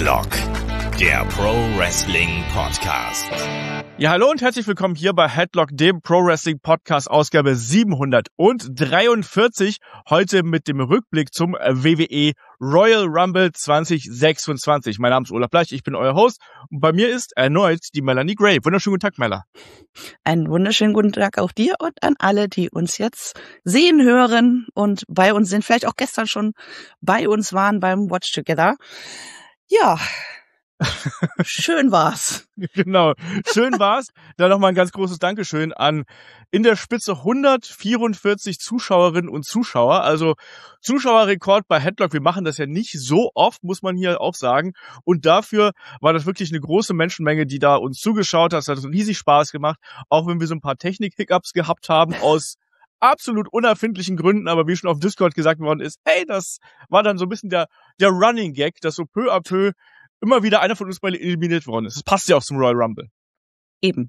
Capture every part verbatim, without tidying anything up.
Headlock, der Pro Wrestling Podcast. Ja, hallo und herzlich willkommen hier bei Headlock, dem Pro Wrestling Podcast, Ausgabe siebenhundertdreiundvierzig. Heute mit dem Rückblick zum W W E Royal Rumble zwanzig sechsundzwanzig. Mein Name ist Olaf Bleich, ich bin euer Host und bei mir ist erneut die Melanie Gray. Wunderschönen guten Tag, Mella. Einen wunderschönen guten Tag auch dir und an alle, die uns jetzt sehen, hören und bei uns sind, vielleicht auch gestern schon bei uns waren beim Watch Together. Ja, schön war's. Genau, schön war's. Da nochmal ein ganz großes Dankeschön an in der Spitze hundertvierundvierzig Zuschauerinnen und Zuschauer. Also Zuschauerrekord bei Headlock. Wir machen das ja nicht so oft, muss man hier auch sagen. Und dafür war das wirklich eine große Menschenmenge, die da uns zugeschaut hat. Es hat riesig Spaß gemacht, auch wenn wir so ein paar Technik-Hiccups gehabt haben aus absolut unerfindlichen Gründen, aber wie schon auf Discord gesagt worden ist, hey, das war dann so ein bisschen der der Running Gag, dass so peu à peu immer wieder einer von uns mal eliminiert worden ist. Das passt ja auch zum Royal Rumble. Eben.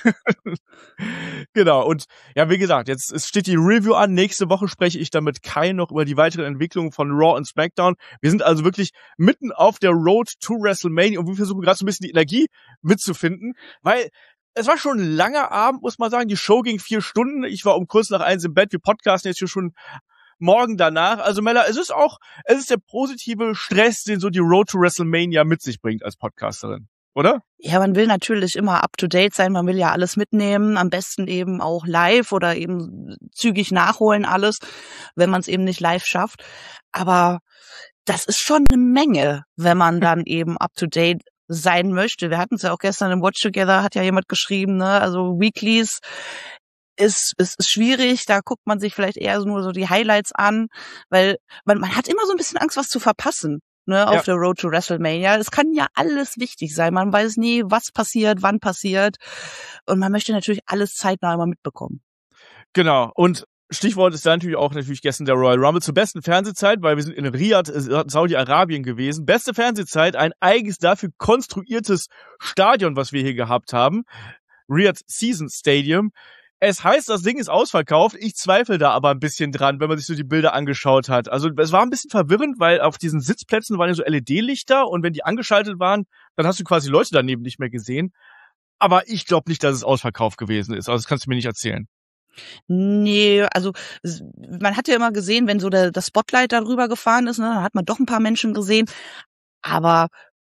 Genau, und ja, wie gesagt, jetzt es steht die Review an. Nächste Woche spreche ich dann mit Kai noch über die weiteren Entwicklungen von Raw und SmackDown. Wir sind also wirklich mitten auf der Road to WrestleMania und wir versuchen gerade so ein bisschen die Energie mitzufinden, weil es war schon ein langer Abend, muss man sagen. Die Show ging vier Stunden. Ich war um kurz nach eins im Bett. Wir podcasten jetzt hier schon morgen danach. Also Mella, es ist auch, es ist der positive Stress, den so die Road to WrestleMania mit sich bringt als Podcasterin, oder? Ja, man will natürlich immer up to date sein. Man will ja alles mitnehmen. Am besten eben auch live oder eben zügig nachholen alles, wenn man es eben nicht live schafft. Aber das ist schon eine Menge, wenn man dann eben up to date sein möchte. Wir hatten es ja auch gestern im Watch Together, hat ja jemand geschrieben, ne, also Weeklies ist, ist, ist schwierig, da guckt man sich vielleicht eher nur so die Highlights an, weil man, man hat immer so ein bisschen Angst, was zu verpassen, ne, auf ja. der Road to WrestleMania. Es kann ja alles wichtig sein, man weiß nie, was passiert, wann passiert und man möchte natürlich alles zeitnah immer mitbekommen. Genau, und Stichwort ist da natürlich auch natürlich gestern der Royal Rumble zur besten Fernsehzeit, weil wir sind in Riyadh, Saudi-Arabien gewesen. Beste Fernsehzeit, ein eigens dafür konstruiertes Stadion, was wir hier gehabt haben. Riyadh Season Stadium. Es heißt, das Ding ist ausverkauft. Ich zweifle da aber ein bisschen dran, wenn man sich so die Bilder angeschaut hat. Also es war ein bisschen verwirrend, weil auf diesen Sitzplätzen waren ja so L E D-Lichter und wenn die angeschaltet waren, dann hast du quasi Leute daneben nicht mehr gesehen. Aber ich glaube nicht, dass es ausverkauft gewesen ist. Also das kannst du mir nicht erzählen. Nee, also man hat ja immer gesehen, wenn so der, das Spotlight darüber gefahren ist, ne, dann hat man doch ein paar Menschen gesehen. Aber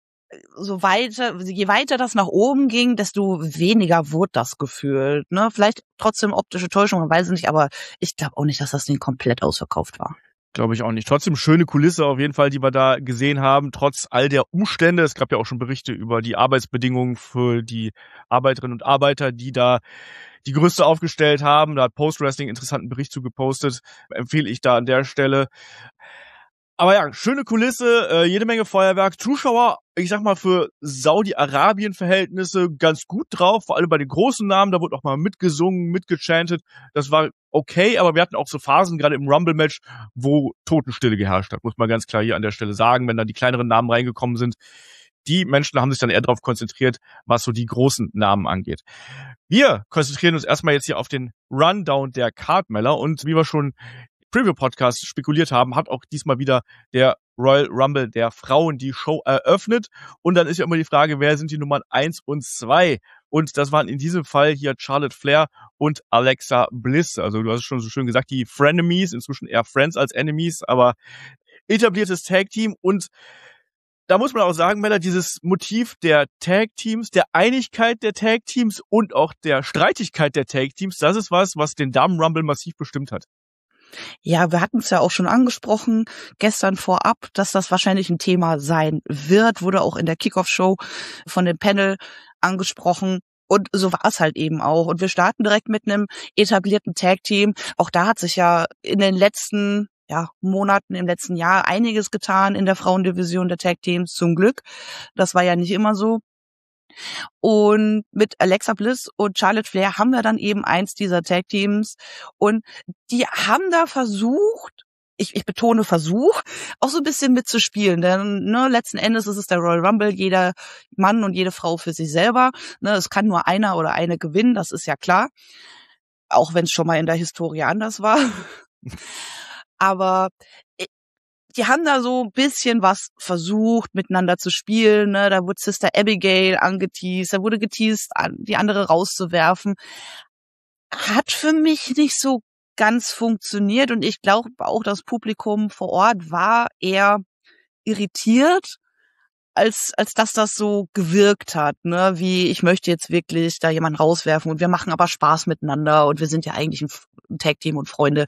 so weiter, je weiter das nach oben ging, desto weniger wurde das gefühlt. Ne? Vielleicht trotzdem optische Täuschung, man weiß es nicht, aber ich glaube auch nicht, dass das Ding komplett ausverkauft war. Glaube ich auch nicht. Trotzdem schöne Kulisse auf jeden Fall, die wir da gesehen haben, trotz all der Umstände. Es gab ja auch schon Berichte über die Arbeitsbedingungen für die Arbeiterinnen und Arbeiter, die da die Gerüste aufgestellt haben. Da hat Post Wrestling einen interessanten Bericht zu gepostet. Empfehle ich da an der Stelle. Aber ja, schöne Kulisse, äh, jede Menge Feuerwerk. Zuschauer, ich sag mal, für Saudi-Arabien-Verhältnisse ganz gut drauf. Vor allem bei den großen Namen, da wurde auch mal mitgesungen, mitgechantet. Das war okay, aber wir hatten auch so Phasen, gerade im Rumble-Match, wo Totenstille geherrscht hat. Muss man ganz klar hier an der Stelle sagen, wenn dann die kleineren Namen reingekommen sind. Die Menschen haben sich dann eher darauf konzentriert, was so die großen Namen angeht. Wir konzentrieren uns erstmal jetzt hier auf den Rundown der Cardmeller und wie wir schon Preview-Podcast spekuliert haben, hat auch diesmal wieder der Royal Rumble der Frauen die Show eröffnet. Und dann ist ja immer die Frage, wer sind die Nummern eins und zwei? Und das waren in diesem Fall hier Charlotte Flair und Alexa Bliss. Also du hast es schon so schön gesagt, die Frenemies, inzwischen eher Friends als Enemies, aber etabliertes Tag-Team. Und da muss man auch sagen, Mella, dieses Motiv der Tag-Teams, der Einigkeit der Tag-Teams und auch der Streitigkeit der Tag-Teams, das ist was, was den Damen-Rumble massiv bestimmt hat. Ja, wir hatten es ja auch schon angesprochen, gestern vorab, dass das wahrscheinlich ein Thema sein wird, wurde auch in der Kickoff-Show von dem Panel angesprochen. Und so war es halt eben auch. Und wir starten direkt mit einem etablierten Tag-Team. Auch da hat sich ja in den letzten ja, Monaten, im letzten Jahr einiges getan in der Frauendivision der Tag-Teams, zum Glück. Das war ja nicht immer so. Und mit Alexa Bliss und Charlotte Flair haben wir dann eben eins dieser Tag-Teams. Und die haben da versucht, ich, ich betone Versuch, auch so ein bisschen mitzuspielen. Denn ne, letzten Endes ist es der Royal Rumble, jeder Mann und jede Frau für sich selber. Ne, es kann nur einer oder eine gewinnen, das ist ja klar. Auch wenn es schon mal in der Historie anders war. Aber die haben da so ein bisschen was versucht, miteinander zu spielen, ne? Da wurde Sister Abigail angeteased, da wurde geteased, die andere rauszuwerfen. Hat für mich nicht so ganz funktioniert und ich glaube auch, das Publikum vor Ort war eher irritiert, als als dass das so gewirkt hat, ne? Wie, ich möchte jetzt wirklich da jemanden rauswerfen und wir machen aber Spaß miteinander und wir sind ja eigentlich ein, ein Tag-Team und Freunde.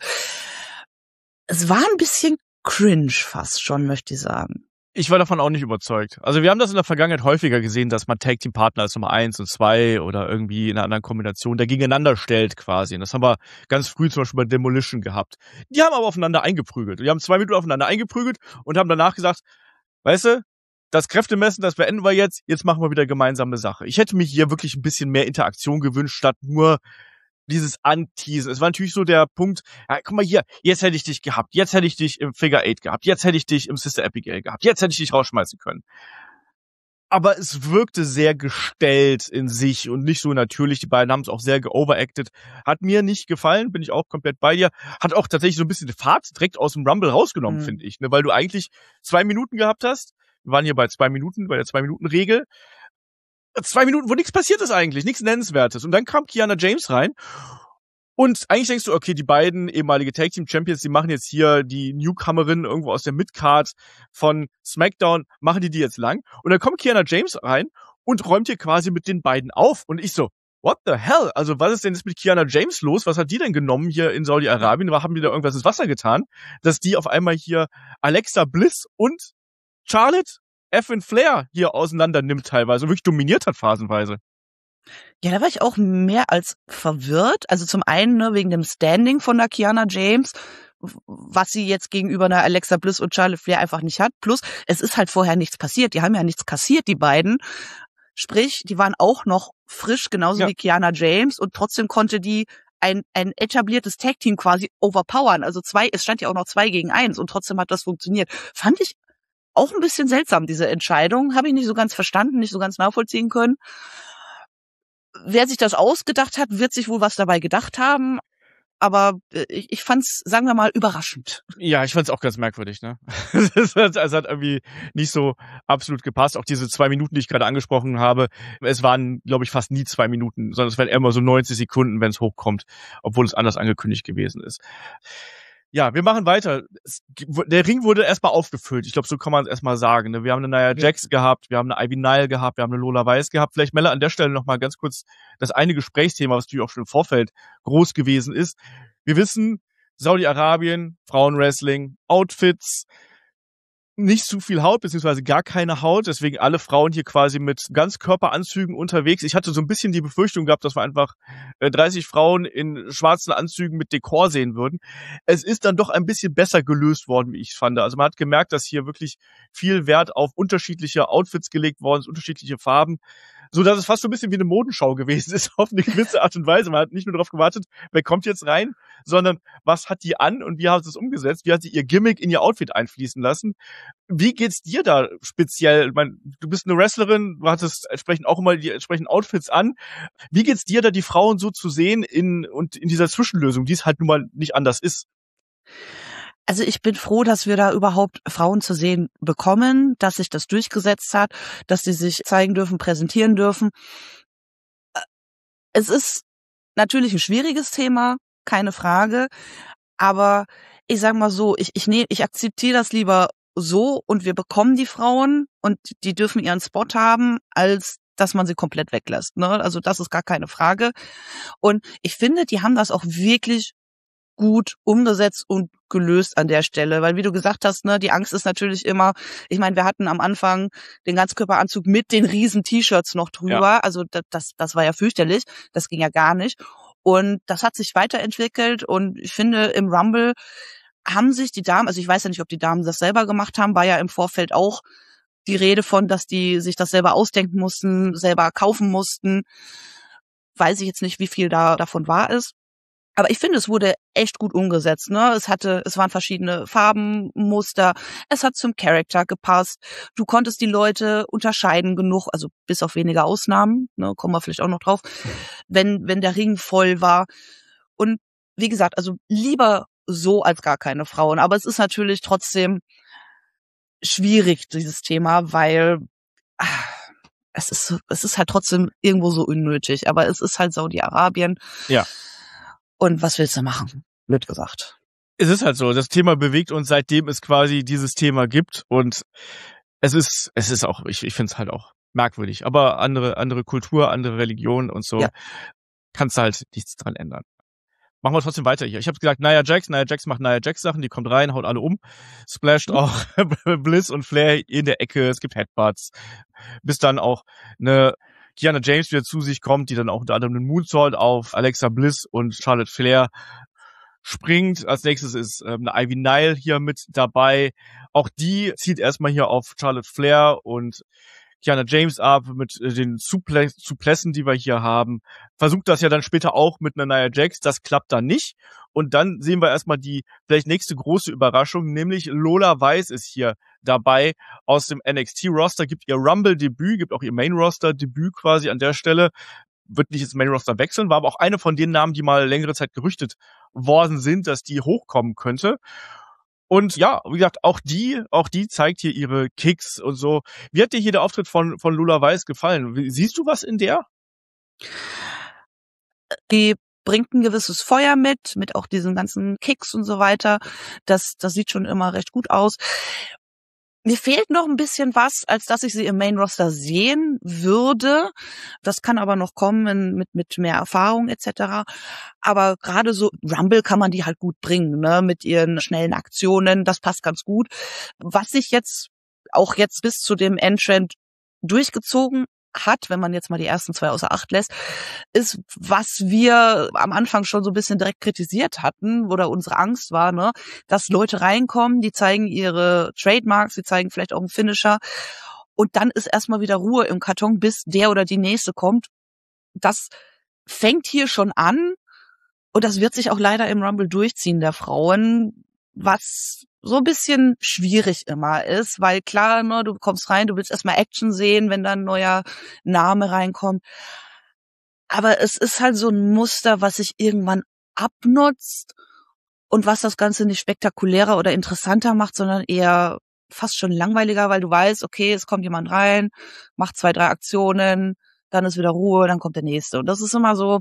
Es war ein bisschen cringe fast schon, möchte ich sagen. Ich war davon auch nicht überzeugt. Also wir haben das in der Vergangenheit häufiger gesehen, dass man Tag-Team-Partner als Nummer eins und zwei oder irgendwie in einer anderen Kombination da gegeneinander stellt quasi. Und das haben wir ganz früh zum Beispiel bei Demolition gehabt. Die haben aber aufeinander eingeprügelt. Die haben zwei Minuten aufeinander eingeprügelt und haben danach gesagt, weißt du, das Kräftemessen, das beenden wir jetzt, jetzt machen wir wieder gemeinsame Sache. Ich hätte mir hier wirklich ein bisschen mehr Interaktion gewünscht, statt nur dieses Anteasen. Es war natürlich so der Punkt, ja, guck mal hier, jetzt hätte ich dich gehabt, jetzt hätte ich dich im Figure Eight gehabt, jetzt hätte ich dich im Sister Abigail gehabt, jetzt hätte ich dich rausschmeißen können. Aber es wirkte sehr gestellt in sich und nicht so natürlich. Die beiden haben es auch sehr geoveracted. Hat mir nicht gefallen, bin ich auch komplett bei dir. Hat auch tatsächlich so ein bisschen die Fahrt direkt aus dem Rumble rausgenommen, mhm. finde ich. Ne? Weil du eigentlich zwei Minuten gehabt hast. Wir waren hier bei zwei Minuten, bei der Zwei-Minuten-Regel. Zwei Minuten, wo nichts passiert ist eigentlich, nichts Nennenswertes. Und dann kam Kiana James rein und eigentlich denkst du, okay, die beiden ehemalige Tag-Team-Champions, die machen jetzt hier die Newcomerin irgendwo aus der Mid-Card von SmackDown, machen die die jetzt lang. Und dann kommt Kiana James rein und räumt hier quasi mit den beiden auf. Und ich so, what the hell? Also was ist denn jetzt mit Kiana James los? Was hat die denn genommen hier in Saudi-Arabien? Haben die da irgendwas ins Wasser getan? Dass die auf einmal hier Alexa Bliss und Charlotte Effin Flair hier auseinander nimmt teilweise und wirklich dominiert hat phasenweise. Ja, da war ich auch mehr als verwirrt. Also zum einen ne, wegen dem Standing von der Kiana James, was sie jetzt gegenüber einer Alexa Bliss und Charlotte Flair einfach nicht hat. Plus, es ist halt vorher nichts passiert. Die haben ja nichts kassiert, die beiden. Sprich, die waren auch noch frisch, genauso ja. wie Kiana James. Und trotzdem konnte die ein ein etabliertes Tag-Team quasi overpowern. Also zwei, es stand ja auch noch zwei gegen eins und trotzdem hat das funktioniert. Fand ich auch ein bisschen seltsam, diese Entscheidung. Habe ich nicht so ganz verstanden, nicht so ganz nachvollziehen können. Wer sich das ausgedacht hat, wird sich wohl was dabei gedacht haben. Aber ich, ich fand's, sagen wir mal, überraschend. Ja, ich fand's auch ganz merkwürdig, ne? Es hat, es hat irgendwie nicht so absolut gepasst. Auch diese zwei Minuten, die ich gerade angesprochen habe, es waren, glaube ich, fast nie zwei Minuten, sondern es waren immer so neunzig Sekunden, wenn es hochkommt, obwohl es anders angekündigt gewesen ist. Ja, wir machen weiter. Es, der Ring wurde erstmal aufgefüllt. Ich glaube, so kann man es erstmal sagen. Ne? Wir haben eine Nia Jax ja. gehabt, wir haben eine Ivy Nile gehabt, wir haben eine Lola Weiss gehabt. Vielleicht, Melle, an der Stelle nochmal ganz kurz das eine Gesprächsthema, was natürlich auch schon im Vorfeld groß gewesen ist. Wir wissen, Saudi-Arabien, Frauenwrestling, Outfits, nicht zu viel Haut, beziehungsweise gar keine Haut, deswegen alle Frauen hier quasi mit Ganzkörperanzügen unterwegs. Ich hatte so ein bisschen die Befürchtung gehabt, dass wir einfach dreißig Frauen in schwarzen Anzügen mit Dekor sehen würden. Es ist dann doch ein bisschen besser gelöst worden, wie ich fand. Also man hat gemerkt, dass hier wirklich viel Wert auf unterschiedliche Outfits gelegt worden ist, unterschiedliche Farben, so dass es fast so ein bisschen wie eine Modenschau gewesen ist, auf eine gewisse Art und Weise. Man hat nicht nur darauf gewartet, wer kommt jetzt rein, sondern was hat die an und wie hat sie es umgesetzt? Wie hat sie ihr Gimmick in ihr Outfit einfließen lassen? Wie geht's dir da speziell? Ich meine, du bist eine Wrestlerin, du hattest entsprechend auch immer die entsprechenden Outfits an. Wie geht's dir da, die Frauen so zu sehen in und in dieser Zwischenlösung, die es halt nun mal nicht anders ist? Also ich bin froh, dass wir da überhaupt Frauen zu sehen bekommen, dass sich das durchgesetzt hat, dass sie sich zeigen dürfen, präsentieren dürfen. Es ist natürlich ein schwieriges Thema, keine Frage, aber ich sag mal so, ich ich nehme, ich akzeptiere das lieber so und wir bekommen die Frauen und die dürfen ihren Spot haben, als dass man sie komplett weglässt. Ne? Also das ist gar keine Frage. Und ich finde, die haben das auch wirklich gut umgesetzt und gelöst an der Stelle, weil wie du gesagt hast, ne, die Angst ist natürlich immer, ich meine, wir hatten am Anfang den Ganzkörperanzug mit den riesen T-Shirts noch drüber, ja. also das, das das war ja fürchterlich, das ging ja gar nicht und das hat sich weiterentwickelt und ich finde, im Rumble haben sich die Damen, also ich weiß ja nicht, ob die Damen das selber gemacht haben, war ja im Vorfeld auch die Rede von, dass die sich das selber ausdenken mussten, selber kaufen mussten, weiß ich jetzt nicht, wie viel da davon wahr ist. Aber ich finde, es wurde echt gut umgesetzt, ne? Es hatte, es waren verschiedene Farben, Muster. Es hat zum Charakter gepasst. Du konntest die Leute unterscheiden genug, also bis auf wenige Ausnahmen, ne? Kommen wir vielleicht auch noch drauf, wenn, wenn der Ring voll war. Und wie gesagt, also lieber so als gar keine Frauen. Aber es ist natürlich trotzdem schwierig, dieses Thema, weil ach, es ist, es ist halt trotzdem irgendwo so unnötig. Aber es ist halt Saudi-Arabien. Ja. Und was willst du machen? Blöd gesagt. Es ist halt so, das Thema bewegt uns, seitdem es quasi dieses Thema gibt. Und es ist, es ist auch, ich, ich finde es halt auch merkwürdig. Aber andere, andere Kultur, andere Religion und so, ja. Kannst du halt nichts dran ändern. Machen wir trotzdem weiter hier. Ich habe gesagt, Nia Jax, Nia Jax macht Nia Jax Sachen, die kommt rein, haut alle um, splasht mhm. auch Bliss und Flair in der Ecke, es gibt Headbutts, bis dann auch eine Kiana James wieder zu sich kommt, die dann auch unter anderem einen Moonsault auf Alexa Bliss und Charlotte Flair springt. Als nächstes ist ähm, eine Ivy Nile hier mit dabei. Auch die zieht erstmal hier auf Charlotte Flair und Kiana James ab mit äh, den Supple- Suplessen, die wir hier haben. Versucht das ja dann später auch mit einer Nia Jax. Das klappt dann nicht. Und dann sehen wir erstmal die vielleicht nächste große Überraschung, nämlich Lola Weiss ist hier dabei aus dem N X T-Roster, gibt ihr Rumble-Debüt, gibt auch ihr Main-Roster-Debüt quasi an der Stelle. Wird nicht ins Main-Roster wechseln, war aber auch eine von den Namen, die mal längere Zeit gerüchtet worden sind, dass die hochkommen könnte. Und ja, wie gesagt, auch die, auch die zeigt hier ihre Kicks und so. Wie hat dir hier der Auftritt von, von Lola Weiss gefallen? Siehst du was in der? Die bringt ein gewisses Feuer mit, mit auch diesen ganzen Kicks und so weiter. Das, das sieht schon immer recht gut aus. Mir fehlt noch ein bisschen was, als dass ich sie im Main-Roster sehen würde. Das kann aber noch kommen mit mit mehr Erfahrung et cetera. Aber gerade so Rumble kann man die halt gut bringen, ne, mit ihren schnellen Aktionen. Das passt ganz gut. Was sich jetzt auch jetzt bis zu dem Entrant durchgezogen hat, wenn man jetzt mal die ersten zwei außer Acht lässt, ist, was wir am Anfang schon so ein bisschen direkt kritisiert hatten oder unsere Angst war, ne, dass Leute reinkommen, die zeigen ihre Trademarks, die zeigen vielleicht auch einen Finisher und dann ist erstmal wieder Ruhe im Karton, bis der oder die nächste kommt. Das fängt hier schon an und das wird sich auch leider im Rumble durchziehen der Frauen, was so ein bisschen schwierig immer ist, weil klar, ne, du kommst rein, du willst erstmal Action sehen, wenn da ein neuer Name reinkommt. Aber es ist halt so ein Muster, was sich irgendwann abnutzt und was das Ganze nicht spektakulärer oder interessanter macht, sondern eher fast schon langweiliger, weil du weißt, okay, es kommt jemand rein, macht zwei, drei Aktionen, dann ist wieder Ruhe, dann kommt der nächste. Und das ist immer so,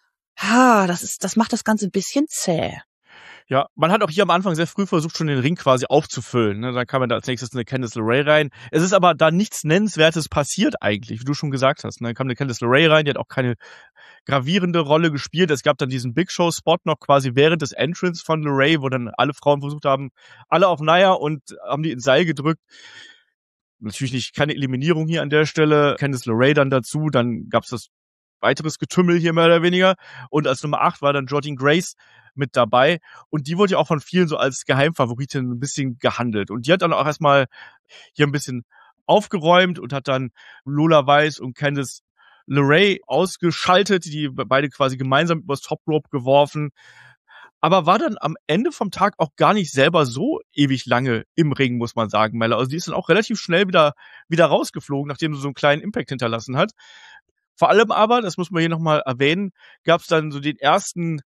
ha, das ist, das macht das Ganze ein bisschen zäh. Ja, man hat auch hier am Anfang sehr früh versucht, schon den Ring quasi aufzufüllen. Ne? Dann kam man da als nächstes eine Candice LeRae rein. Es ist aber da nichts Nennenswertes passiert eigentlich, wie du schon gesagt hast. Ne? Dann kam eine Candice LeRae rein, die hat auch keine gravierende Rolle gespielt. Es gab dann diesen Big Show-Spot noch quasi während des Entrance von LeRae, wo dann alle Frauen versucht haben, alle auf Nia und haben die ins Seil gedrückt. Natürlich nicht, keine Eliminierung hier an der Stelle. Candice LeRae dann dazu. Dann gab's das weiteres Getümmel hier mehr oder weniger. Und als Nummer acht war dann Jordynne Grace mit dabei. Und die wurde ja auch von vielen so als Geheimfavoritin ein bisschen gehandelt. Und die hat dann auch erstmal hier ein bisschen aufgeräumt und hat dann Lola Weiss und Candice LeRae ausgeschaltet, die beide quasi gemeinsam übers Top Rope geworfen. Aber war dann am Ende vom Tag auch gar nicht selber so ewig lange im Ring, muss man sagen, Melle. Also die ist dann auch relativ schnell wieder, wieder rausgeflogen, nachdem sie so einen kleinen Impact hinterlassen hat. Vor allem aber, das muss man hier nochmal erwähnen, gab es dann so den ersten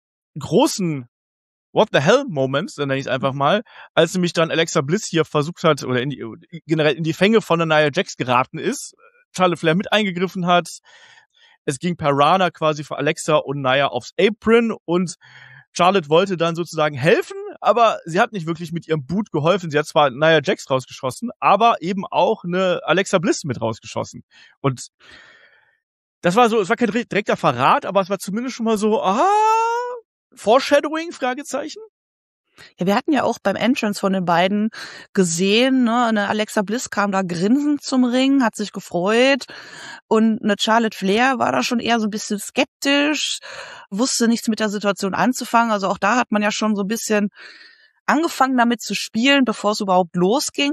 großen What the hell Moments, dann nenne ich es einfach mal, als nämlich dann Alexa Bliss hier versucht hat, oder in die, generell in die Fänge von der Nia Jax geraten ist, Charlotte Flair mit eingegriffen hat. Es ging per Rana quasi für Alexa und Nia aufs Apron und Charlotte wollte dann sozusagen helfen, aber sie hat nicht wirklich mit ihrem Boot geholfen. Sie hat zwar Nia Jax rausgeschossen, aber eben auch eine Alexa Bliss mit rausgeschossen. Und das war so, es war kein direkter Verrat, aber es war zumindest schon mal so, aha, Foreshadowing, Fragezeichen. Ja, wir hatten ja auch beim Entrance von den beiden gesehen, ne, eine Alexa Bliss kam da grinsend zum Ring, hat sich gefreut und eine Charlotte Flair war da schon eher so ein bisschen skeptisch, wusste nichts mit der Situation anzufangen. Also auch da hat man ja schon so ein bisschen angefangen damit zu spielen, bevor es überhaupt losging.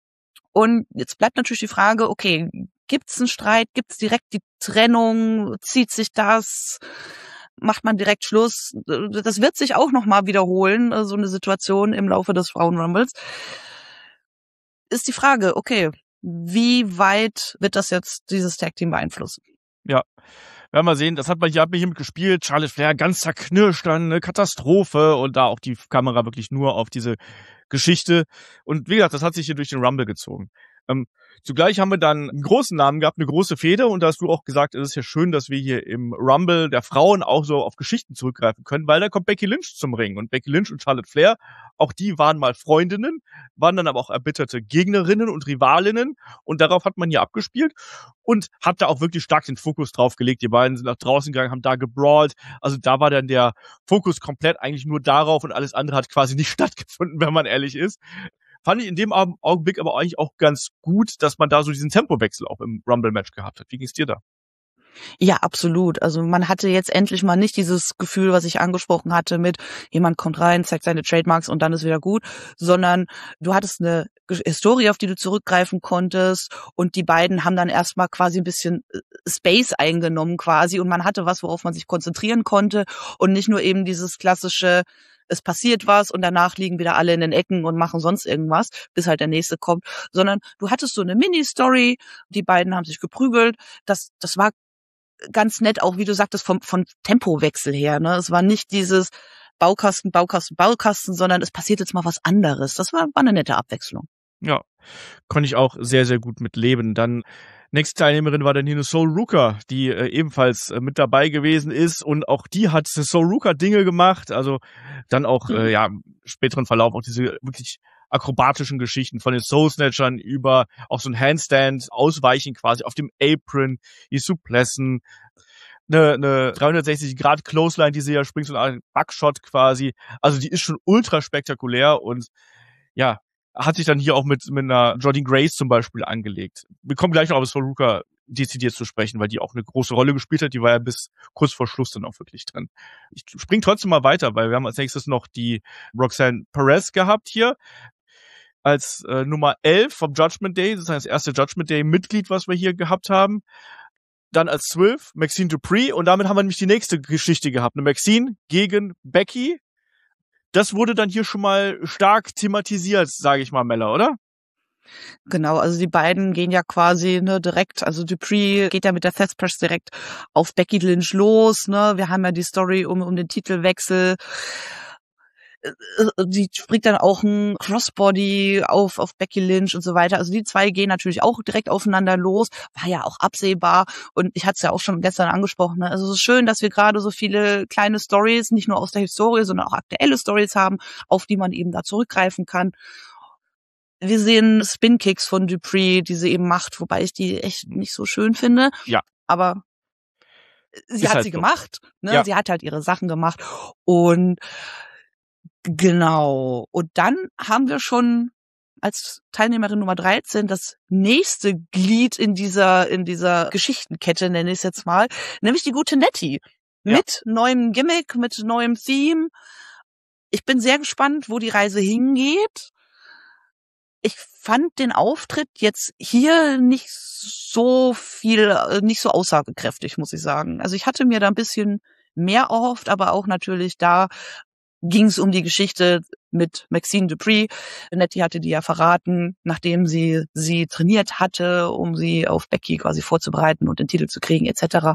Und jetzt bleibt natürlich die Frage, okay, gibt's einen Streit, gibt's direkt die Trennung, zieht sich das, macht man direkt Schluss? Das wird sich auch nochmal wiederholen, so eine Situation im Laufe des Frauenrumbles. Ist die Frage, okay, wie weit wird das jetzt dieses Tag-Team beeinflussen? Ja, werden wir sehen, das hat man hier, hat man hier mitgespielt, Charlotte Flair ganz zerknirscht, dann eine Katastrophe und da auch die Kamera wirklich nur auf diese Geschichte. Und wie gesagt, das hat sich hier durch den Rumble gezogen. Ähm, zugleich haben wir dann einen großen Namen gehabt, eine große Fehde, und da hast du auch gesagt, es ist ja schön, dass wir hier im Rumble der Frauen auch so auf Geschichten zurückgreifen können, weil da kommt Becky Lynch zum Ring, und Becky Lynch und Charlotte Flair, auch die waren mal Freundinnen, waren dann aber auch erbitterte Gegnerinnen und Rivalinnen, und darauf hat man hier abgespielt und hat da auch wirklich stark den Fokus drauf gelegt. Die beiden sind nach draußen gegangen, haben da gebrawlt, also da war dann der Fokus komplett eigentlich nur darauf, und alles andere hat quasi nicht stattgefunden, wenn man ehrlich ist. Fand ich in dem Augenblick aber eigentlich auch ganz gut, dass man da so diesen Tempowechsel auch im Rumble-Match gehabt hat. Wie ging's dir da? Ja, absolut. Also man hatte jetzt endlich mal nicht dieses Gefühl, was ich angesprochen hatte mit, jemand kommt rein, zeigt seine Trademarks und dann ist wieder gut, sondern du hattest eine Historie, auf die du zurückgreifen konntest, und die beiden haben dann erstmal quasi ein bisschen Space eingenommen quasi, und man hatte was, worauf man sich konzentrieren konnte, und nicht nur eben dieses klassische, es passiert was und danach liegen wieder alle in den Ecken und machen sonst irgendwas, bis halt der nächste kommt, sondern du hattest so eine Mini-Story, die beiden haben sich geprügelt, das das war ganz nett, auch wie du sagtest, vom von Tempowechsel her, ne? Es war nicht dieses Baukasten, Baukasten, Baukasten, sondern es passiert jetzt mal was anderes. Das war, war eine nette Abwechslung. Ja, konnte ich auch sehr, sehr gut mit leben. Dann nächste Teilnehmerin war dann hier eine Soul Ruka, die äh, ebenfalls äh, mit dabei gewesen ist, und auch die hat Soul Ruka Dinge gemacht, also dann auch, mhm. äh, ja, im späteren Verlauf auch diese wirklich akrobatischen Geschichten von den Soul Snatchern über auch so ein Handstand, Ausweichen quasi auf dem Apron, die Suplessen, eine, eine dreihundertsechzig Grad Clothesline, die sie ja springt, so ein Backshot quasi, also die ist schon ultra spektakulär, und ja, hat sich dann hier auch mit, mit einer Jordynne Grace zum Beispiel angelegt. Wir kommen gleich noch auf Soul Ruka dezidiert zu sprechen, weil die auch eine große Rolle gespielt hat. Die war ja bis kurz vor Schluss dann auch wirklich drin. Ich spring trotzdem mal weiter, weil wir haben als nächstes noch die Roxanne Perez gehabt hier als äh, Nummer elf vom Judgment Day. Das ist das erste Judgment Day Mitglied, was wir hier gehabt haben. Dann als zwölf Maxine Dupree, und damit haben wir nämlich die nächste Geschichte gehabt. Eine Maxine gegen Becky. Das wurde dann hier schon mal stark thematisiert, sage ich mal, Mella, oder? Genau, also die beiden gehen ja quasi ne direkt, also Dupree geht ja mit der Thesz Press direkt auf Becky Lynch los, ne? Wir haben ja die Story um um den Titelwechsel. Die springt dann auch ein Crossbody auf auf Becky Lynch und so weiter. Also die zwei gehen natürlich auch direkt aufeinander los. War ja auch absehbar, und ich hatte es ja auch schon gestern angesprochen. Ne? Also es ist schön, dass wir gerade so viele kleine Stories, nicht nur aus der Historie, sondern auch aktuelle Stories haben, auf die man eben da zurückgreifen kann. Wir sehen Spin-Kicks von Dupree, die sie eben macht, wobei ich die echt nicht so schön finde. Ja. Aber sie ist hat halt sie so. gemacht. Ne? Ja. Sie hat halt ihre Sachen gemacht. Und genau. Und dann haben wir schon als Teilnehmerin Nummer dreizehn das nächste Glied in dieser in dieser Geschichtenkette, nenne ich es jetzt mal, nämlich die gute Nettie. Ja. Mit neuem Gimmick, mit neuem Theme. Ich bin sehr gespannt, wo die Reise hingeht. Ich fand den Auftritt jetzt hier nicht so viel, nicht so aussagekräftig, muss ich sagen. Also ich hatte mir da ein bisschen mehr erhofft, aber auch natürlich da ging es um die Geschichte mit Maxine Dupree. Nettie hatte die ja verraten, nachdem sie sie trainiert hatte, um sie auf Becky quasi vorzubereiten und den Titel zu kriegen, et cetera.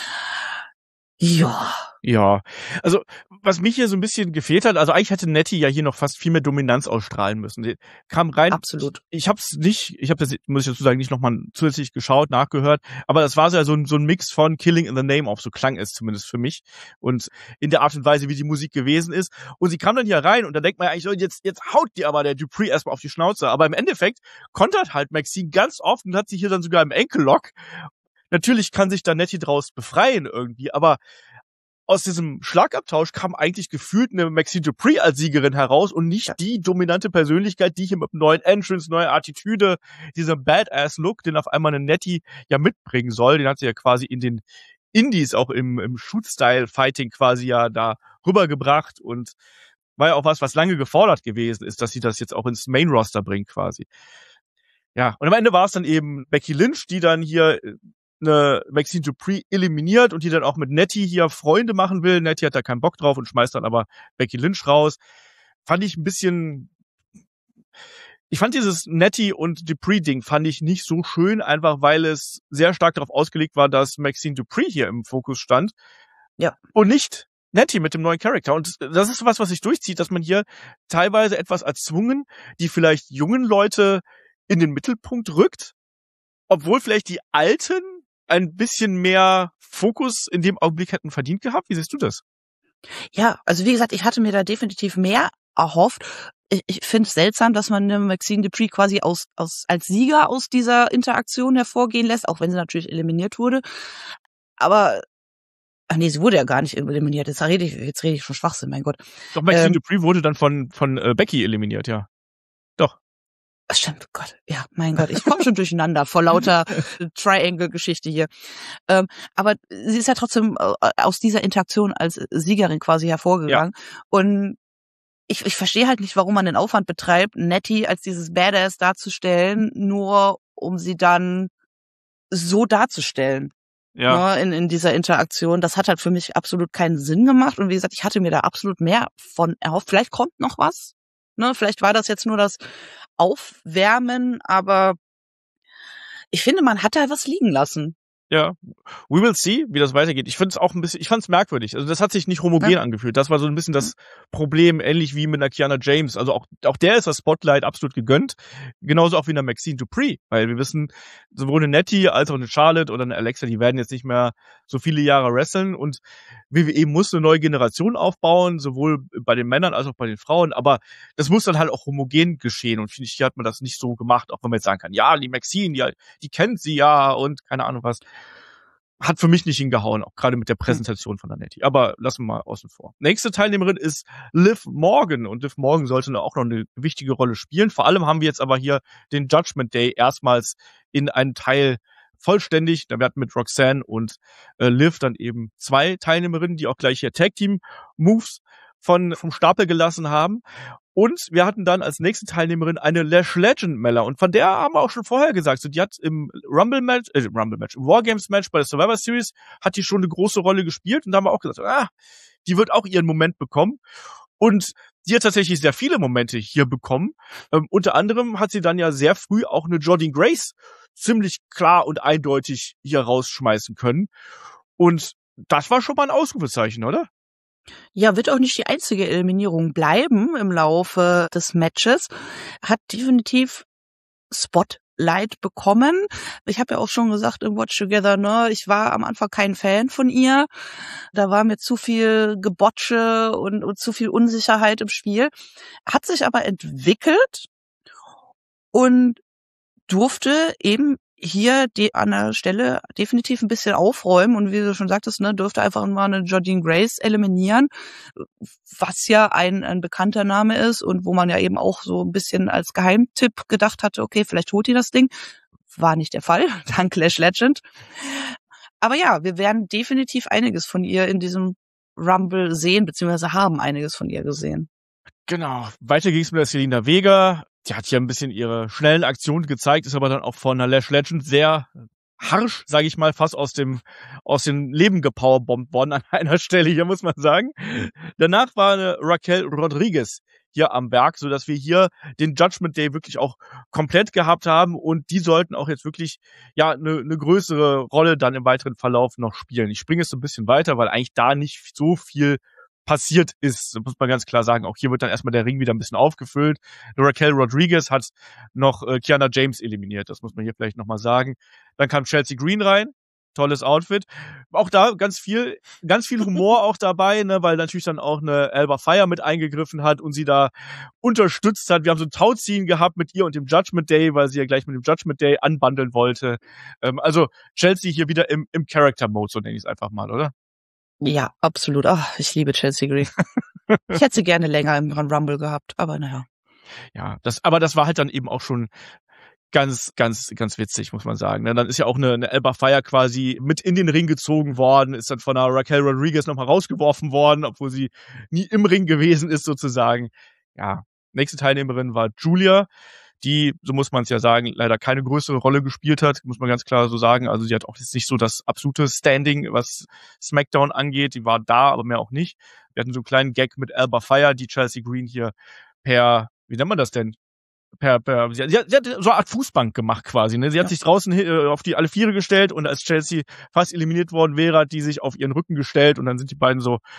Ja. Ja, also was mich hier so ein bisschen gefehlt hat, also eigentlich hätte Nettie ja hier noch fast viel mehr Dominanz ausstrahlen müssen. Die kam rein. Absolut. Ich hab's nicht, ich habe das, muss ich dazu sagen, nicht nochmal zusätzlich geschaut, nachgehört, aber das war so ja so ein, so ein Mix von Killing in the Name of, so klang es zumindest für mich, und in der Art und Weise, wie die Musik gewesen ist. Und sie kam dann hier rein, und da denkt man ja eigentlich so, jetzt, jetzt haut die aber der Dupree erstmal auf die Schnauze. Aber im Endeffekt kontert halt Maxine ganz oft und hat sie hier dann sogar im Ankle-Lock. Natürlich kann sich da Nettie draus befreien irgendwie, aber aus diesem Schlagabtausch kam eigentlich gefühlt eine Maxine Dupree als Siegerin heraus und nicht ja. die dominante Persönlichkeit, die hier mit einem neuen Entrance, neue Attitüde, dieser Badass-Look, den auf einmal eine Nettie ja mitbringen soll, den hat sie ja quasi in den Indies auch im, im Shoot-Style-Fighting quasi ja da rübergebracht, und war ja auch was, was lange gefordert gewesen ist, dass sie das jetzt auch ins Main-Roster bringt quasi. Ja, und am Ende war es dann eben Becky Lynch, die dann hier eine Maxine Dupree eliminiert und die dann auch mit Nettie hier Freunde machen will. Nettie hat da keinen Bock drauf und schmeißt dann aber Becky Lynch raus. Fand ich ein bisschen, ich fand dieses Nettie und Dupree-Ding fand ich nicht so schön, einfach weil es sehr stark darauf ausgelegt war, dass Maxine Dupree hier im Fokus stand. Ja. Und nicht Nettie mit dem neuen Charakter. Und das ist was, was sich durchzieht, dass man hier teilweise etwas erzwungen, die vielleicht jungen Leute in den Mittelpunkt rückt, obwohl vielleicht die Alten ein bisschen mehr Fokus in dem Augenblick hätten verdient gehabt. Wie siehst du das? Ja, also wie gesagt, ich hatte mir da definitiv mehr erhofft. Ich, ich finde es seltsam, dass man eine Maxine Dupree quasi aus, aus, als Sieger aus dieser Interaktion hervorgehen lässt, auch wenn sie natürlich eliminiert wurde. Aber Ach nee, sie wurde ja gar nicht eliminiert. Jetzt rede ich, jetzt rede ich schon Schwachsinn, mein Gott. Doch, Maxine Ähm, Dupree wurde dann von von äh, Becky eliminiert, ja. Doch. Stimmt, Gott. Ja, mein Gott, ich komme schon durcheinander vor lauter Triangle-Geschichte hier. Ähm, aber sie ist ja trotzdem aus dieser Interaktion als Siegerin quasi hervorgegangen. Ja. Und ich, ich verstehe halt nicht, warum man den Aufwand betreibt, Nettie als dieses Badass darzustellen, nur um sie dann so darzustellen. Ja. In, in dieser Interaktion. Das hat halt für mich absolut keinen Sinn gemacht. Und wie gesagt, ich hatte mir da absolut mehr von erhofft. Vielleicht kommt noch was. Ne? Vielleicht war das jetzt nur das Aufwärmen, aber ich finde, man hat da was liegen lassen. Ja, we will see, wie das weitergeht. Ich finde es auch ein bisschen, ich fand es merkwürdig. Also das hat sich nicht homogen ja. angefühlt. Das war so ein bisschen das Problem, ähnlich wie mit einer Kiana James. Also auch auch der ist das Spotlight absolut gegönnt. Genauso auch wie einer Maxine Dupree. Weil wir wissen, sowohl eine Nettie als auch eine Charlotte oder eine Alexa, die werden jetzt nicht mehr so viele Jahre wresteln. Und W W E muss eine neue Generation aufbauen, sowohl bei den Männern als auch bei den Frauen. Aber das muss dann halt auch homogen geschehen. Und finde ich, hier hat man das nicht so gemacht, auch wenn man jetzt sagen kann, ja, die Maxine, die, die kennt sie ja und keine Ahnung was. Hat für mich nicht hingehauen, auch gerade mit der Präsentation von der Nettie. Aber lassen wir mal außen vor. Nächste Teilnehmerin ist Liv Morgan. Und Liv Morgan sollte auch noch eine wichtige Rolle spielen. Vor allem haben wir jetzt aber hier den Judgment Day erstmals in einen Teil vollständig. Da werden mit Roxanne und äh, Liv dann eben zwei Teilnehmerinnen, die auch gleich hier Tag-Team-Moves von vom Stapel gelassen haben. Und wir hatten dann als nächste Teilnehmerin eine Lash Legend Mella. Und von der haben wir auch schon vorher gesagt, so die hat im Rumble-Match, äh, Rumble-Match, im Wargames-Match bei der Survivor Series, hat die schon eine große Rolle gespielt. Und da haben wir auch gesagt, ah, die wird auch ihren Moment bekommen. Und die hat tatsächlich sehr viele Momente hier bekommen. Ähm, unter anderem hat sie dann ja sehr früh auch eine Jordynne Grace ziemlich klar und eindeutig hier rausschmeißen können. Und das war schon mal ein Ausrufezeichen, oder? Ja, wird auch nicht die einzige Eliminierung bleiben im Laufe des Matches. Hat definitiv Spotlight bekommen. Ich habe ja auch schon gesagt im Watch Together, ne, ich war am Anfang kein Fan von ihr. Da war mir zu viel Gebotsche und, und zu viel Unsicherheit im Spiel. Hat sich aber entwickelt und durfte eben hier die, an der Stelle definitiv ein bisschen aufräumen und wie du schon sagtest, ne, dürfte einfach mal eine Jordynne Grace eliminieren, was ja ein, ein bekannter Name ist und wo man ja eben auch so ein bisschen als Geheimtipp gedacht hatte, okay, vielleicht holt die das Ding. War nicht der Fall, dank Lash Legend. Aber ja, wir werden definitiv einiges von ihr in diesem Rumble sehen, beziehungsweise haben einiges von ihr gesehen. Genau. Weiter ging es mit der Selena Vega. Die hat ja ein bisschen ihre schnellen Aktionen gezeigt, ist aber dann auch von einer Lash Legend sehr harsch, sage ich mal, fast aus dem aus dem Leben gepowerbombt worden an einer Stelle, hier muss man sagen. Danach war eine Raquel Rodriguez hier am Berg, so dass wir hier den Judgment Day wirklich auch komplett gehabt haben und die sollten auch jetzt wirklich ja eine eine größere Rolle dann im weiteren Verlauf noch spielen. Ich springe jetzt so ein bisschen weiter, weil eigentlich da nicht so viel passiert ist, so muss man ganz klar sagen. Auch hier wird dann erstmal der Ring wieder ein bisschen aufgefüllt. Raquel Rodriguez hat noch äh, Kiana James eliminiert, das muss man hier vielleicht nochmal sagen. Dann kam Chelsea Green rein, tolles Outfit. Auch da ganz viel, ganz viel Humor auch dabei, ne, weil natürlich dann auch eine Alba Fire mit eingegriffen hat und sie da unterstützt hat. Wir haben so ein Tauziehen gehabt mit ihr und dem Judgment Day, weil sie ja gleich mit dem Judgment Day anbandeln wollte. Ähm, also Chelsea hier wieder im, im Character-Mode, so nenne ich es einfach mal, oder? Ja, absolut. Ach, ich liebe Chelsea Green. Ich hätte sie gerne länger im Rumble gehabt, aber naja. Ja, das, aber das war halt dann eben auch schon ganz, ganz, ganz witzig, muss man sagen. Dann ist ja auch eine, eine Alba Fire quasi mit in den Ring gezogen worden, ist dann von einer Raquel Rodriguez nochmal rausgeworfen worden, obwohl sie nie im Ring gewesen ist, sozusagen. Ja, nächste Teilnehmerin war Julia, die, so muss man es ja sagen, leider keine größere Rolle gespielt hat, muss man ganz klar so sagen. Also sie hat auch jetzt nicht so das absolute Standing, was SmackDown angeht. Die war da, aber mehr auch nicht. Wir hatten so einen kleinen Gag mit Alba Fire, die Chelsea Green hier per, wie nennt man das denn? Per, per, sie hat, sie hat so eine Art Fußbank gemacht quasi, ne? Sie hat ja. sich draußen äh, auf die alle Viere gestellt und als Chelsea fast eliminiert worden wäre, hat die sich auf ihren Rücken gestellt und dann sind die beiden so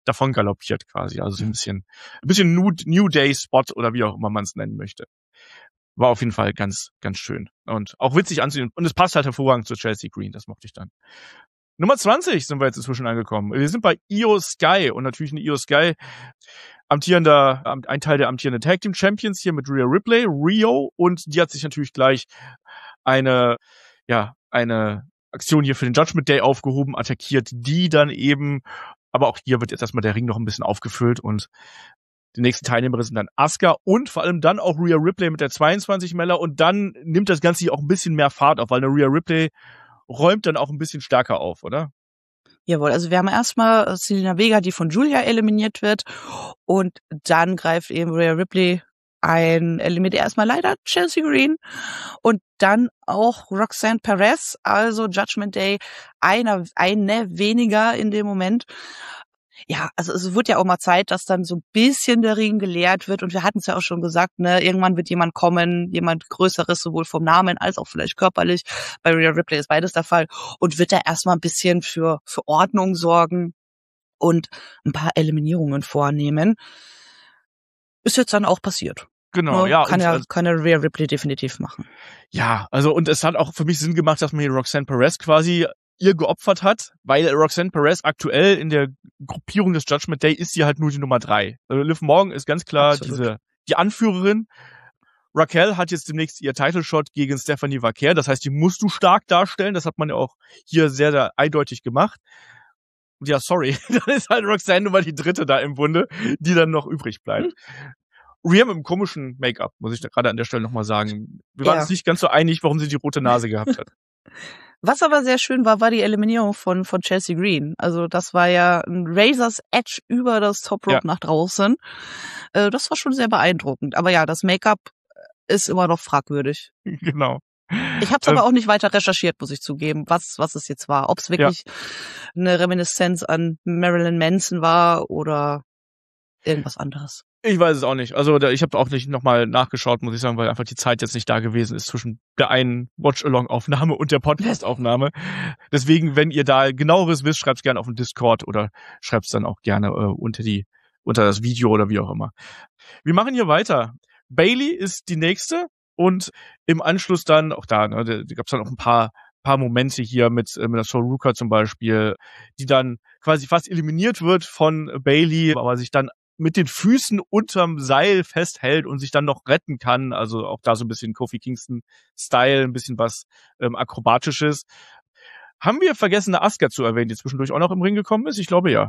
davon galoppiert quasi. Also so ein bisschen, ein bisschen New, New Day Spot oder wie auch immer man es nennen möchte. War auf jeden Fall ganz, ganz schön. Und auch witzig anzusehen. Und es passt halt hervorragend zu Chelsea Green. Das mochte ich dann. Nummer zwanzig sind wir jetzt inzwischen angekommen. Wir sind bei Io Sky und natürlich eine Io Sky, amtierender, ein Teil der amtierenden Tag Team Champions hier mit Rhea Ripley, Rio, und die hat sich natürlich gleich eine, ja, eine Aktion hier für den Judgment Day aufgehoben, attackiert die dann eben, aber auch hier wird jetzt erstmal der Ring noch ein bisschen aufgefüllt und die nächsten Teilnehmer sind dann Asuka und vor allem dann auch Rhea Ripley mit der zweiundzwanzig Meller und dann nimmt das Ganze hier auch ein bisschen mehr Fahrt auf, weil eine Rhea Ripley räumt dann auch ein bisschen stärker auf, oder? Jawohl, also wir haben erstmal Zelina Vega, die von Julia eliminiert wird und dann greift eben Rhea Ripley ein, eliminiert erstmal leider Chelsea Green und dann auch Roxanne Perez, also Judgment Day, einer, eine weniger in dem Moment. Ja, also es wird ja auch mal Zeit, dass dann so ein bisschen der Ring geleert wird und wir hatten es ja auch schon gesagt, ne, irgendwann wird jemand kommen, jemand Größeres, sowohl vom Namen als auch vielleicht körperlich. Bei Rhea Ripley ist beides der Fall und wird da erstmal ein bisschen für, für Ordnung sorgen und ein paar Eliminierungen vornehmen. Ist jetzt dann auch passiert. Genau, ne? ja. Kann und, ja, also, kann ja Rhea Ripley definitiv machen. Ja, also und es hat auch für mich Sinn gemacht, dass man hier Roxanne Perez quasi ihr geopfert hat, weil Roxanne Perez aktuell in der Gruppierung des Judgment Day ist sie halt nur die Nummer drei. Also Liv Morgan ist ganz klar Absolut. diese die Anführerin. Raquel hat jetzt demnächst ihr Title Shot gegen Stephanie Vaquer, das heißt, die musst du stark darstellen, das hat man ja auch hier sehr, sehr eindeutig gemacht. Und ja, sorry, dann ist halt Roxanne Nummer die dritte da im Bunde, die dann noch übrig bleibt. Hm. Rhea mit einem komischen Make-up, muss ich da gerade an der Stelle nochmal sagen. Wir waren Ja. uns nicht ganz so einig, warum sie die rote Nase gehabt hat. Was aber sehr schön war, war die Eliminierung von von Chelsea Green. Also das war ja ein Razor's Edge über das Top Rope Ja. nach draußen. Äh, das war schon sehr beeindruckend. Aber ja, das Make-up ist immer noch fragwürdig. Genau. Ich habe es Ähm, aber auch nicht weiter recherchiert, muss ich zugeben, was was es jetzt war. Ob es wirklich eine Reminiszenz an Marilyn Manson war oder irgendwas anderes. Ich weiß es auch nicht. Also da, ich habe auch nicht nochmal nachgeschaut, muss ich sagen, weil einfach die Zeit jetzt nicht da gewesen ist zwischen der einen Watch-Along-Aufnahme und der Podcast-Aufnahme. Deswegen, wenn ihr da genaueres wisst, schreibt's gerne auf dem Discord oder schreibt's dann auch gerne äh, unter die unter das Video oder wie auch immer. Wir machen hier weiter. Bayley ist die nächste und im Anschluss dann auch da, ne, da, da gab's dann auch ein paar paar Momente hier mit äh, mit der Sol Ruka zum Beispiel, die dann quasi fast eliminiert wird von Bayley, aber sich dann mit den Füßen unterm Seil festhält und sich dann noch retten kann. Also auch da so ein bisschen Kofi Kingston-Style, ein bisschen was ähm, Akrobatisches. Haben wir vergessen, eine Asuka zu erwähnen, die zwischendurch auch noch im Ring gekommen ist? Ich glaube ja.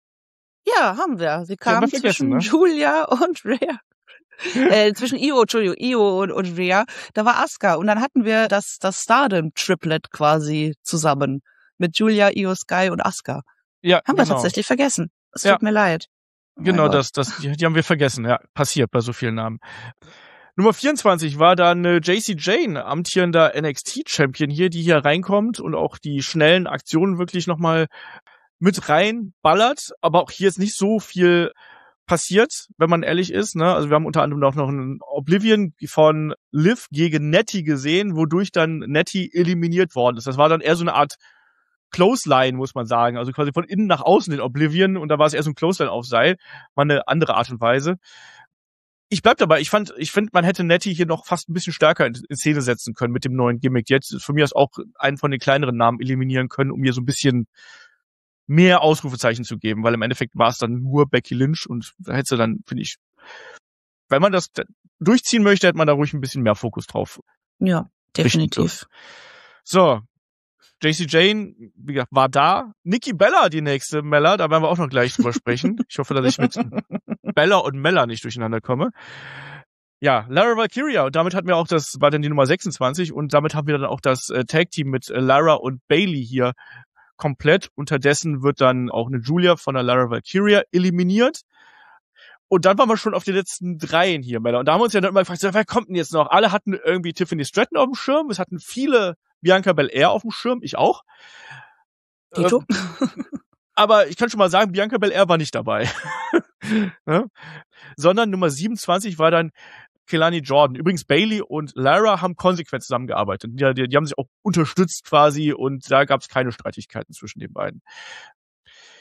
Ja, haben wir. Sie haben wir kam vergessen, zwischen ne? Julia und Rhea. äh, zwischen Io, Entschuldigung, Io und, und Rhea. Da war Asuka. Und dann hatten wir das, das Stardom-Triplet quasi zusammen. Mit Julia, Io Sky und Asuka. Ja, Haben genau. wir tatsächlich vergessen. Es Ja. tut mir leid. Genau, Mein Gott. das, das, die, die haben wir vergessen. Ja, passiert bei so vielen Namen. Nummer vierundzwanzig war dann äh, J C Jane, amtierender N X T-Champion hier, die hier reinkommt und auch die schnellen Aktionen wirklich nochmal mit reinballert. Aber auch hier ist nicht so viel passiert, wenn man ehrlich ist. Ne? Also wir haben unter anderem auch noch einen Oblivion von Liv gegen Nettie gesehen, wodurch dann Nettie eliminiert worden ist. Das war dann eher so eine Art Clothesline, muss man sagen. Also quasi von innen nach außen den Oblivion und da war es eher so ein Clothesline auf Seil. War eine andere Art und Weise. Ich bleib dabei. Ich fand, ich finde, man hätte Nettie hier noch fast ein bisschen stärker in, in Szene setzen können mit dem neuen Gimmick. Jetzt von mir aus auch einen von den kleineren Namen eliminieren können, um ihr so ein bisschen mehr Ausrufezeichen zu geben, weil im Endeffekt war es dann nur Becky Lynch und da hätte sie dann, finde ich, wenn man das durchziehen möchte, hätte man da ruhig ein bisschen mehr Fokus drauf. Ja, definitiv. So. J C Jane, wie gesagt, war da. Nikki Bella, die nächste Mella, da werden wir auch noch gleich drüber sprechen. Ich hoffe, dass ich mit Bella und Mella nicht durcheinander komme. Ja, Lara Valkyria, und damit hatten wir auch das, war dann die Nummer sechsundzwanzig, und damit haben wir dann auch das äh, Tag-Team mit äh, Lara und Bayley hier komplett. Unterdessen wird dann auch eine Julia von der Lara Valkyria eliminiert. Und dann waren wir schon auf den letzten dreien hier, Mella. Und da haben wir uns ja dann immer gefragt, wer kommt denn jetzt noch? Alle hatten irgendwie Tiffany Stratton auf dem Schirm, es hatten viele Bianca Belair auf dem Schirm, ich auch. Tito? Ähm, aber ich kann schon mal sagen, Bianca Belair war nicht dabei. Ja? Sondern Nummer siebenundzwanzig war dann Kelani Jordan. Übrigens, Bayley und Lara haben konsequent zusammengearbeitet. Die, die, die haben sich auch unterstützt quasi und da gab es keine Streitigkeiten zwischen den beiden.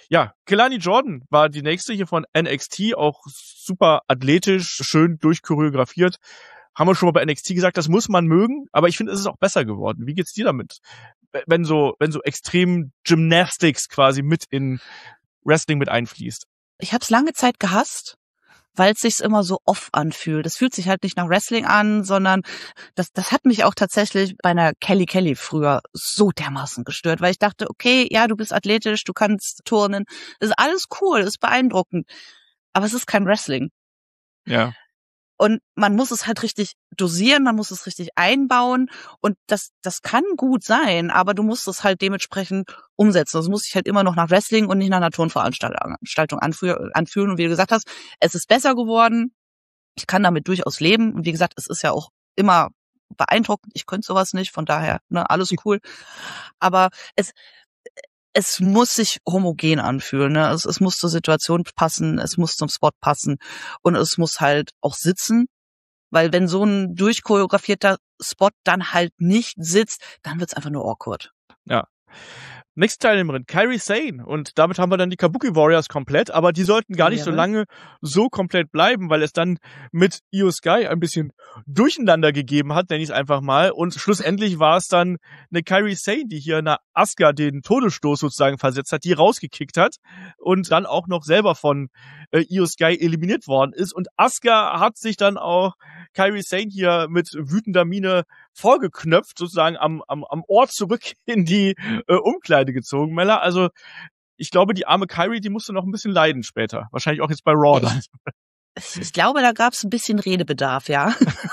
Ja, Kelani Jordan war die nächste hier von N X T, auch super athletisch, schön durchchoreografiert. Haben wir schon mal bei N X T gesagt, das muss man mögen, aber ich finde, es ist auch besser geworden. Wie geht's dir damit? Wenn so, wenn so extrem Gymnastics quasi mit in Wrestling mit einfließt. Ich habe es lange Zeit gehasst, weil es sich immer so off anfühlt. Das fühlt sich halt nicht nach Wrestling an, sondern das, das hat mich auch tatsächlich bei einer Kelly Kelly früher so dermaßen gestört, weil ich dachte, okay, ja, du bist athletisch, du kannst turnen, das ist alles cool, das ist beeindruckend, aber es ist kein Wrestling. Ja. Und man muss es halt richtig dosieren, man muss es richtig einbauen und das das kann gut sein, aber du musst es halt dementsprechend umsetzen. Das muss sich halt immer noch nach Wrestling und nicht nach einer Turnveranstaltung anfühlen. Und wie du gesagt hast, es ist besser geworden. Ich kann damit durchaus leben. Und wie gesagt, es ist ja auch immer beeindruckend. Ich könnte sowas nicht, von daher, ne, alles cool. Aber es es muss sich homogen anfühlen, ne? Es, es muss zur Situation passen, es muss zum Spot passen und es muss halt auch sitzen, weil wenn so ein durchchoreografierter Spot dann halt nicht sitzt, dann wird's einfach nur awkward. Ja. Nächste Teilnehmerin, Kairi Sane. Und damit haben wir dann die Kabuki Warriors komplett, aber die sollten gar nicht so lange so komplett bleiben, weil es dann mit Io Sky ein bisschen Durcheinander gegeben hat, nenne ich es einfach mal. Und schlussendlich war es dann eine Kairi Sane, die hier einer Asuka den Todesstoß sozusagen versetzt hat, die rausgekickt hat und dann auch noch selber von äh, Io Sky eliminiert worden ist. Und Asuka hat sich dann auch Kairi Sane hier mit wütender Miene vorgeknöpft, sozusagen am, am, am Ohr zurück in die äh, Umkleide gezogen, Mella. Also ich glaube, die arme Kairi, die musste noch ein bisschen leiden später. Wahrscheinlich auch jetzt bei Raw dann. Ich, ich glaube, da gab es ein bisschen Redebedarf, ja.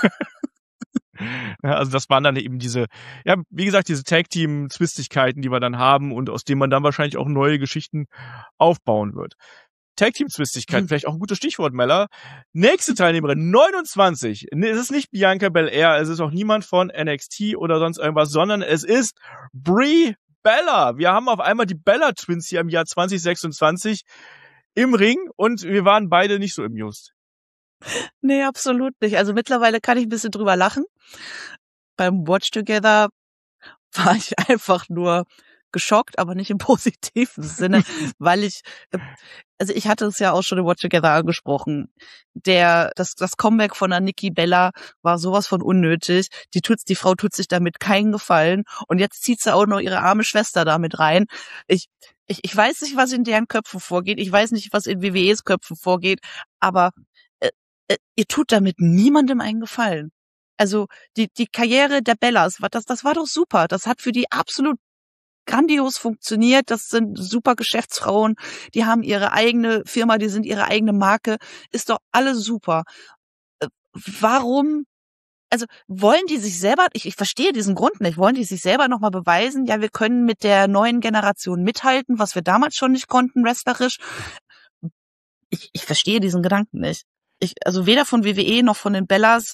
Ja, also das waren dann eben diese, ja, wie gesagt, diese Tag-Team-Zwistigkeiten, die wir dann haben und aus denen man dann wahrscheinlich auch neue Geschichten aufbauen wird. Tag-Team-Zwistigkeit, hm. vielleicht auch ein gutes Stichwort, Mella. Nächste Teilnehmerin, neunundzwanzig. Es ist nicht Bianca Belair, es ist auch niemand von N X T oder sonst irgendwas, sondern es ist Brie Bella. Wir haben auf einmal die Bella-Twins hier im Jahr zwanzig sechsundzwanzig im Ring und wir waren beide nicht so amused. Nee, absolut nicht. Also mittlerweile kann ich ein bisschen drüber lachen. Beim Watch Together war ich einfach nur geschockt, aber nicht im positiven Sinne, weil ich, also ich hatte es ja auch schon im Watch Together angesprochen, der, das, das Comeback von der Nikki Bella war sowas von unnötig, die tut, die Frau tut sich damit keinen Gefallen und jetzt zieht sie auch noch ihre arme Schwester damit rein. Ich, ich, ich weiß nicht, was in deren Köpfen vorgeht, ich weiß nicht, was in W W Es Köpfen vorgeht, aber äh, äh, ihr tut damit niemandem einen Gefallen. Also die, die Karriere der Bellas, das, das war doch super, das hat für die absolut grandios funktioniert, das sind super Geschäftsfrauen, die haben ihre eigene Firma, die sind ihre eigene Marke, ist doch alles super. Warum, also wollen die sich selber, ich, ich verstehe diesen Grund nicht, wollen die sich selber nochmal beweisen, ja, wir können mit der neuen Generation mithalten, was wir damals schon nicht konnten, wrestlerisch. Ich, ich verstehe diesen Gedanken nicht. Ich, also weder von W W E noch von den Bellas.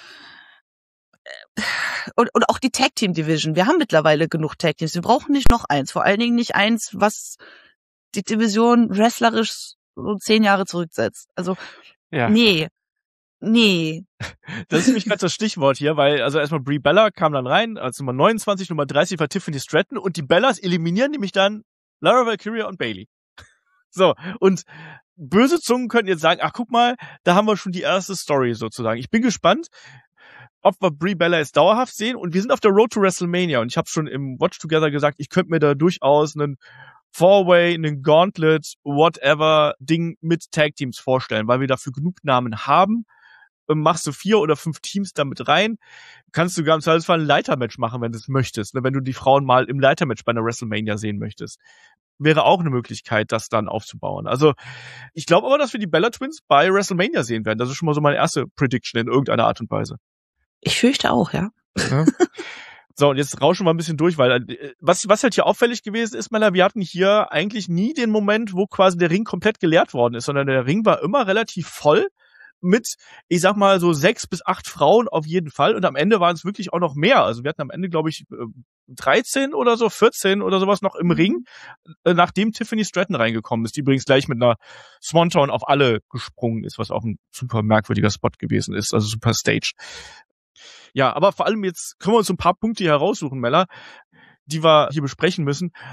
Und, und auch die Tag Team Division. Wir haben mittlerweile genug Tag Teams. Wir brauchen nicht noch eins. Vor allen Dingen nicht eins, was die Division wrestlerisch so zehn Jahre zurücksetzt. Also, ja. nee. Nee. Das ist nämlich gerade das Stichwort hier, weil, also erstmal Brie Bella kam dann rein, als Nummer neunundzwanzig, Nummer dreißig war Tiffany Stratton und die Bellas eliminieren nämlich dann Lara Valkyria und Bayley. So, und böse Zungen könnten jetzt sagen, ach guck mal, da haben wir schon die erste Story sozusagen. Ich bin gespannt, ob wir Brie Bella jetzt dauerhaft sehen. Und wir sind auf der Road to WrestleMania. Und ich habe schon im Watch Together gesagt, ich könnte mir da durchaus einen Four-Way, einen Gauntlet, whatever Ding mit Tag-Teams vorstellen, weil wir dafür genug Namen haben. Machst du vier oder fünf Teams damit rein, kannst du sogar im Zweifelsfall ein Leitermatch machen, wenn du es möchtest. Wenn du die Frauen mal im Leitermatch bei einer WrestleMania sehen möchtest. Wäre auch eine Möglichkeit, das dann aufzubauen. Also ich glaube aber, dass wir die Bella Twins bei WrestleMania sehen werden. Das ist schon mal so meine erste Prediction in irgendeiner Art und Weise. Ich fürchte auch, ja. ja. So, und jetzt rauschen wir ein bisschen durch, weil was was halt hier auffällig gewesen ist, Mella, wir hatten hier eigentlich nie den Moment, wo quasi der Ring komplett geleert worden ist, sondern der Ring war immer relativ voll mit, ich sag mal, so sechs bis acht Frauen auf jeden Fall. Und am Ende waren es wirklich auch noch mehr. Also wir hatten am Ende, glaube ich, dreizehn oder so, vierzehn oder sowas noch im Ring, nachdem Tiffany Stratton reingekommen ist, die übrigens gleich mit einer Swanton auf alle gesprungen ist, was auch ein super merkwürdiger Spot gewesen ist, also super Stage. Ja, aber vor allem jetzt können wir uns ein paar Punkte hier heraussuchen, Mella, die wir hier besprechen müssen.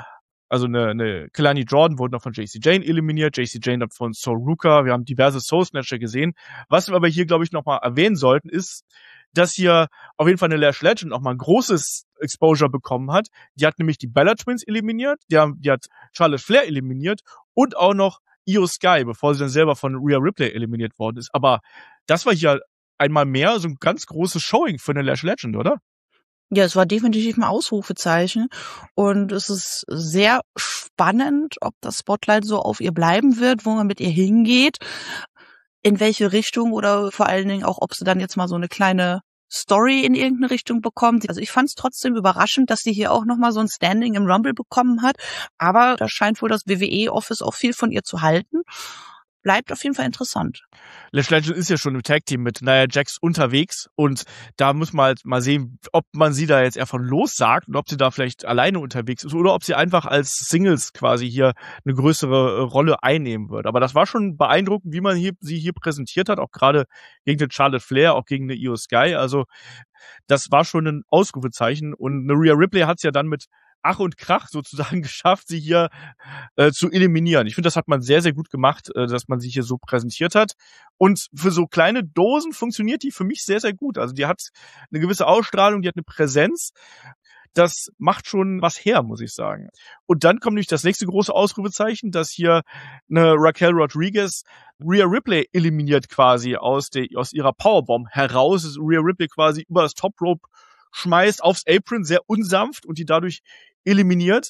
also eine, eine Kelani Jordan wurde noch von J C Jane eliminiert, J C Jane dann von Sol Ruka. Wir haben diverse Soul Snatcher gesehen. Was wir aber hier, glaube ich, nochmal erwähnen sollten, ist, dass hier auf jeden Fall eine Lash Legend auch mal ein großes Exposure bekommen hat. Die hat nämlich die Bella Twins eliminiert, die, haben, die hat Charlotte Flair eliminiert und auch noch Io Sky, bevor sie dann selber von Rhea Ripley eliminiert worden ist. Aber das war hier einmal mehr so ein ganz großes Showing für eine Lash Legend, oder? Ja, es war definitiv ein Ausrufezeichen und es ist sehr spannend, ob das Spotlight so auf ihr bleiben wird, wo man mit ihr hingeht, in welche Richtung oder vor allen Dingen auch, ob sie dann jetzt mal so eine kleine Story in irgendeine Richtung bekommt. Also ich fand es trotzdem überraschend, dass sie hier auch nochmal so ein Standing im Rumble bekommen hat, aber da scheint wohl das W W E-Office auch viel von ihr zu halten. Bleibt auf jeden Fall interessant. Lash Legend ist ja schon im Tag-Team mit Nia Jax unterwegs und da muss man halt mal sehen, ob man sie da jetzt eher von lossagt und ob sie da vielleicht alleine unterwegs ist oder ob sie einfach als Singles quasi hier eine größere Rolle einnehmen wird. Aber das war schon beeindruckend, wie man hier, sie hier präsentiert hat, auch gerade gegen eine Charlotte Flair, auch gegen eine Io Sky. Also das war schon ein Ausrufezeichen und eine Rhea Ripley hat es ja dann mit Ach und Krach sozusagen geschafft, sie hier äh, zu eliminieren. Ich finde, das hat man sehr, sehr gut gemacht, äh, dass man sie hier so präsentiert hat. Und für so kleine Dosen funktioniert die für mich sehr, sehr gut. Also die hat eine gewisse Ausstrahlung, die hat eine Präsenz. Das macht schon was her, muss ich sagen. Und dann kommt nämlich das nächste große Ausrufezeichen, dass hier eine Raquel Rodriguez Rhea Ripley eliminiert quasi aus, der, aus ihrer Powerbomb heraus. Ist Rhea Ripley quasi über das Top Rope schmeißt aufs Apron, sehr unsanft und die dadurch eliminiert.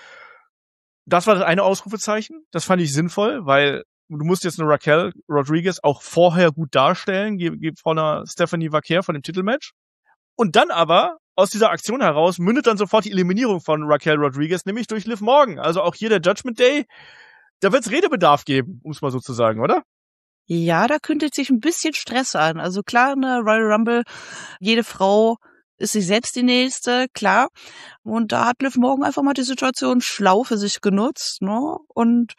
Das war das eine Ausrufezeichen. Das fand ich sinnvoll, weil du musst jetzt eine Raquel Rodriguez auch vorher gut darstellen, von einer Stephanie Vaquer von dem Titelmatch. Und dann aber aus dieser Aktion heraus mündet dann sofort die Eliminierung von Raquel Rodriguez, nämlich durch Liv Morgan. Also auch hier der Judgment Day, da wird es Redebedarf geben, um es mal so zu sagen, oder? Ja, da kündigt sich ein bisschen Stress an. Also klar, eine Royal Rumble, jede Frau ist sich selbst die Nächste, klar. Und da hat Liv Morgan einfach mal die Situation schlau für sich genutzt, ne? Und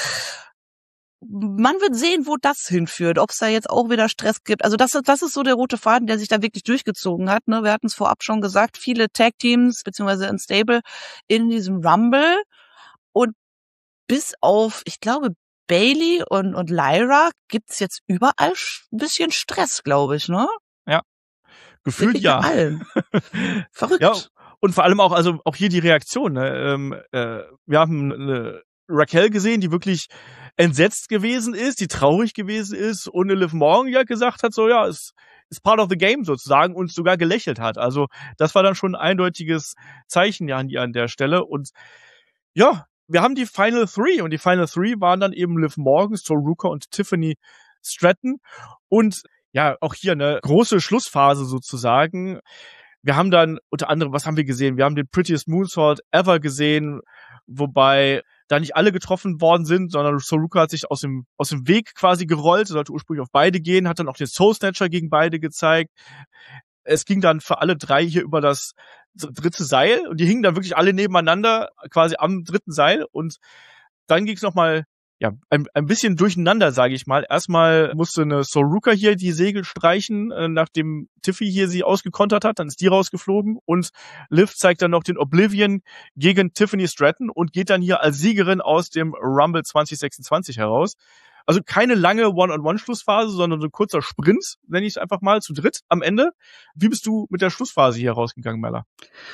man wird sehen, wo das hinführt, ob es da jetzt auch wieder Stress gibt. Also das, das ist so der rote Faden, der sich da wirklich durchgezogen hat, ne? Wir hatten es vorab schon gesagt, viele Tag-Teams beziehungsweise ein Stable in diesem Rumble. Und bis auf, ich glaube, Bayley und, und Lyra gibt's jetzt überall ein bisschen Stress, glaube ich, ne? Ja. Gefühlt ja. Verrückt. Ja, und vor allem auch, also auch hier die Reaktion. Ne? Ähm, äh, wir haben eine Raquel gesehen, die wirklich entsetzt gewesen ist, die traurig gewesen ist und eine Liv Morgan ja gesagt hat, so ja, es ist part of the game sozusagen und sogar gelächelt hat. Also das war dann schon ein eindeutiges Zeichen ja an, die, an der Stelle. Und ja, wir haben die Final Three und die Final Three waren dann eben Liv Morgan, Sol Ruka und Tiffany Stratton und ja, auch hier eine große Schlussphase sozusagen. Wir haben dann unter anderem, was haben wir gesehen? Wir haben den Prettiest Moonsault ever gesehen, wobei da nicht alle getroffen worden sind, sondern Sol Ruka hat sich aus dem aus dem Weg quasi gerollt, sollte ursprünglich auf beide gehen, hat dann auch den Soul Snatcher gegen beide gezeigt. Es ging dann für alle drei hier über das dritte Seil und die hingen dann wirklich alle nebeneinander quasi am dritten Seil und dann ging es nochmal ja, ein, ein bisschen durcheinander, sage ich mal. Erstmal musste eine Sol Ruka hier die Segel streichen, äh, nachdem Tiffy hier sie ausgekontert hat, dann ist die rausgeflogen und Liv zeigt dann noch den Oblivion gegen Tiffany Stratton und geht dann hier als Siegerin aus dem Rumble zwanzig sechsundzwanzig heraus. Also keine lange One-on-One-Schlussphase, sondern so ein kurzer Sprint, nenne ich es einfach mal, zu dritt am Ende. Wie bist du mit der Schlussphase hier rausgegangen, Mella?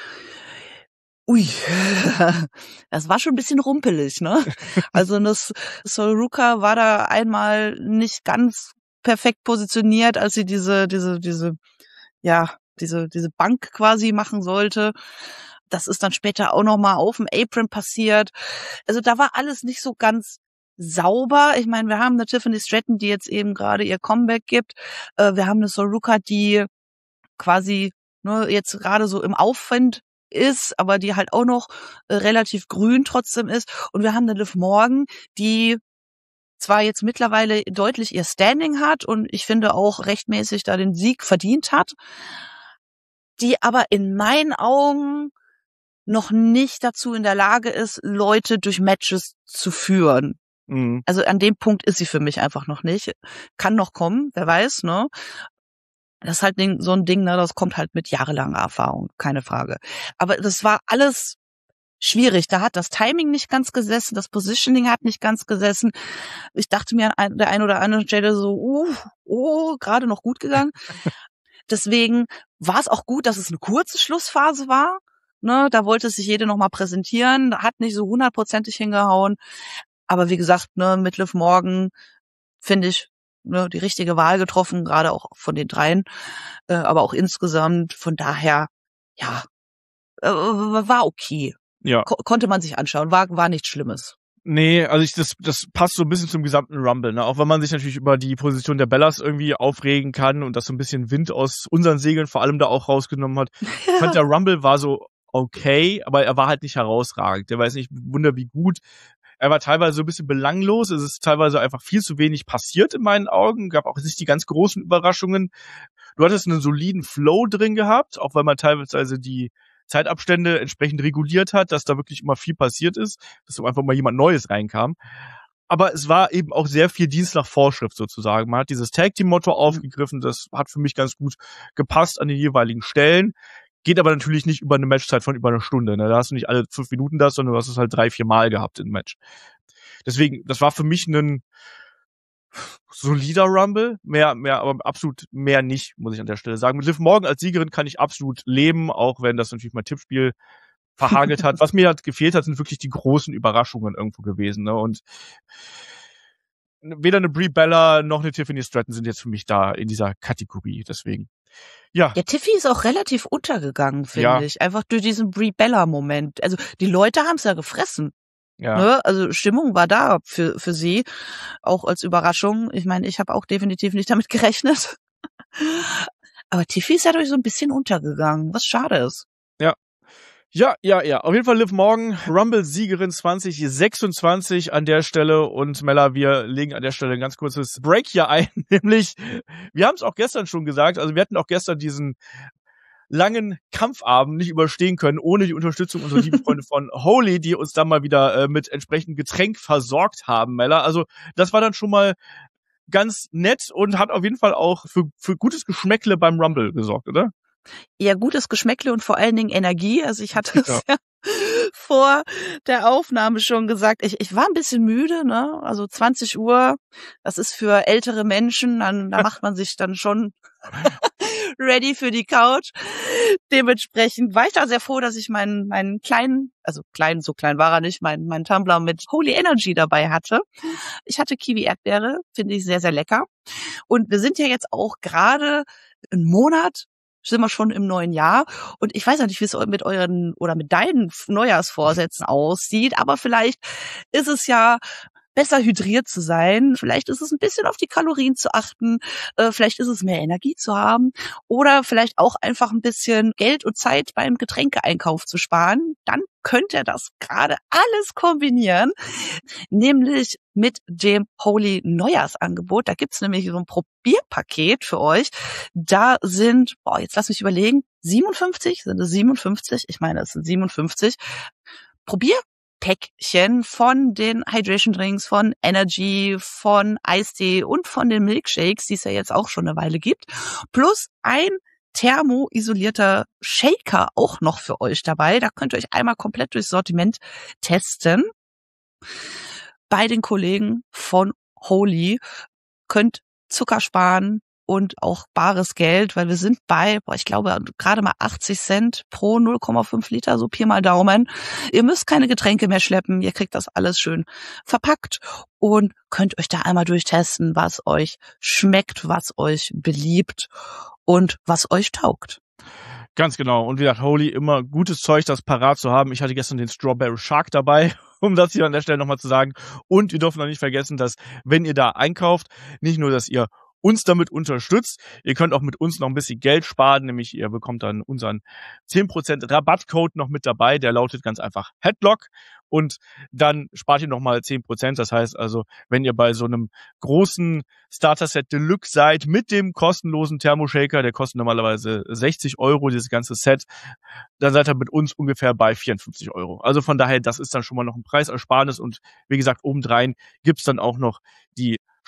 Ui, das war schon ein bisschen rumpelig, ne? Also das Sol Ruka war da einmal nicht ganz perfekt positioniert, als sie diese, diese, diese, ja, diese, diese Bank quasi machen sollte. Das ist dann später auch nochmal auf dem Apron passiert. Also da war alles nicht so ganz sauber. Ich meine, wir haben eine Tiffany Stratton, die jetzt eben gerade ihr Comeback gibt. Wir haben eine Sol Ruka, die quasi ne, jetzt gerade so im Aufwind ist, aber die halt auch noch äh, relativ grün trotzdem ist. Und wir haben eine Liv Morgan, die zwar jetzt mittlerweile deutlich ihr Standing hat und ich finde auch rechtmäßig da den Sieg verdient hat, die aber in meinen Augen noch nicht dazu in der Lage ist, Leute durch Matches zu führen. Mhm. Also an dem Punkt ist sie für mich einfach noch nicht. Kann noch kommen, wer weiß, ne? Das ist halt so ein Ding, ne, das kommt halt mit jahrelanger Erfahrung, keine Frage. Aber das war alles schwierig. Da hat das Timing nicht ganz gesessen, das Positioning hat nicht ganz gesessen. Ich dachte mir an der einen oder anderen Stelle so, uh, oh, gerade noch gut gegangen. Deswegen war es auch gut, dass es eine kurze Schlussphase war. Ne, da wollte sich jede nochmal präsentieren, hat nicht so hundertprozentig hingehauen. Aber wie gesagt, ne, mit Liv Morgan finde ich ne, die richtige Wahl getroffen, gerade auch von den dreien, äh, aber auch insgesamt. Von daher, ja, äh, war okay. Ja. Ko- konnte man sich anschauen, war war nichts Schlimmes. Nee, also ich, das, das passt so ein bisschen zum gesamten Rumble, ne? Auch wenn man sich natürlich über die Position der Bellas irgendwie aufregen kann und das so ein bisschen Wind aus unseren Segeln vor allem da auch rausgenommen hat. Ich fand, der Rumble war so okay, aber er war halt nicht herausragend. Der war jetzt nicht wunder wie gut. Er war teilweise so ein bisschen belanglos. Es ist teilweise einfach viel zu wenig passiert in meinen Augen. Gab auch nicht die ganz großen Überraschungen. Du hattest einen soliden Flow drin gehabt, auch weil man teilweise die Zeitabstände entsprechend reguliert hat, dass da wirklich immer viel passiert ist, dass einfach mal jemand Neues reinkam. Aber es war eben auch sehr viel Dienst nach Vorschrift sozusagen. Man hat dieses Tag-Team-Motto aufgegriffen, das hat für mich ganz gut gepasst an den jeweiligen Stellen. Geht aber natürlich nicht über eine Matchzeit von über einer Stunde. Ne? Da hast du nicht alle fünf Minuten das, sondern du hast es halt drei, vier Mal gehabt im Match. Deswegen, das war für mich ein solider Rumble, mehr, mehr, aber absolut mehr nicht, muss ich an der Stelle sagen. Mit Liv Morgan als Siegerin kann ich absolut leben, auch wenn das natürlich mein Tippspiel verhagelt hat. Was mir halt gefehlt hat, sind wirklich die großen Überraschungen irgendwo gewesen. Ne? Und weder eine Brie Bella noch eine Tiffany Stratton sind jetzt für mich da in dieser Kategorie. Deswegen, ja. Ja, Tiffy ist auch relativ untergegangen, finde Ja. ich. Einfach durch diesen Brie Bella-Moment. Also die Leute haben es ja gefressen. Ja. Ne? Also Stimmung war da für für sie, auch als Überraschung. Ich meine, ich habe auch definitiv nicht damit gerechnet. Aber Tiffy ist ja durch so ein bisschen untergegangen, was schade ist. Ja, ja, ja. Auf jeden Fall Liv Morgan, Rumble-Siegerin zwanzig sechsundzwanzig an der Stelle. Und Mella, wir legen an der Stelle ein ganz kurzes Break hier ein. Nämlich, wir haben es auch gestern schon gesagt, also wir hatten auch gestern diesen langen Kampfabend nicht überstehen können, ohne die Unterstützung unserer lieben Freunde von Holy, die uns dann mal wieder äh, mit entsprechendem Getränk versorgt haben, Mella. Also das war dann schon mal ganz nett und hat auf jeden Fall auch für, für gutes Geschmäckle beim Rumble gesorgt, oder? Ja, gutes Geschmäckle und vor allen Dingen Energie. Also ich hatte Ja. es ja vor der Aufnahme schon gesagt. Ich, ich war ein bisschen müde, ne? Also zwanzig Uhr, das ist für ältere Menschen, dann, da macht man sich dann schon ready für die Couch. Dementsprechend war ich da sehr froh, dass ich meinen, meinen kleinen, also klein, so klein war er nicht, meinen, meinen Tumbler mit Holy Energy dabei hatte. Ich hatte Kiwi-Erdbeere, finde ich sehr, sehr lecker. Und wir sind ja jetzt auch gerade einen Monat sind wir schon im neuen Jahr. Und ich weiß ja nicht, wie es mit euren oder mit deinen Neujahrsvorsätzen aussieht, aber vielleicht ist es ja besser hydriert zu sein. Vielleicht ist es ein bisschen auf die Kalorien zu achten. Äh, vielleicht ist es mehr Energie zu haben. Oder vielleicht auch einfach ein bisschen Geld und Zeit beim Getränkeeinkauf zu sparen. Dann könnt ihr das gerade alles kombinieren. Nämlich mit dem Holy Neujahrsangebot. Da gibt's nämlich so ein Probierpaket für euch. Da sind, boah, jetzt lass mich überlegen, siebenundfünfzig? Sind es siebenundfünfzig? Ich meine, es sind siebenundfünfzig. Probierpäckchen von den Hydration Drinks, von Energy, von Eistee und von den Milkshakes, die es ja jetzt auch schon eine Weile gibt. Plus ein thermoisolierter Shaker auch noch für euch dabei. Da könnt ihr euch einmal komplett durchs Sortiment testen. Bei den Kollegen von Holy könnt Zucker sparen und auch bares Geld, weil wir sind bei, boah, ich glaube, gerade mal achtzig Cent pro null Komma fünf Liter, so Pi mal Daumen. Ihr müsst keine Getränke mehr schleppen, ihr kriegt das alles schön verpackt und könnt euch da einmal durchtesten, was euch schmeckt, was euch beliebt und was euch taugt. Ganz genau. Und wie gesagt, Holy, immer gutes Zeug, das parat zu haben. Ich hatte gestern den Strawberry Shark dabei, um das hier an der Stelle nochmal zu sagen. Und wir dürfen noch nicht vergessen, dass, wenn ihr da einkauft, nicht nur, dass ihr uns damit unterstützt. Ihr könnt auch mit uns noch ein bisschen Geld sparen, nämlich ihr bekommt dann unseren zehn Prozent Rabattcode noch mit dabei, der lautet ganz einfach Headlock und dann spart ihr nochmal zehn Prozent. Das heißt also, wenn ihr bei so einem großen Starter-Set Deluxe seid mit dem kostenlosen Thermoshaker, der kostet normalerweise sechzig Euro, dieses ganze Set, dann seid ihr mit uns ungefähr bei vierundfünfzig Euro. Also von daher, das ist dann schon mal noch ein Preisersparnis und wie gesagt, obendrein gibt's dann auch noch die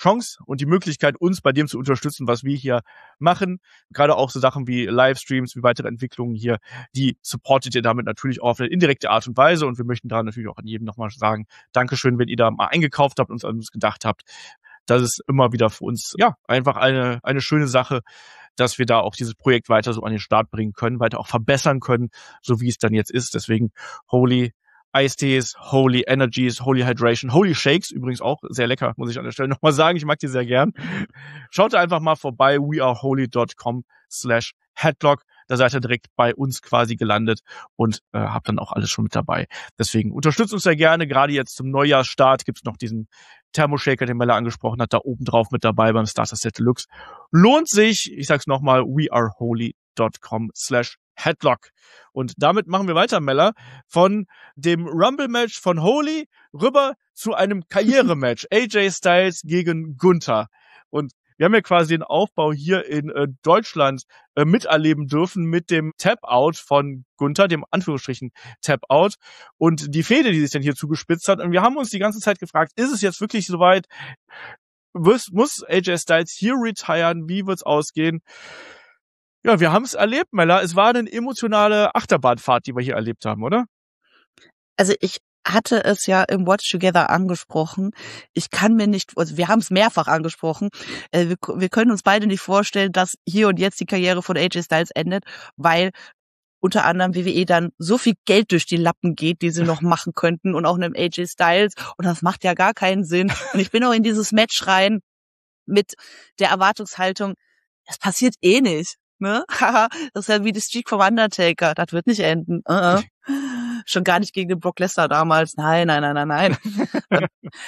Chance und die Möglichkeit, uns bei dem zu unterstützen, was wir hier machen. Gerade auch so Sachen wie Livestreams, wie weitere Entwicklungen hier, die supportet ihr damit natürlich auch auf eine indirekte Art und Weise. Und wir möchten da natürlich auch an jedem nochmal sagen, Dankeschön, wenn ihr da mal eingekauft habt und an uns gedacht habt. Das ist immer wieder für uns, ja, einfach eine, eine schöne Sache, dass wir da auch dieses Projekt weiter so an den Start bringen können, weiter auch verbessern können, so wie es dann jetzt ist. Deswegen Holy Eistees, Holy Energies, Holy Hydration, Holy Shakes, übrigens auch sehr lecker, muss ich an der Stelle nochmal sagen. Ich mag die sehr gern. Schaut da einfach mal vorbei, weareholy.com slash headlock. Da seid ihr direkt bei uns quasi gelandet und äh, habt dann auch alles schon mit dabei. Deswegen unterstützt uns sehr gerne. Gerade jetzt zum Neujahrsstart gibt's noch diesen Thermoshaker, den Mella angesprochen hat, da oben drauf mit dabei beim Starter Set Deluxe. Lohnt sich. Ich sag's nochmal, weareholy.com slash Headlock. Und damit machen wir weiter, Mella, von dem Rumble-Match von Holy rüber zu einem Karriere-Match. A J Styles gegen Gunther. Und wir haben ja quasi den Aufbau hier in äh, Deutschland äh, miterleben dürfen mit dem Tap-Out von Gunther, dem Anführungsstrichen Tap-Out und die Fehde, die sich dann hier zugespitzt hat. Und wir haben uns die ganze Zeit gefragt, ist es jetzt wirklich soweit? Muss, muss A J Styles hier retiren? Wie wird's ausgehen? Ja, wir haben es erlebt, Mella. Es war eine emotionale Achterbahnfahrt, die wir hier erlebt haben, oder? Also ich hatte es ja im Watch Together angesprochen. Ich kann mir nicht, also wir haben es mehrfach angesprochen, äh, wir, wir können uns beide nicht vorstellen, dass hier und jetzt die Karriere von A J Styles endet, weil unter anderem W W E dann so viel Geld durch die Lappen geht, die sie noch machen könnten und auch einem A J Styles und das macht ja gar keinen Sinn. Und ich bin auch in dieses Match rein mit der Erwartungshaltung, es passiert eh nicht. Ne? Das ist ja wie die Streak vom Undertaker. Das wird nicht enden. Uh-uh. Schon gar nicht gegen den Brock Lesnar damals. Nein, nein, nein, nein, nein.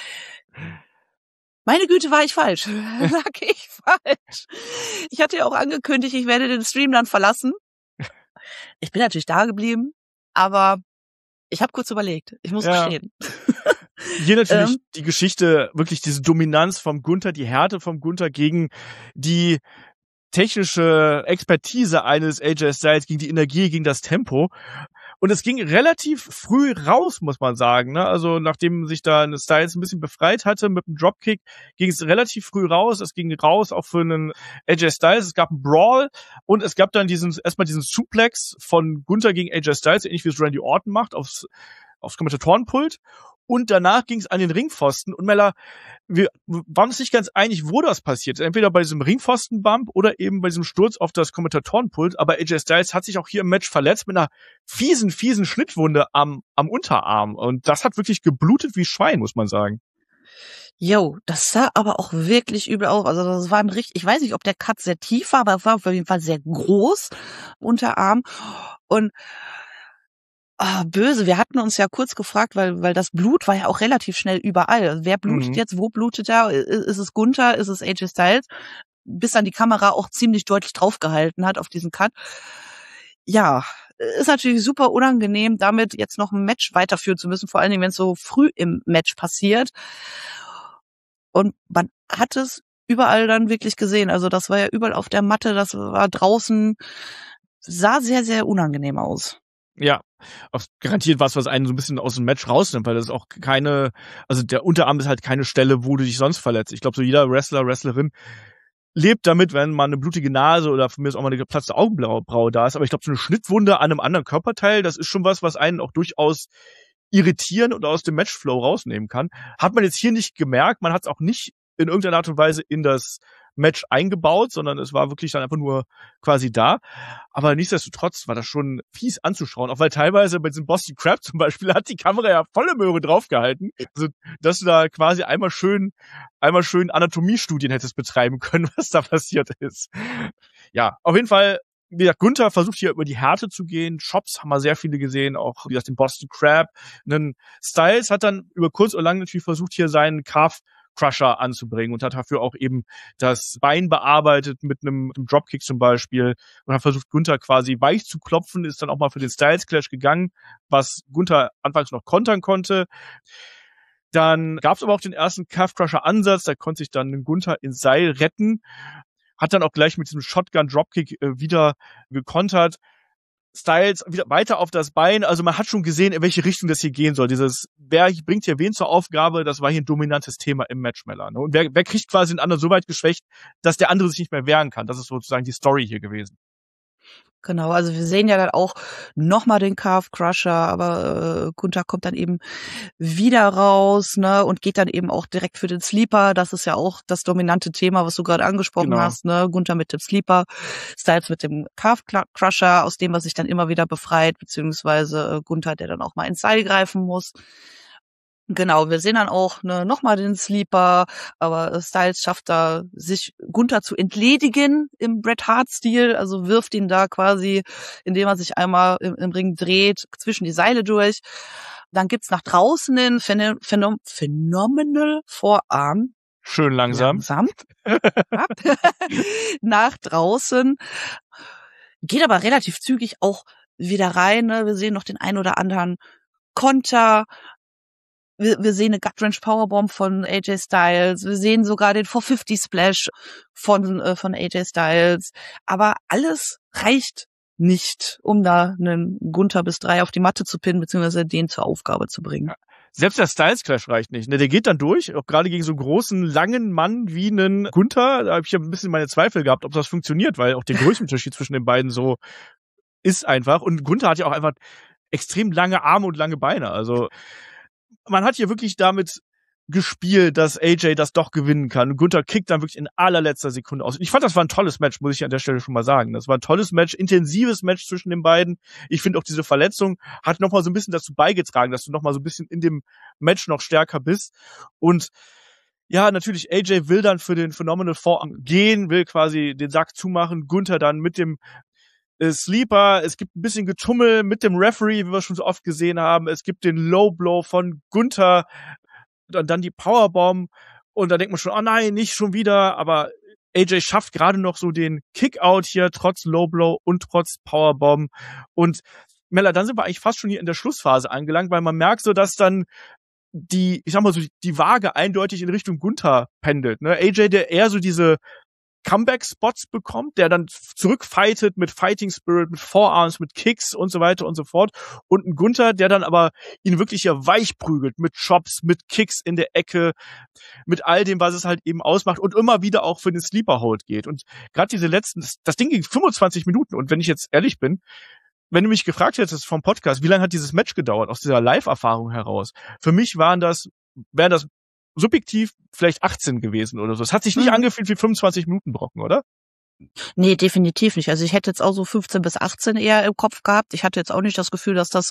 Meine Güte, war ich falsch. Sag ich falsch. Ich hatte ja auch angekündigt, ich werde den Stream dann verlassen. Ich bin natürlich da geblieben, aber ich habe kurz überlegt. Ich muss ja. gestehen. Hier natürlich ähm, die Geschichte, wirklich diese Dominanz vom Gunther, die Härte vom Gunther gegen die technische Expertise eines A J Styles, gegen die Energie, gegen das Tempo. Und es ging relativ früh raus, muss man sagen. Ne? Also nachdem sich da eine Styles ein bisschen befreit hatte mit dem Dropkick, ging es relativ früh raus. Es ging raus auch für einen A J Styles. Es gab einen Brawl und es gab dann diesen erstmal diesen Suplex von Gunther gegen A J Styles, ähnlich wie es Randy Orton macht, aufs, aufs Kommentatorenpult. Und danach ging es an den Ringpfosten. Und Mella, wir waren uns nicht ganz einig, wo das passiert. Entweder bei diesem Ringpfostenbump oder eben bei diesem Sturz auf das Kommentatorenpult. Aber A J Styles hat sich auch hier im Match verletzt mit einer fiesen, fiesen Schnittwunde am, am Unterarm. Und das hat wirklich geblutet wie Schwein, muss man sagen. Jo, das sah aber auch wirklich übel aus. Also das war ein richtig, ich weiß nicht, ob der Cut sehr tief war, aber es war auf jeden Fall sehr groß, Unterarm. Und Ah, böse. Wir hatten uns ja kurz gefragt, weil weil das Blut war ja auch relativ schnell überall. Also wer blutet Mhm. jetzt? Wo blutet er? Ist es Gunther? Ist es A J Styles? Bis dann die Kamera auch ziemlich deutlich draufgehalten hat auf diesen Cut. Ja, ist natürlich super unangenehm, damit jetzt noch ein Match weiterführen zu müssen, vor allen Dingen, wenn es so früh im Match passiert. Und man hat es überall dann wirklich gesehen. Also das war ja überall auf der Matte, das war draußen, sah sehr, sehr unangenehm aus. Ja, auf, garantiert was, was einen so ein bisschen aus dem Match rausnimmt, weil das ist auch keine, also der Unterarm ist halt keine Stelle, wo du dich sonst verletzt. Ich glaube, so jeder Wrestler, Wrestlerin lebt damit, wenn mal eine blutige Nase oder von mir ist auch mal eine geplatzte Augenbraue da ist. Aber ich glaube, so eine Schnittwunde an einem anderen Körperteil, das ist schon was, was einen auch durchaus irritieren und aus dem Matchflow rausnehmen kann. Hat man jetzt hier nicht gemerkt, man hat es auch nicht in irgendeiner Art und Weise in das Match eingebaut, sondern es war wirklich dann einfach nur quasi da. Aber nichtsdestotrotz war das schon fies anzuschauen, auch weil teilweise bei diesem Boston Crab zum Beispiel hat die Kamera ja volle Möhre draufgehalten. Also, dass du da quasi einmal schön, einmal schön Anatomiestudien hättest betreiben können, was da passiert ist. Ja, auf jeden Fall, wie gesagt, Gunther versucht hier über die Härte zu gehen. Chops haben wir sehr viele gesehen, auch wie gesagt den Boston Crab. Einen Styles hat dann über kurz oder lang natürlich versucht, hier seinen Calf Crusher anzubringen und hat dafür auch eben das Bein bearbeitet mit einem, einem Dropkick zum Beispiel und hat versucht, Gunther quasi weich zu klopfen, ist dann auch mal für den Styles Clash gegangen, was Gunther anfangs noch kontern konnte. Dann gab es aber auch den ersten Calf Crusher Ansatz, da konnte sich dann Gunther ins Seil retten, hat dann auch gleich mit diesem Shotgun Dropkick äh, wieder gekontert. Styles wieder weiter auf das Bein. Also man hat schon gesehen, in welche Richtung das hier gehen soll. Dieses, wer bringt hier wen zur Aufgabe, das war hier ein dominantes Thema im Match, Mella. Ne? Und wer, wer kriegt quasi den anderen so weit geschwächt, dass der andere sich nicht mehr wehren kann. Das ist sozusagen die Story hier gewesen. Genau, also wir sehen ja dann auch nochmal den Calf Crusher, aber äh, Gunther kommt dann eben wieder raus, ne, und geht dann eben auch direkt für den Sleeper. Das ist ja auch das dominante Thema, was du gerade angesprochen Genau. hast, ne, Gunther mit dem Sleeper, Styles mit dem Calf Crusher, aus dem er sich dann immer wieder befreit, beziehungsweise äh, Gunther, der dann auch mal ins Seil greifen muss. Genau, wir sehen dann auch ne, nochmal den Sleeper, aber Styles schafft da, sich Gunther zu entledigen im Bret Hart-Stil, also wirft ihn da quasi, indem er sich einmal im, im Ring dreht, zwischen die Seile durch. Dann gibt's nach draußen den Phen- Phen- Phenomenal Forearm. Schön langsam. Langsam. Nach draußen. Geht aber relativ zügig auch wieder rein. Ne? Wir sehen noch den ein oder anderen Konter. Wir, wir sehen eine Gut-Wrench Powerbomb von A J Styles. Wir sehen sogar den four fifty Splash von, äh, von A J Styles. Aber alles reicht nicht, um da einen Gunther bis drei auf die Matte zu pinnen, beziehungsweise den zur Aufgabe zu bringen. Ja. Selbst der Styles-Clash reicht nicht. Ne? Der geht dann durch, auch gerade gegen so einen großen, langen Mann wie einen Gunther. Da habe ich ja ein bisschen meine Zweifel gehabt, ob das funktioniert, weil auch der Größenunterschied zwischen den beiden so ist einfach. Und Gunther hat ja auch einfach extrem lange Arme und lange Beine. Also man hat hier wirklich damit gespielt, dass A J das doch gewinnen kann. Und Gunther kickt dann wirklich in allerletzter Sekunde aus. Ich fand, das war ein tolles Match, muss ich an der Stelle schon mal sagen. Das war ein tolles Match, intensives Match zwischen den beiden. Ich finde auch, diese Verletzung hat nochmal so ein bisschen dazu beigetragen, dass du nochmal so ein bisschen in dem Match noch stärker bist. Und ja, natürlich, A J will dann für den Phenomenal Forearm gehen, will quasi den Sack zumachen. Gunther dann mit dem Sleeper, es gibt ein bisschen Getummel mit dem Referee, wie wir schon so oft gesehen haben. Es gibt den Low Blow von Gunther, und dann die Powerbomb. Und da denkt man schon, oh nein, nicht schon wieder. Aber A J schafft gerade noch so den Kickout hier, trotz Low Blow und trotz Powerbomb. Und Mella, dann sind wir eigentlich fast schon hier in der Schlussphase angelangt, weil man merkt so, dass dann die, ich sag mal so, die Waage eindeutig in Richtung Gunther pendelt. Ne? A J, der eher so diese Comeback-Spots bekommt, der dann zurückfightet mit Fighting Spirit, mit Forearms, mit Kicks und so weiter und so fort. Und ein Gunther, der dann aber ihn wirklich ja weich prügelt mit Chops, mit Kicks in der Ecke, mit all dem, was es halt eben ausmacht und immer wieder auch für den Sleeper-Hold geht. Und gerade diese letzten, das, das Ding ging fünfundzwanzig Minuten. Und wenn ich jetzt ehrlich bin, wenn du mich gefragt hättest vom Podcast, wie lange hat dieses Match gedauert, aus dieser Live-Erfahrung heraus? Für mich waren das, wären das subjektiv vielleicht achtzehn gewesen oder so. Es hat sich nicht mhm. angefühlt wie fünfundzwanzig Minuten Brocken, oder? Nee, definitiv nicht. Also ich hätte jetzt auch so fünfzehn bis achtzehn eher im Kopf gehabt. Ich hatte jetzt auch nicht das Gefühl, dass das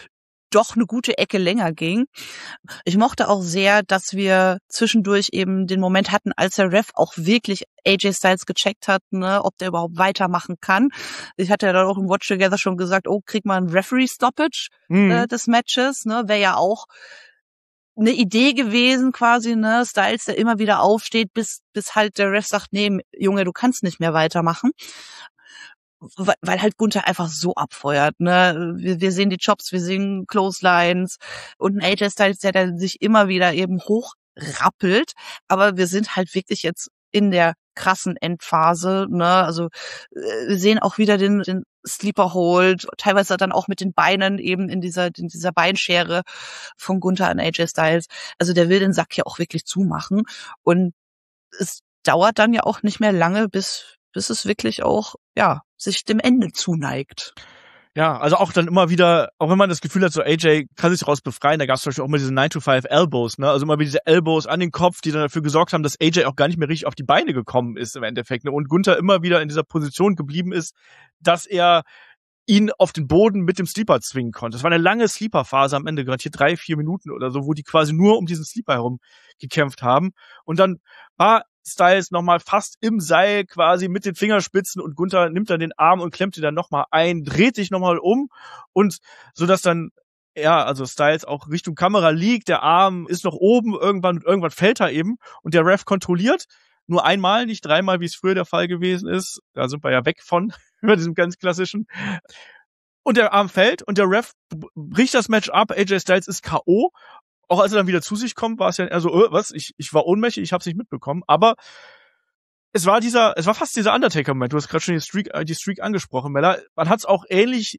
doch eine gute Ecke länger ging. Ich mochte auch sehr, dass wir zwischendurch eben den Moment hatten, als der Ref auch wirklich A J Styles gecheckt hat, ne, ob der überhaupt weitermachen kann. Ich hatte ja dann auch im Watch Together schon gesagt, oh, krieg mal ein Referee-Stoppage mhm. äh, des Matches, ne, wäre ja auch eine Idee gewesen quasi, ne, Styles, der immer wieder aufsteht, bis bis halt der Ref sagt, nee, Junge, du kannst nicht mehr weitermachen. Weil, weil halt Gunther einfach so abfeuert, ne. Wir, wir sehen die Chops, wir sehen Clotheslines und ein A J Styles, der dann sich immer wieder eben hochrappelt. Aber wir sind halt wirklich jetzt in der krassen Endphase, ne. Also wir sehen auch wieder den, den Sleeper Hold, teilweise dann auch mit den Beinen eben in dieser in dieser Beinschere von Gunther an A J Styles. Also der will den Sack ja auch wirklich zumachen und es dauert dann ja auch nicht mehr lange, bis bis es wirklich auch ja sich dem Ende zuneigt. Ja, also auch dann immer wieder, auch wenn man das Gefühl hat, so A J kann sich daraus befreien, da gab es zum Beispiel auch immer diese nine to five Elbows, ne, also immer wieder diese Elbows an den Kopf, die dann dafür gesorgt haben, dass A J auch gar nicht mehr richtig auf die Beine gekommen ist im Endeffekt, ne, und Gunther immer wieder in dieser Position geblieben ist, dass er ihn auf den Boden mit dem Sleeper zwingen konnte. Das war eine lange Sleeper-Phase am Ende, gerade hier drei, vier Minuten oder so, wo die quasi nur um diesen Sleeper herum gekämpft haben. Und dann war Styles nochmal fast im Seil quasi mit den Fingerspitzen und Gunther nimmt dann den Arm und klemmt ihn dann nochmal ein, dreht sich nochmal um und so dass dann, ja, also Styles auch Richtung Kamera liegt, der Arm ist noch oben irgendwann und irgendwann fällt er eben und der Ref kontrolliert nur einmal, nicht dreimal, wie es früher der Fall gewesen ist. Da sind wir ja weg von, über diesem ganz klassischen. Und der Arm fällt und der Ref bricht das Match ab. A J Styles ist K O. Auch als er dann wieder zu sich kommt, war es ja eher so, äh, was, ich, ich war ohnmächtig, ich hab's nicht mitbekommen. Aber es war dieser, es war fast dieser Undertaker-Moment. Du hast gerade schon die Streak, die Streak angesprochen, Mella. Man hat's auch ähnlich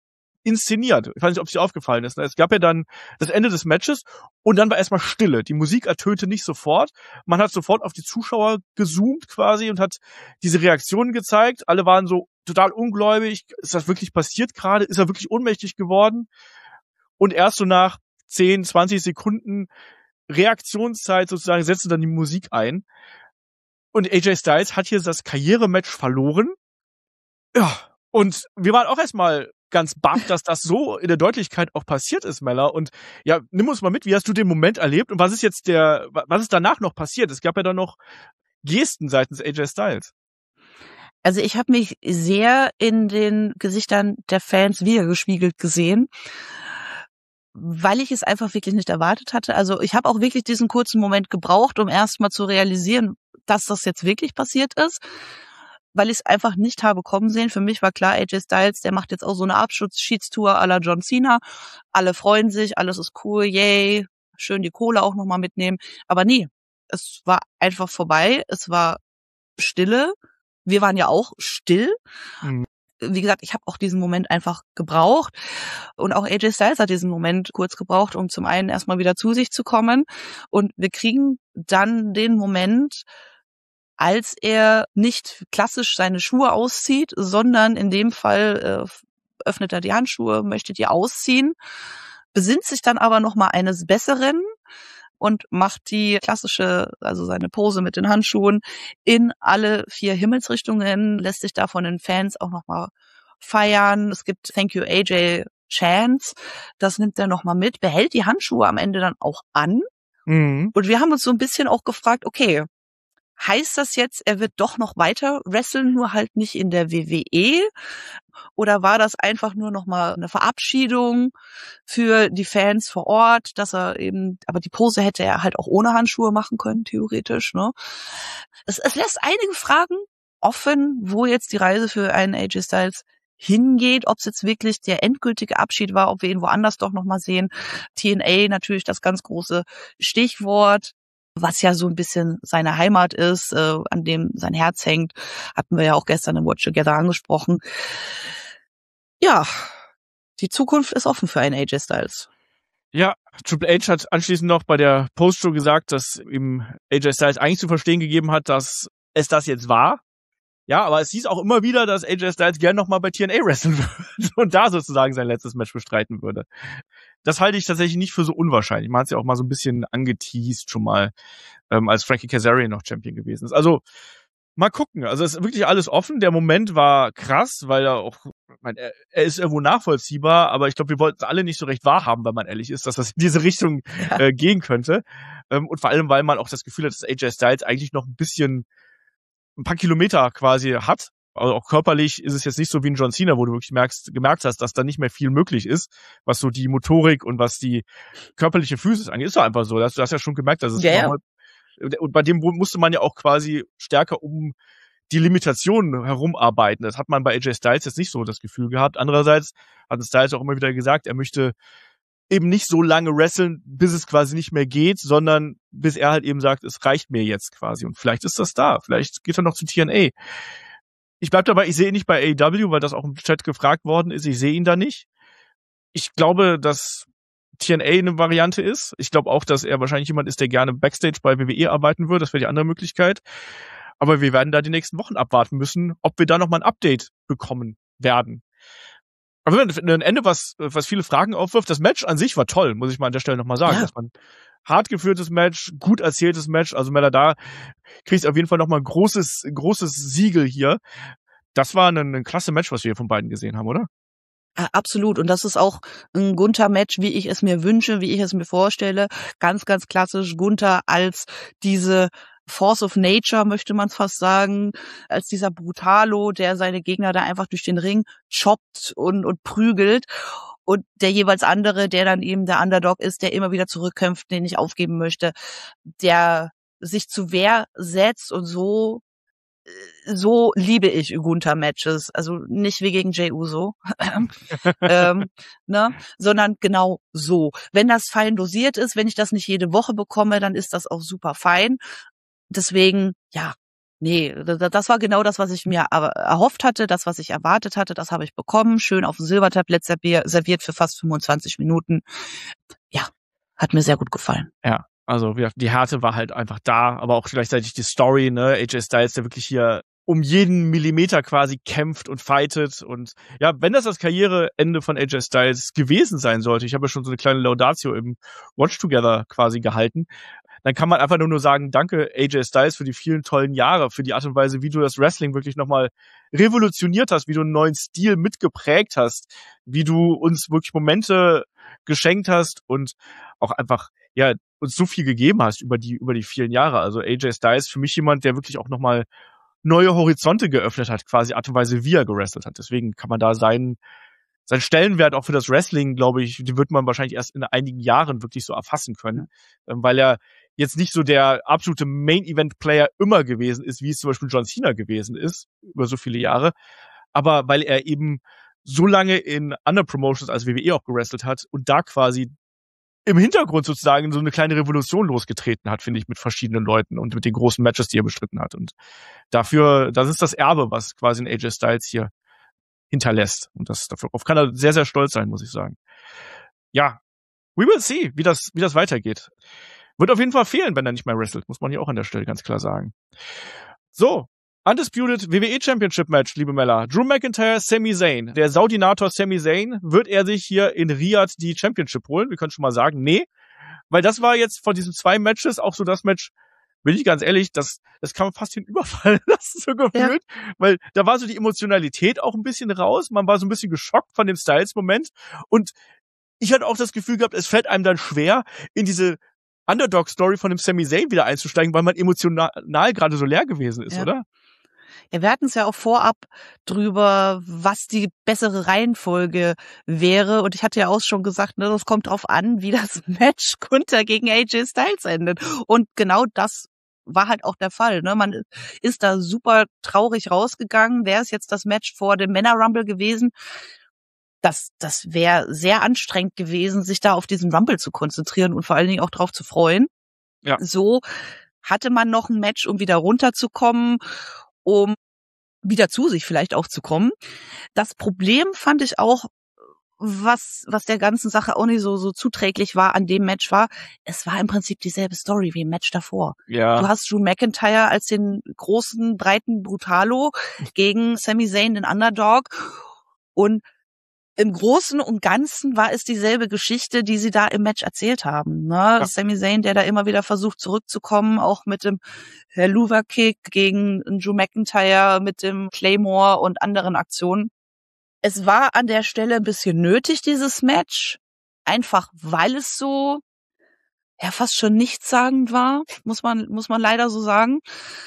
inszeniert. Ich weiß nicht, ob es dir aufgefallen ist. Es gab ja dann das Ende des Matches und dann war erstmal Stille. Die Musik ertönte nicht sofort. Man hat sofort auf die Zuschauer gezoomt quasi und hat diese Reaktionen gezeigt. Alle waren so total ungläubig. Ist das wirklich passiert gerade? Ist er wirklich ohnmächtig geworden? Und erst so nach zehn, zwanzig Sekunden Reaktionszeit sozusagen setzte dann die Musik ein. Und A J Styles hat hier das Karrierematch verloren. Ja, und wir waren auch erstmal ganz baff, dass das so in der Deutlichkeit auch passiert ist, Mella. Und ja, nimm uns mal mit, wie hast du den Moment erlebt und was ist jetzt der, was ist danach noch passiert? Es gab ja dann noch Gesten seitens A J Styles. Also ich habe mich sehr in den Gesichtern der Fans wiedergespiegelt gesehen, weil ich es einfach wirklich nicht erwartet hatte. Also ich habe auch wirklich diesen kurzen Moment gebraucht, um erstmal zu realisieren, dass das jetzt wirklich passiert ist, weil ich es einfach nicht habe kommen sehen. Für mich war klar, A J Styles, der macht jetzt auch so eine Abschiedstour à la John Cena. Alle freuen sich, alles ist cool, yay, schön die Kohle auch nochmal mitnehmen. Aber nee, es war einfach vorbei, es war Stille. Wir waren ja auch still. Mhm. Wie gesagt, ich habe auch diesen Moment einfach gebraucht. Und auch A J Styles hat diesen Moment kurz gebraucht, um zum einen erstmal wieder zu sich zu kommen. Und wir kriegen dann den Moment, als er nicht klassisch seine Schuhe auszieht, sondern in dem Fall äh, öffnet er die Handschuhe, möchte die ausziehen, besinnt sich dann aber nochmal eines Besseren und macht die klassische, also seine Pose mit den Handschuhen in alle vier Himmelsrichtungen, lässt sich da von den Fans auch nochmal feiern. Es gibt Thank You A J Chants, das nimmt er nochmal mit, behält die Handschuhe am Ende dann auch an. Mhm. Und wir haben uns so ein bisschen auch gefragt, okay, heißt das jetzt, er wird doch noch weiter wresteln, nur halt nicht in der W W E? Oder war das einfach nur noch mal eine Verabschiedung für die Fans vor Ort, dass er eben, aber die Pose hätte er halt auch ohne Handschuhe machen können, theoretisch, ne? Es, es lässt einige Fragen offen, wo jetzt die Reise für einen A J Styles hingeht, ob es jetzt wirklich der endgültige Abschied war, ob wir ihn woanders doch noch mal sehen. T N A natürlich das ganz große Stichwort, was ja so ein bisschen seine Heimat ist, äh, an dem sein Herz hängt, hatten wir ja auch gestern im Watch Together angesprochen. Ja, die Zukunft ist offen für einen A J Styles. Ja, Triple H hat anschließend noch bei der Postshow gesagt, dass ihm A J Styles eigentlich zu verstehen gegeben hat, dass es das jetzt war. Ja, aber es hieß auch immer wieder, dass A J Styles gern nochmal bei T N A wresteln würde und da sozusagen sein letztes Match bestreiten würde. Das halte ich tatsächlich nicht für so unwahrscheinlich. Man hat es ja auch mal so ein bisschen angeteased schon mal, ähm, als Frankie Kazarian noch Champion gewesen ist. Also mal gucken. Also es ist wirklich alles offen. Der Moment war krass, weil er auch, ich meine, er, er ist irgendwo nachvollziehbar, aber ich glaube, wir wollten es alle nicht so recht wahrhaben, wenn man ehrlich ist, dass das in diese Richtung ja. äh, gehen könnte. Ähm, und vor allem, weil man auch das Gefühl hat, dass A J Styles eigentlich noch ein bisschen ein paar Kilometer quasi hat. Also auch körperlich ist es jetzt nicht so wie ein John Cena, wo du wirklich merkst, gemerkt hast, dass da nicht mehr viel möglich ist, was so die Motorik und was die körperliche Physis angeht. Ist doch einfach so. Du hast ja schon gemerkt, dass es ja, ja. Und bei dem musste man ja auch quasi stärker um die Limitationen herumarbeiten. Das hat man bei A J Styles jetzt nicht so das Gefühl gehabt. Andererseits hat Styles auch immer wieder gesagt, er möchte eben nicht so lange wresteln, bis es quasi nicht mehr geht, sondern bis er halt eben sagt, es reicht mir jetzt quasi. Und vielleicht ist das da. Vielleicht geht er noch zu T N A. Ich bleib dabei, ich sehe ihn nicht bei A E W, weil das auch im Chat gefragt worden ist. Ich sehe ihn da nicht. Ich glaube, dass T N A eine Variante ist. Ich glaube auch, dass er wahrscheinlich jemand ist, der gerne Backstage bei W W E arbeiten würde. Das wäre die andere Möglichkeit. Aber wir werden da die nächsten Wochen abwarten müssen, ob wir da nochmal ein Update bekommen werden. Aber ein Ende, was, was viele Fragen aufwirft. Das Match an sich war toll, muss ich mal an der Stelle nochmal sagen. Ja. Dass man hart geführtes Match, gut erzähltes Match. Also Mella, da kriegst du auf jeden Fall nochmal ein großes, großes Siegel hier. Das war ein, ein klasse Match, was wir hier von beiden gesehen haben, oder? Ja, absolut. Und das ist auch ein Gunther-Match, wie ich es mir wünsche, wie ich es mir vorstelle. Ganz, ganz klassisch Gunther als diese Force of Nature, möchte man fast sagen, als dieser Brutalo, der seine Gegner da einfach durch den Ring choppt und, und prügelt. Und der jeweils andere, der dann eben der Underdog ist, der immer wieder zurückkämpft, den nicht aufgeben möchte, der sich zu Wehr setzt. Und so so liebe ich Gunther-Matches. Also nicht wie gegen Jey Uso, ähm, ne, sondern genau so. Wenn das fein dosiert ist, wenn ich das nicht jede Woche bekomme, dann ist das auch super fein. Deswegen, ja, Nee, das war genau das, was ich mir erhofft hatte, das, was ich erwartet hatte, das habe ich bekommen. Schön auf dem Silbertablett serviert für fast fünfundzwanzig Minuten. Ja, hat mir sehr gut gefallen. Ja, also die Härte war halt einfach da, aber auch gleichzeitig die Story, ne? A J Styles, der wirklich hier um jeden Millimeter quasi kämpft und fightet. Und ja, wenn das das Karriereende von A J Styles gewesen sein sollte, ich habe ja schon so eine kleine Laudatio im Watch Together quasi gehalten, dann kann man einfach nur, nur sagen, danke A J Styles für die vielen tollen Jahre, für die Art und Weise, wie du das Wrestling wirklich nochmal revolutioniert hast, wie du einen neuen Stil mitgeprägt hast, wie du uns wirklich Momente geschenkt hast und auch einfach, ja, uns so viel gegeben hast über die, über die vielen Jahre. Also A J Styles für mich jemand, der wirklich auch nochmal neue Horizonte geöffnet hat, quasi Art und Weise, wie er gewrestelt hat. Deswegen kann man da seinen, sein Stellenwert auch für das Wrestling, glaube ich, den wird man wahrscheinlich erst in einigen Jahren wirklich so erfassen können, ja. Weil er jetzt nicht so der absolute Main-Event-Player immer gewesen ist, wie es zum Beispiel John Cena gewesen ist, über so viele Jahre, aber weil er eben so lange in anderen Promotions als W W E auch gewrestelt hat und da quasi im Hintergrund sozusagen so eine kleine Revolution losgetreten hat, finde ich, mit verschiedenen Leuten und mit den großen Matches, die er bestritten hat. Und dafür, das ist das Erbe, was quasi ein A J Styles hier hinterlässt. Und das, darauf kann er sehr, sehr stolz sein, muss ich sagen. Ja, we will see, wie das, wie das weitergeht. Wird auf jeden Fall fehlen, wenn er nicht mehr wrestelt, muss man hier auch an der Stelle ganz klar sagen. So, Undisputed W W E Championship Match, liebe Mella. Drew McIntyre, Sami Zayn. Der Saudinator Sami Zayn, wird er sich hier in Riyadh die Championship holen? Wir können schon mal sagen, nee. Weil das war jetzt von diesen zwei Matches auch so das Match, bin ich ganz ehrlich, das, das kann man fast den Überfall lassen, so gefühlt. Ja. Weil da war so die Emotionalität auch ein bisschen raus. Man war so ein bisschen geschockt von dem Styles-Moment. Und ich hatte auch das Gefühl gehabt, es fällt einem dann schwer, in diese Underdog-Story von dem Sami Zayn wieder einzusteigen, weil man emotional gerade so leer gewesen ist, ja. Oder? Ja, wir hatten es ja auch vorab drüber, was die bessere Reihenfolge wäre. Und ich hatte ja auch schon gesagt, ne, das kommt drauf an, wie das Match Gunther gegen A J Styles endet. Und genau das war halt auch der Fall. Ne? Man ist da super traurig rausgegangen. Wäre es jetzt das Match vor dem Männer-Rumble gewesen, das, das wäre sehr anstrengend gewesen, sich da auf diesen Rumble zu konzentrieren und vor allen Dingen auch drauf zu freuen. Ja. So hatte man noch ein Match, um wieder runterzukommen, um wieder zu sich vielleicht auch zu kommen. Das Problem fand ich auch, was was der ganzen Sache auch nicht so so zuträglich war an dem Match war, es war im Prinzip dieselbe Story wie im Match davor. Ja. Du hast Drew McIntyre als den großen, breiten Brutalo gegen Sami Zayn, den Underdog, und im Großen und Ganzen war es dieselbe Geschichte, die sie da im Match erzählt haben. Ne? Ja. Sami Zayn, der da immer wieder versucht zurückzukommen, auch mit dem Helluva-Kick gegen Drew McIntyre, mit dem Claymore und anderen Aktionen. Es war an der Stelle ein bisschen nötig, dieses Match, einfach weil es so ja fast schon nichtssagend war, muss man muss man leider so sagen.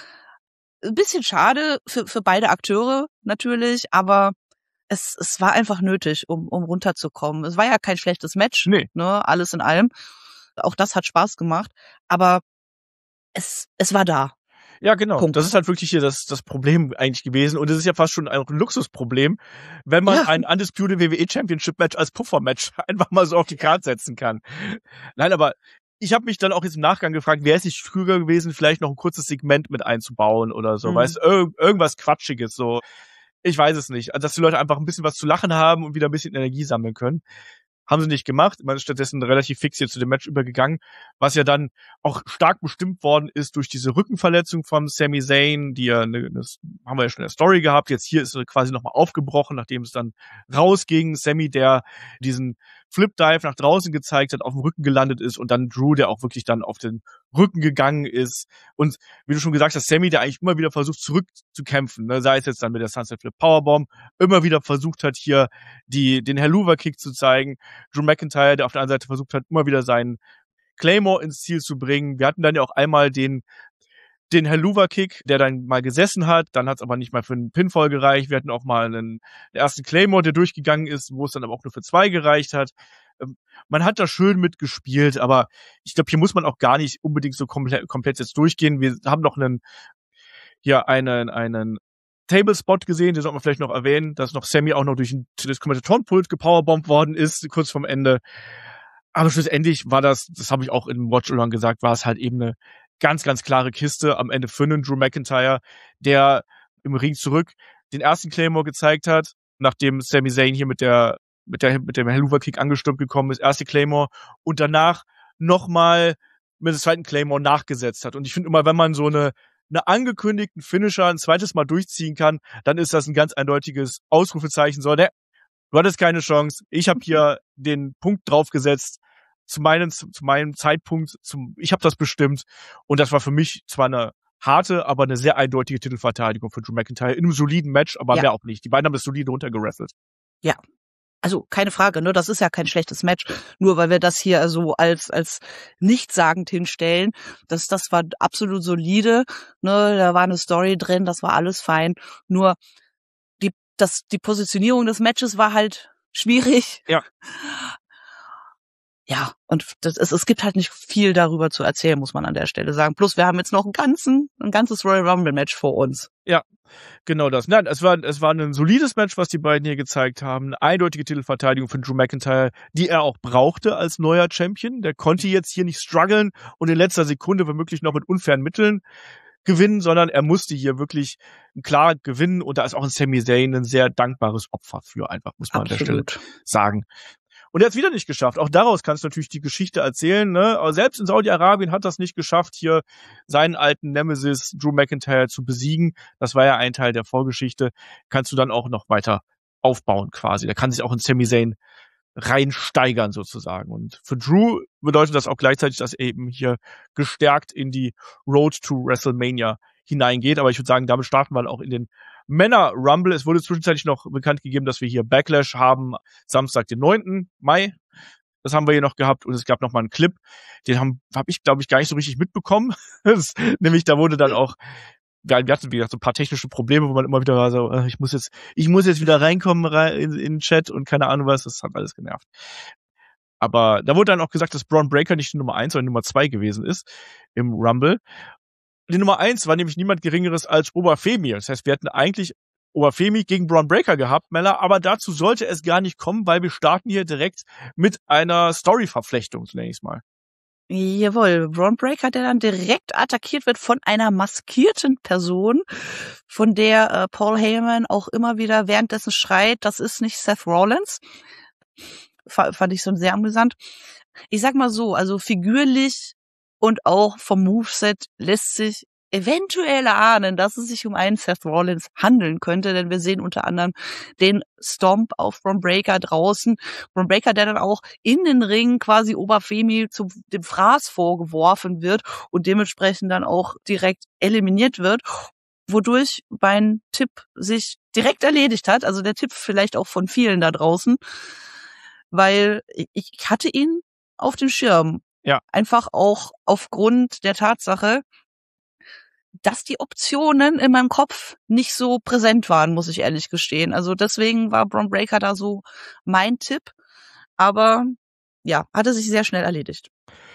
Ein bisschen schade für für beide Akteure natürlich, aber Es, es war einfach nötig, um, um runterzukommen. Es war ja kein schlechtes Match, nee. ne, alles in allem. Auch das hat Spaß gemacht. Aber es, es war da. Ja, genau. Punkt. Das ist halt wirklich hier das, das Problem eigentlich gewesen. Und es ist ja fast schon ein Luxusproblem, wenn man ja. ein Undisputed W W E Championship Match als Puffermatch einfach mal so auf die Karte setzen kann. Nein, aber ich habe mich dann auch jetzt im Nachgang gefragt, wäre es nicht früher gewesen, vielleicht noch ein kurzes Segment mit einzubauen oder so. Mhm. Weißt du, irg- irgendwas Quatschiges, so. Ich weiß es nicht. Also, dass die Leute einfach ein bisschen was zu lachen haben und wieder ein bisschen Energie sammeln können. Haben sie nicht gemacht. Man ist stattdessen relativ fix hier zu dem Match übergegangen, was ja dann auch stark bestimmt worden ist durch diese Rückenverletzung von Sami Zayn, die ja, ne, das haben wir ja schon in der Story gehabt. Jetzt hier ist er quasi nochmal aufgebrochen, nachdem es dann rausging. Sami, der diesen Flip-Dive nach draußen gezeigt hat, auf dem Rücken gelandet ist und dann Drew, der auch wirklich dann auf den Rücken gegangen ist. Und wie du schon gesagt hast, Sami, der eigentlich immer wieder versucht zurückzukämpfen, ne? Sei es jetzt dann mit der Sunset Flip Powerbomb, immer wieder versucht hat, hier die den Helluva-Kick zu zeigen. Drew McIntyre, der auf der anderen Seite versucht hat, immer wieder seinen Claymore ins Ziel zu bringen. Wir hatten dann ja auch einmal den den Helluva-Kick, der dann mal gesessen hat, dann hat es aber nicht mal für einen Pinfall gereicht. Wir hatten auch mal einen, den ersten Claymore, der durchgegangen ist, wo es dann aber auch nur für zwei gereicht hat. Ähm, man hat da schön mitgespielt, aber ich glaube, hier muss man auch gar nicht unbedingt so komplett, komplett jetzt durchgehen. Wir haben noch einen, hier einen, einen Tablespot gesehen, den sollten wir vielleicht noch erwähnen, dass noch Sami auch noch durch das Kommentatorenpult gepowerbombt worden ist, kurz vorm Ende. Aber schlussendlich war das, das habe ich auch im Watch-Along gesagt, war es halt eben eine ganz, ganz klare Kiste am Ende für einen Drew McIntyre, der im Ring zurück den ersten Claymore gezeigt hat, nachdem Sami Zayn hier mit der mit der mit dem Helluva-Kick angestürmt gekommen ist, erste Claymore und danach nochmal mit dem zweiten Claymore nachgesetzt hat. Und ich finde immer, wenn man so eine eine angekündigten Finisher ein zweites Mal durchziehen kann, dann ist das ein ganz eindeutiges Ausrufezeichen. So, der, du hattest keine Chance. Ich habe hier den Punkt draufgesetzt zu meinem zu, zu meinem Zeitpunkt. Zum, ich habe das bestimmt. Und das war für mich zwar eine harte, aber eine sehr eindeutige Titelverteidigung für Drew McIntyre in einem soliden Match, aber ja. mehr auch nicht. Die beiden haben das solide runtergerasselt. Ja. Also keine Frage, ne, das ist ja kein schlechtes Match, nur weil wir das hier so als als nichtssagend hinstellen. Das das war absolut solide, ne, da war eine Story drin, das war alles fein. Nur die das die Positionierung des Matches war halt schwierig. Ja. Ja, und das, es, es gibt halt nicht viel darüber zu erzählen, muss man an der Stelle sagen. Plus wir haben jetzt noch einen ganzen, ein ganzes Royal Rumble Match vor uns. Ja, genau das. Nein, es war, es war ein solides Match, was die beiden hier gezeigt haben. Eine eindeutige Titelverteidigung von Drew McIntyre, die er auch brauchte als neuer Champion. Der konnte jetzt hier nicht strugglen und in letzter Sekunde womöglich noch mit unfairen Mitteln gewinnen, sondern er musste hier wirklich klar gewinnen und da ist auch ein Sami Zayn ein sehr dankbares Opfer für einfach, muss man Absolut. An der Stelle sagen. Und er hat es wieder nicht geschafft. Auch daraus kannst du natürlich die Geschichte erzählen, ne? Aber selbst in Saudi-Arabien hat das nicht geschafft, hier seinen alten Nemesis Drew McIntyre zu besiegen. Das war ja ein Teil der Vorgeschichte. Kannst du dann auch noch weiter aufbauen quasi. Da kann sich auch in Sami Zayn reinsteigern sozusagen. Und für Drew bedeutet das auch gleichzeitig, dass er eben hier gestärkt in die Road to WrestleMania hineingeht. Aber ich würde sagen, damit starten wir auch in den Männer-Rumble. Es wurde zwischenzeitlich noch bekannt gegeben, dass wir hier Backlash haben, Samstag, den neunten Mai. Das haben wir hier noch gehabt und es gab noch mal einen Clip, den habe hab ich, glaube ich, gar nicht so richtig mitbekommen. Das, nämlich da wurde dann auch, wir hatten wie gesagt so ein paar technische Probleme, wo man immer wieder war so, ich muss jetzt, ich muss jetzt wieder reinkommen rein in, in den Chat und keine Ahnung was, das hat alles genervt. Aber da wurde dann auch gesagt, dass Braun Breaker nicht die Nummer eins, sondern Nummer zwei gewesen ist im Rumble. Die Nummer eins war nämlich niemand Geringeres als Obafemi. Das heißt, wir hätten eigentlich Obafemi gegen Braun Breaker gehabt, Mella, aber dazu sollte es gar nicht kommen, weil wir starten hier direkt mit einer Story-Verflechtung, zunächst mal. Jawohl, Braun Breaker, der dann direkt attackiert wird von einer maskierten Person, von der äh, Paul Heyman auch immer wieder währenddessen schreit, das ist nicht Seth Rollins. F- fand ich so sehr amüsant. Ich sag mal so, also figürlich und auch vom Moveset lässt sich eventuell ahnen, dass es sich um einen Seth Rollins handeln könnte, denn wir sehen unter anderem den Stomp auf Braun Breaker draußen. Braun Breaker, der dann auch in den Ring quasi Obafemi zu dem Fraß vorgeworfen wird und dementsprechend dann auch direkt eliminiert wird, wodurch mein Tipp sich direkt erledigt hat. Also der Tipp vielleicht auch von vielen da draußen, weil ich hatte ihn auf dem Schirm. Ja. Einfach auch aufgrund der Tatsache, dass die Optionen in meinem Kopf nicht so präsent waren, muss ich ehrlich gestehen. Also deswegen war Braun Breaker da so mein Tipp. Aber ja, hatte sich sehr schnell erledigt.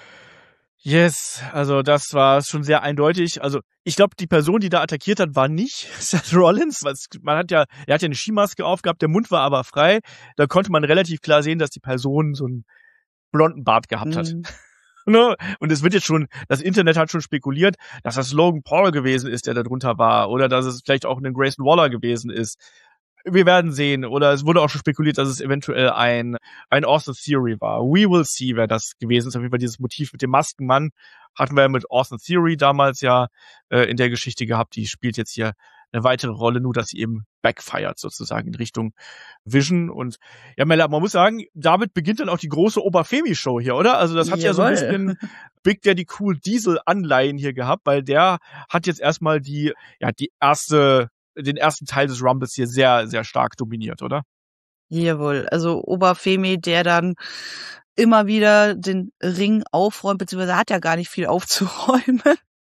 Yes, also das war schon sehr eindeutig. Also ich glaube, die Person, die da attackiert hat, war nicht Seth Rollins. Man hat ja, er hat ja eine Skimaske aufgehabt, der Mund war aber frei. Da konnte man relativ klar sehen, dass die Person so einen blonden Bart gehabt hat. Mhm. Und es wird jetzt schon, das Internet hat schon spekuliert, dass das Logan Paul gewesen ist, der da drunter war, oder dass es vielleicht auch ein Grayson Waller gewesen ist. Wir werden sehen. Oder es wurde auch schon spekuliert, dass es eventuell ein ein Austin Theory war. We will see, wer das gewesen ist. Auf jeden Fall dieses Motiv mit dem Maskenmann hatten wir ja mit Austin Theory damals ja äh, in der Geschichte gehabt. Die spielt jetzt hier eine weitere Rolle, nur dass sie eben backfired sozusagen in Richtung Vision. Und ja, Mella, man muss sagen, damit beginnt dann auch die große Obafemi-Show hier, oder? Also das hat Jawohl. ja so ein bisschen Big Daddy Cool Diesel Anleihen hier gehabt, weil der hat jetzt erstmal die, ja, die erste, den ersten Teil des Rumbles hier sehr, sehr stark dominiert, oder? Jawohl, also Obafemi, der dann immer wieder den Ring aufräumt, beziehungsweise hat ja gar nicht viel aufzuräumen.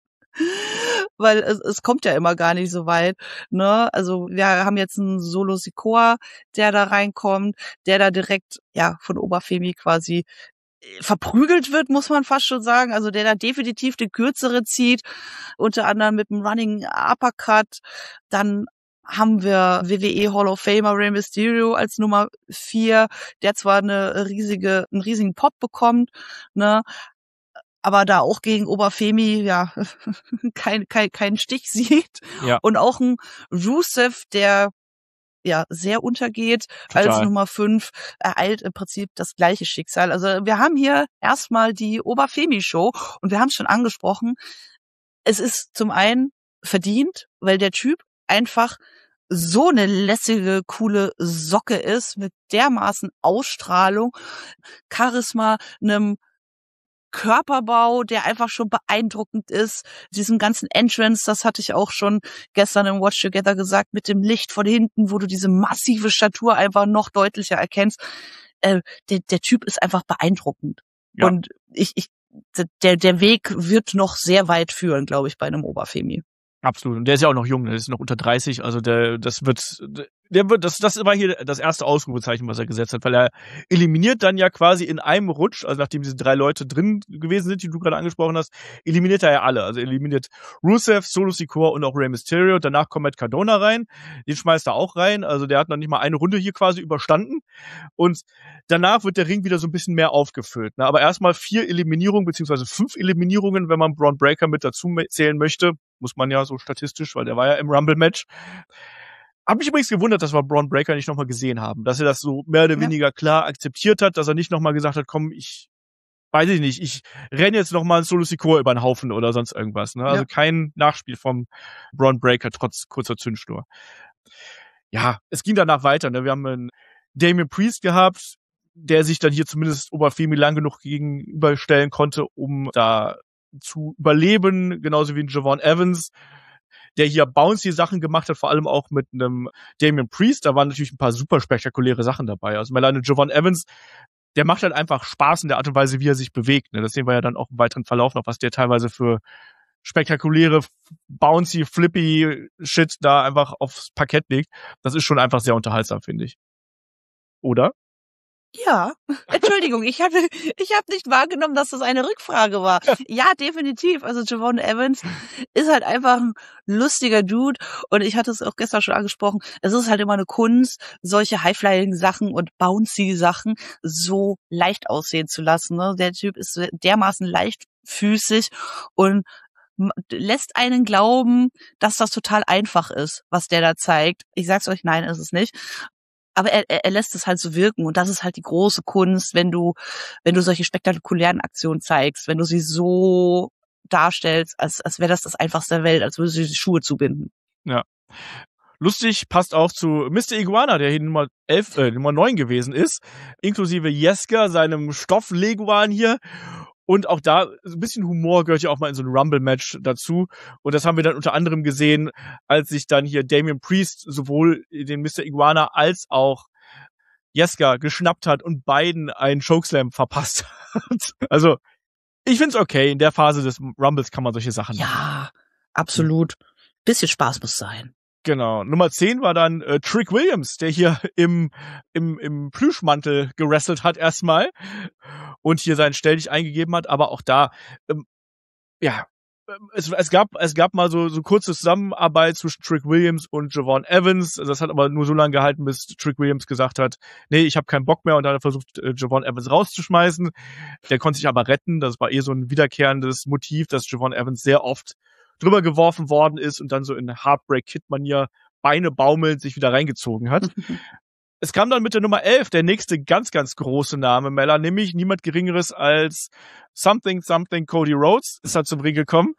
Weil es, es kommt ja immer gar nicht so weit, ne? Also wir haben jetzt einen Solo Sikoa, der da reinkommt, der da direkt ja von Obafemi quasi verprügelt wird, muss man fast schon sagen. Also der da definitiv den Kürzere zieht, unter anderem mit einem Running Uppercut. Dann haben wir W W E Hall of Famer Rey Mysterio als Nummer vier, der zwar eine riesige, einen riesigen Pop bekommt, ne? aber da auch gegen Oberfemi ja kein, kein, keinen Stich sieht. Ja. Und auch ein Rusev, der ja sehr untergeht, Total. als Nummer fünf, ereilt im Prinzip das gleiche Schicksal. Also wir haben hier erstmal die Oberfemi-Show und wir haben es schon angesprochen. Es ist zum einen verdient, weil der Typ einfach so eine lässige, coole Socke ist, mit dermaßen Ausstrahlung, Charisma, einem Körperbau, der einfach schon beeindruckend ist. Diesem ganzen Entrance, das hatte ich auch schon gestern im Watch Together gesagt, mit dem Licht von hinten, wo du diese massive Statur einfach noch deutlicher erkennst. Äh, der, der Typ ist einfach beeindruckend. Ja. Und ich, ich, der, der Weg wird noch sehr weit führen, glaube ich, bei einem Oberfemi. Absolut. Und der ist ja auch noch jung, der ist noch unter dreißig, also der, das wird, der wird, das, das war hier das erste Ausrufezeichen, was er gesetzt hat, weil er eliminiert dann ja quasi in einem Rutsch, also nachdem diese drei Leute drin gewesen sind, die du gerade angesprochen hast, eliminiert er ja alle. Also eliminiert Rusev, Solo Sikoa und auch Rey Mysterio. Danach kommt Matt Cardona rein, den schmeißt er auch rein, also der hat noch nicht mal eine Runde hier quasi überstanden. Und danach wird der Ring wieder so ein bisschen mehr aufgefüllt. Ne? Aber erstmal vier Eliminierungen, beziehungsweise fünf Eliminierungen, wenn man Braun Breaker mit dazu zählen möchte. Muss man ja so statistisch, weil der war ja im Rumble-Match. Hab mich übrigens gewundert, dass wir Braun Breaker nicht nochmal gesehen haben. Dass er das so mehr oder ja. weniger klar akzeptiert hat, dass er nicht nochmal gesagt hat, komm, ich weiß ich nicht, ich renne jetzt nochmal ein Solo Sikoa über den Haufen oder sonst irgendwas. Ne? Also ja. kein Nachspiel vom Braun Breaker, trotz kurzer Zündschnur. Ja, es ging danach weiter. Ne? Wir haben einen Damian Priest gehabt, der sich dann hier zumindest Oberfemi lang genug gegenüberstellen konnte, um da zu überleben, genauso wie ein Javon Evans, der hier bouncy Sachen gemacht hat, vor allem auch mit einem Damian Priest. Da waren natürlich ein paar super spektakuläre Sachen dabei. Also alleine Javon Evans, der macht halt einfach Spaß in der Art und Weise, wie er sich bewegt. Ne? Das sehen wir ja dann auch im weiteren Verlauf noch, was der teilweise für spektakuläre, bouncy, flippy Shit da einfach aufs Parkett legt. Das ist schon einfach sehr unterhaltsam, finde ich. Oder? Ja, Entschuldigung, ich hatte, ich habe nicht wahrgenommen, dass das eine Rückfrage war. Ja, definitiv. Also Javon Evans ist halt einfach ein lustiger Dude und ich hatte es auch gestern schon angesprochen. Es ist halt immer eine Kunst, solche High-Flying-Sachen und Bouncy-Sachen so leicht aussehen zu lassen. Ne? Der Typ ist dermaßen leichtfüßig und lässt einen glauben, dass das total einfach ist, was der da zeigt. Ich sag's euch, nein, ist es nicht. Aber er, er lässt es halt so wirken und das ist halt die große Kunst, wenn du, wenn du solche spektakulären Aktionen zeigst, wenn du sie so darstellst, als, als wäre das das Einfachste der Welt, als würdest du die Schuhe zubinden. Ja. Lustig passt auch zu Mister Iguana, der hier Nummer elf, äh, Nummer neun gewesen ist, inklusive Jeska, seinem Stoff-Leguan hier. Und auch da, ein bisschen Humor gehört ja auch mal in so ein Rumble-Match dazu. Und das haben wir dann unter anderem gesehen, als sich dann hier Damian Priest sowohl den Mister Iguana als auch Jeska geschnappt hat und beiden einen Chokeslam verpasst hat. Also, ich find's okay. In der Phase des Rumbles kann man solche Sachen ja, machen. Ja, absolut. Bisschen Spaß muss sein. Genau. Nummer zehn war dann äh, Trick Williams, der hier im im im Plüschmantel gewrestelt hat erstmal und hier seinen Stelldich eingegeben hat, aber auch da ähm, ja, es es gab es gab mal so so kurze Zusammenarbeit zwischen Trick Williams und Javon Evans. Das hat aber nur so lange gehalten, bis Trick Williams gesagt hat, nee, ich habe keinen Bock mehr und dann hat er versucht äh, Javon Evans rauszuschmeißen. Der konnte sich aber retten, das war eher so ein wiederkehrendes Motiv, dass Javon Evans sehr oft drüber geworfen worden ist und dann so in Heartbreak-Kid-Manier Beine baumelnd sich wieder reingezogen hat. Es kam dann mit der Nummer elf der nächste ganz, ganz große Name, Mella, nämlich niemand Geringeres als Something Something Cody Rhodes ist halt zum Ring gekommen.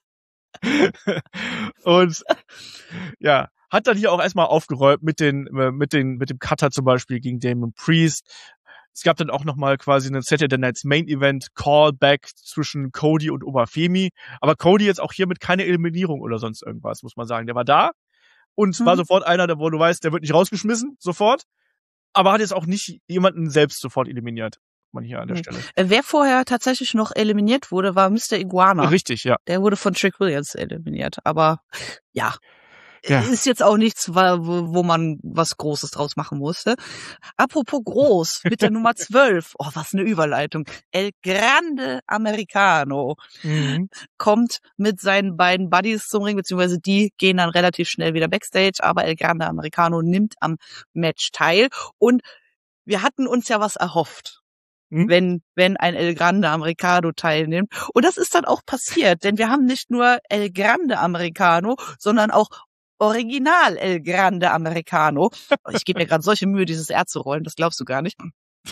Und ja, hat dann hier auch erstmal aufgeräumt mit den, mit den, mit dem Cutter zum Beispiel gegen Damian Priest. Es gab dann auch nochmal quasi einen Saturday Night's Main Event Callback zwischen Cody und Oberfemi. Aber Cody jetzt auch hier mit keine Eliminierung oder sonst irgendwas, muss man sagen. Der war da und mhm. war sofort einer, der, wo du weißt, der wird nicht rausgeschmissen, sofort. Aber hat jetzt auch nicht jemanden selbst sofort eliminiert, man hier an der mhm. Stelle. Wer vorher tatsächlich noch eliminiert wurde, war Mister Iguana. Richtig, ja. Der wurde von Trick Williams eliminiert. Aber ja. Ja. Ist jetzt auch nichts, wo man was Großes draus machen musste. Apropos groß, mit der Nummer zwölf. Oh, was eine Überleitung. El Grande Americano mhm. kommt mit seinen beiden Buddies zum Ring, beziehungsweise die gehen dann relativ schnell wieder Backstage, aber El Grande Americano nimmt am Match teil. Und wir hatten uns ja was erhofft. Hm? wenn wenn ein El Grande Americano teilnimmt. Und das ist dann auch passiert, denn wir haben nicht nur El Grande Americano, sondern auch Original El Grande Americano. Ich gebe mir gerade solche Mühe, dieses R zu rollen, das glaubst du gar nicht.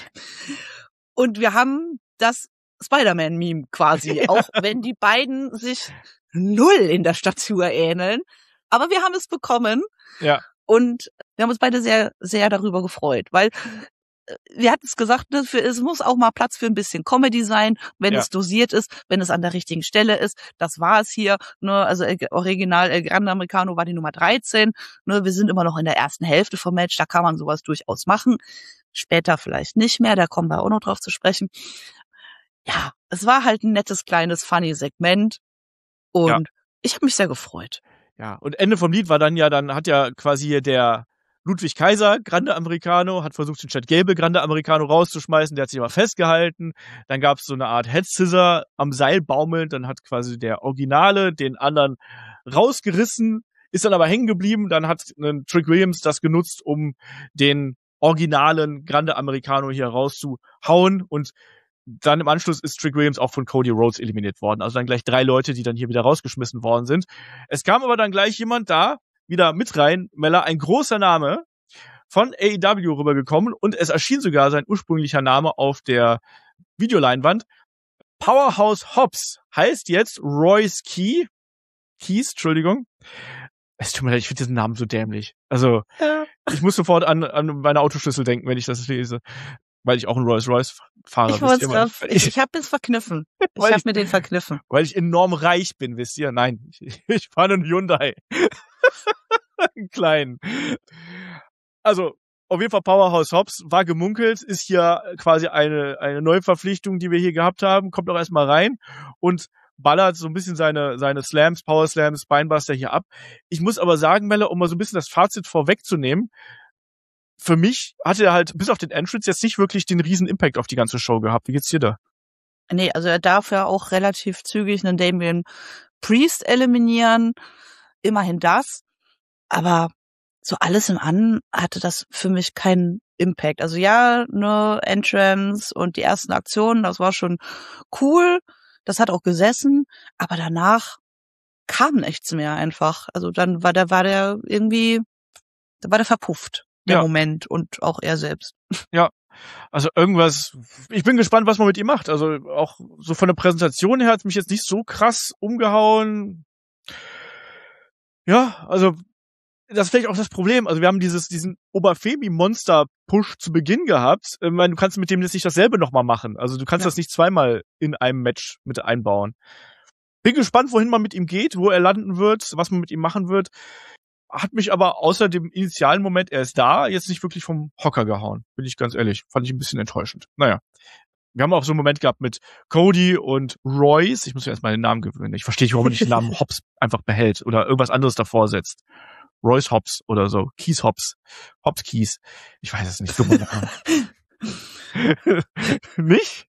Und wir haben das Spider-Man-Meme quasi, Ja. auch wenn die beiden sich null in der Statur ähneln. Aber wir haben es bekommen Ja. und wir haben uns beide sehr, sehr darüber gefreut, weil äh, wir hatten es gesagt, ne, für, es muss auch mal Platz für ein bisschen Comedy sein, wenn Ja. es dosiert ist, wenn es an der richtigen Stelle ist. Das war es hier. Ne, also El, Original El Grande Americano war die Nummer dreizehn. Ne, wir sind immer noch in der ersten Hälfte vom Match, da kann man sowas durchaus machen. Später vielleicht nicht mehr, da kommen wir auch noch drauf zu sprechen. Ja, es war halt ein nettes, kleines, funny Segment und Ja. ich habe mich sehr gefreut. Ja, und Ende vom Lied war dann ja, dann hat ja quasi hier der Ludwig Kaiser, Grande Americano, hat versucht, den Chad Gable Grande Americano rauszuschmeißen, der hat sich aber festgehalten. Dann gab es so eine Art Head Scissor am Seil baumelnd, dann hat quasi der Originale den anderen rausgerissen, ist dann aber hängen geblieben. Dann hat ein Trick Williams das genutzt, um den originalen Grande Americano hier rauszuhauen, und dann im Anschluss ist Trick Williams auch von Cody Rhodes eliminiert worden. Also dann gleich drei Leute, die dann hier wieder rausgeschmissen worden sind. Es kam aber dann gleich jemand da wieder mit rein, Mella, ein großer Name von A E W rübergekommen, und es erschien sogar sein ursprünglicher Name auf der Videoleinwand. Powerhouse Hobbs heißt jetzt Royce Key. Keys, Entschuldigung. Es tut mir leid, ich finde diesen Namen so dämlich. Also, Ja. ich muss sofort an, an meine Autoschlüssel denken, wenn ich das lese. Weil ich auch ein Rolls-Royce-Fahrer Ich, wollte bin. grad, ich, ich habe es verkniffen. Ich Weil habe ich- mir den verkniffen. Weil ich enorm reich bin, wisst ihr? Nein, ich, ich fahre einen Hyundai. Einen kleinen. Also, auf jeden Fall Powerhouse Hobbs war gemunkelt, ist hier quasi eine, eine Neuverpflichtung, die wir hier gehabt haben, kommt auch erstmal rein und ballert so ein bisschen seine, seine Slams, Power Slams, Spinebuster hier ab. Ich muss aber sagen, Melle, um mal so ein bisschen das Fazit vorwegzunehmen, für mich hatte er halt bis auf den Entrance jetzt nicht wirklich den riesen Impact auf die ganze Show gehabt. Wie geht's dir da? Nee, also er darf ja auch relativ zügig einen Damian Priest eliminieren. Immerhin das. Aber so alles im An hatte das für mich keinen Impact. Also ja, ne, Entrance und die ersten Aktionen, das war schon cool. Das hat auch gesessen. Aber danach kam nichts mehr einfach. Also dann war der, war der irgendwie, da war der verpufft, der Ja. Moment, und auch er selbst. Also irgendwas, ich bin gespannt, was man mit ihm macht. Also auch so von der Präsentation her hat mich jetzt nicht so krass umgehauen. Ja, also das ist vielleicht auch das Problem. Also wir haben dieses diesen Oberfemi-Monster-Push zu Beginn gehabt. Ich meine, du kannst mit dem jetzt nicht dasselbe nochmal machen. Also du kannst Ja. das nicht zweimal in einem Match mit einbauen. Bin gespannt, wohin man mit ihm geht, wo er landen wird, was man mit ihm machen wird. Hat mich aber außer dem initialen Moment, er ist da, jetzt nicht wirklich vom Hocker gehauen. Bin ich ganz ehrlich. Fand ich ein bisschen enttäuschend. Naja. Wir haben auch so einen Moment gehabt mit Cody und Royce. Ich muss mir erstmal den Namen gewöhnen. Ich verstehe nicht, warum man nicht den Namen Hobbs einfach behält oder irgendwas anderes davor setzt. Royce Hobbs oder so. Keys Hobbs. Hobbs Keys. Ich weiß es nicht. Dummer Name. Nicht?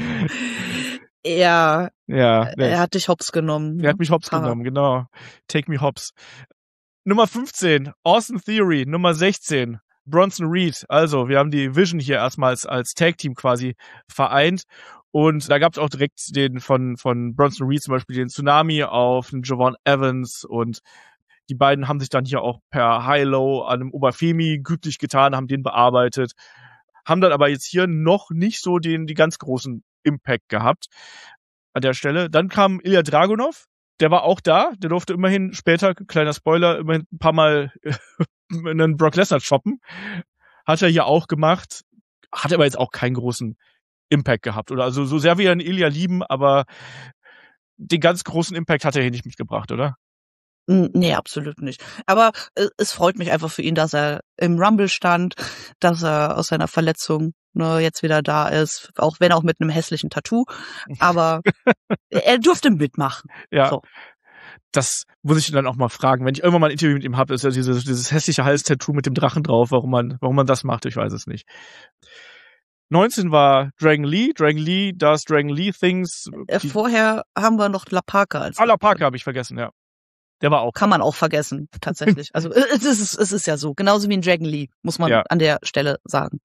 Er, Ja. Nee. er hat dich hops genommen. Er hat mich Hobbs Haha. genommen, genau. Take me Hobbs. Nummer fünfzehn, Austin Theory. Nummer sechzehn, Bronson Reed. Also, wir haben die Vision hier erstmals als Tag-Team quasi vereint. Und da gab es auch direkt den von von Bronson Reed zum Beispiel den Tsunami auf den Javon Evans. Und die beiden haben sich dann hier auch per High-Low an einem Oberfemi gütlich getan, haben den bearbeitet. Haben dann aber jetzt hier noch nicht so den die ganz großen Impact gehabt an der Stelle. Dann kam Ilya Dragunov. Der war auch da, der durfte immerhin später, kleiner Spoiler, immerhin ein paar Mal einen Brock Lesnar choppen. Hat er hier auch gemacht, hat aber jetzt auch keinen großen Impact gehabt. Oder also so sehr wir einen Ilya lieben, aber den ganz großen Impact hat er hier nicht mitgebracht, oder? Nee, absolut nicht. Aber äh, es freut mich einfach für ihn, dass er im Rumble stand, dass er aus seiner Verletzung ne, jetzt wieder da ist, auch wenn auch mit einem hässlichen Tattoo. Aber er durfte mitmachen. Ja. So. Das muss ich dann auch mal fragen. Wenn ich irgendwann mal ein Interview mit ihm habe, ist ja dieses, dieses hässliche Halstattoo mit dem Drachen drauf, warum man, warum man das macht, ich weiß es nicht. neunzehn war Dragon Lee. Dragon Lee does Dragon Lee Things. Äh, Die, Vorher haben wir noch La Parca als ah, La Parca habe ich vergessen, ja. Der war auch. kann man auch vergessen, tatsächlich. Also äh, es ist, es ist ja so, genauso wie in Dragon Lee, muss man Ja. an der Stelle sagen.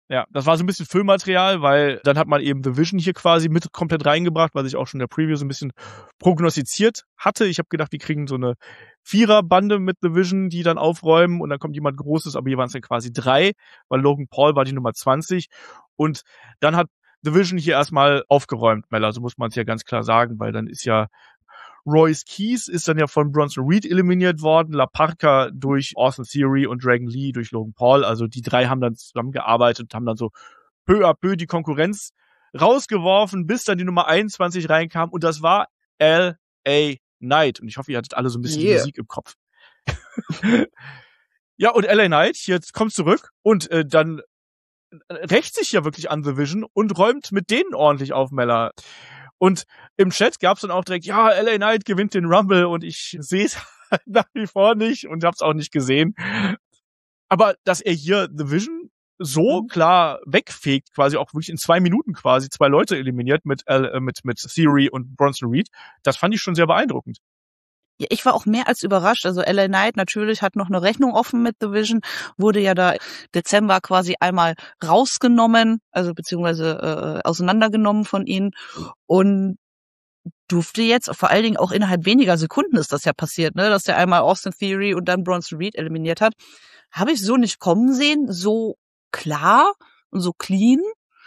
Ja, das war so ein bisschen Füllmaterial, weil dann hat man eben The Vision hier quasi mit komplett reingebracht, weil ich auch schon in der Preview so ein bisschen prognostiziert hatte. Ich habe gedacht, die kriegen so eine Viererbande mit The Vision, die dann aufräumen und dann kommt jemand Großes, aber hier waren es dann quasi drei, weil Logan Paul war die Nummer zwanzig und dann hat The Vision hier erstmal aufgeräumt, Mella, so muss man es ja ganz klar sagen, weil dann ist ja Royce Keys ist dann ja von Bronson Reed eliminiert worden, La Parka durch Austin Theory und Dragon Lee durch Logan Paul. Also die drei haben dann zusammengearbeitet und haben dann so peu à peu die Konkurrenz rausgeworfen, bis dann die Nummer einundzwanzig reinkam und das war L A Knight. Und ich hoffe, ihr hattet alle so ein bisschen yeah. die Musik im Kopf. Ja, und L A Knight, jetzt kommt zurück und äh, dann rächt sich ja wirklich an The Vision und räumt mit denen ordentlich auf, Mella. Und im Chat gab's dann auch direkt, ja, L A Knight gewinnt den Rumble und ich sehe es halt nach wie vor nicht und hab's auch nicht gesehen. Aber dass er hier The Vision so klar wegfegt, quasi auch wirklich in zwei Minuten quasi zwei Leute eliminiert mit äh, mit mit Theory und Bronson Reed, das fand ich schon sehr beeindruckend. Ja, ich war auch mehr als überrascht. Also L A Knight natürlich hat noch eine Rechnung offen mit The Vision, wurde ja da Dezember quasi einmal rausgenommen, also beziehungsweise äh, auseinandergenommen von ihnen und durfte jetzt, vor allen Dingen auch innerhalb weniger Sekunden ist das ja passiert, ne, dass der einmal Austin Theory und dann Bronson Reed eliminiert hat. Habe ich so nicht kommen sehen, so klar und so clean.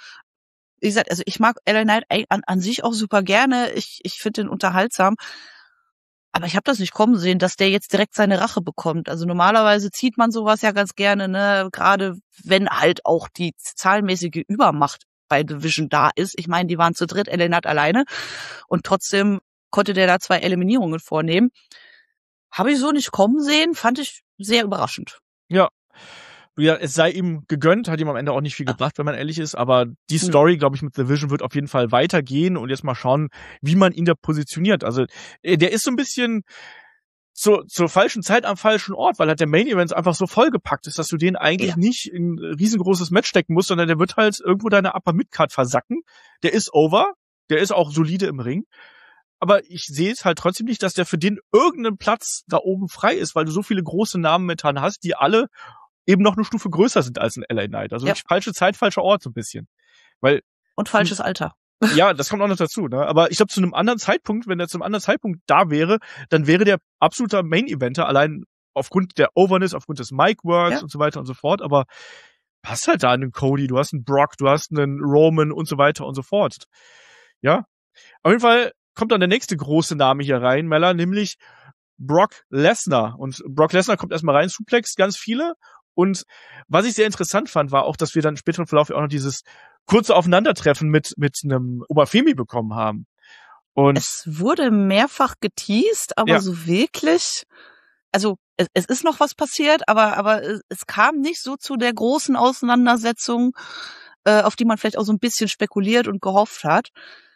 Wie gesagt, also ich mag L A Knight an, an sich auch super gerne. Ich, ich finde den unterhaltsam. Aber ich habe das nicht kommen sehen, dass der jetzt direkt seine Rache bekommt. Also normalerweise zieht man sowas ja ganz gerne, ne, gerade wenn halt auch die zahlenmäßige Übermacht bei The Vision da ist. Ich meine, die waren zu dritt, L A Knight alleine und trotzdem konnte der da zwei Eliminierungen vornehmen. Habe ich so nicht kommen sehen, fand ich sehr überraschend. Ja. Ja, es sei ihm gegönnt, hat ihm am Ende auch nicht viel gebracht, wenn man ehrlich ist, aber die Story, glaube ich, mit The Vision wird auf jeden Fall weitergehen und jetzt mal schauen, wie man ihn da positioniert. Also der ist so ein bisschen zu, zur falschen Zeit am falschen Ort, weil halt der Main Event einfach so vollgepackt ist, dass du den eigentlich ja. nicht in ein riesengroßes Match stecken musst, sondern der wird halt irgendwo deine Upper Midcard versacken. Der ist over, der ist auch solide im Ring. Aber ich sehe es halt trotzdem nicht, dass der für den irgendeinen Platz da oben frei ist, weil du so viele große Namen momentan hast, die alle eben noch eine Stufe größer sind als ein L A Knight. Also ja. falsche Zeit, falscher Ort so ein bisschen. Weil und falsches Alter. Ja, das kommt auch noch dazu, ne? Aber ich glaube, zu einem anderen Zeitpunkt, wenn er zu einem anderen Zeitpunkt da wäre, dann wäre der absoluter Main-Eventer, allein aufgrund der Overness, aufgrund des Mic-Works ja. und so weiter und so fort. Aber du hast halt da einen Cody, du hast einen Brock, du hast einen Roman und so weiter und so fort. Ja. Auf jeden Fall kommt dann der nächste große Name hier rein, Mella, nämlich Brock Lesnar. Und Brock Lesnar kommt erstmal rein, suplext ganz viele. Und was ich sehr interessant fand, war auch, dass wir dann im späteren Verlauf auch noch dieses kurze Aufeinandertreffen mit mit einem Oberfemi bekommen haben. Und es wurde mehrfach geteased, aber ja. so wirklich, also es, es ist noch was passiert, aber aber es kam nicht so zu der großen Auseinandersetzung, äh, auf die man vielleicht auch so ein bisschen spekuliert und gehofft hat.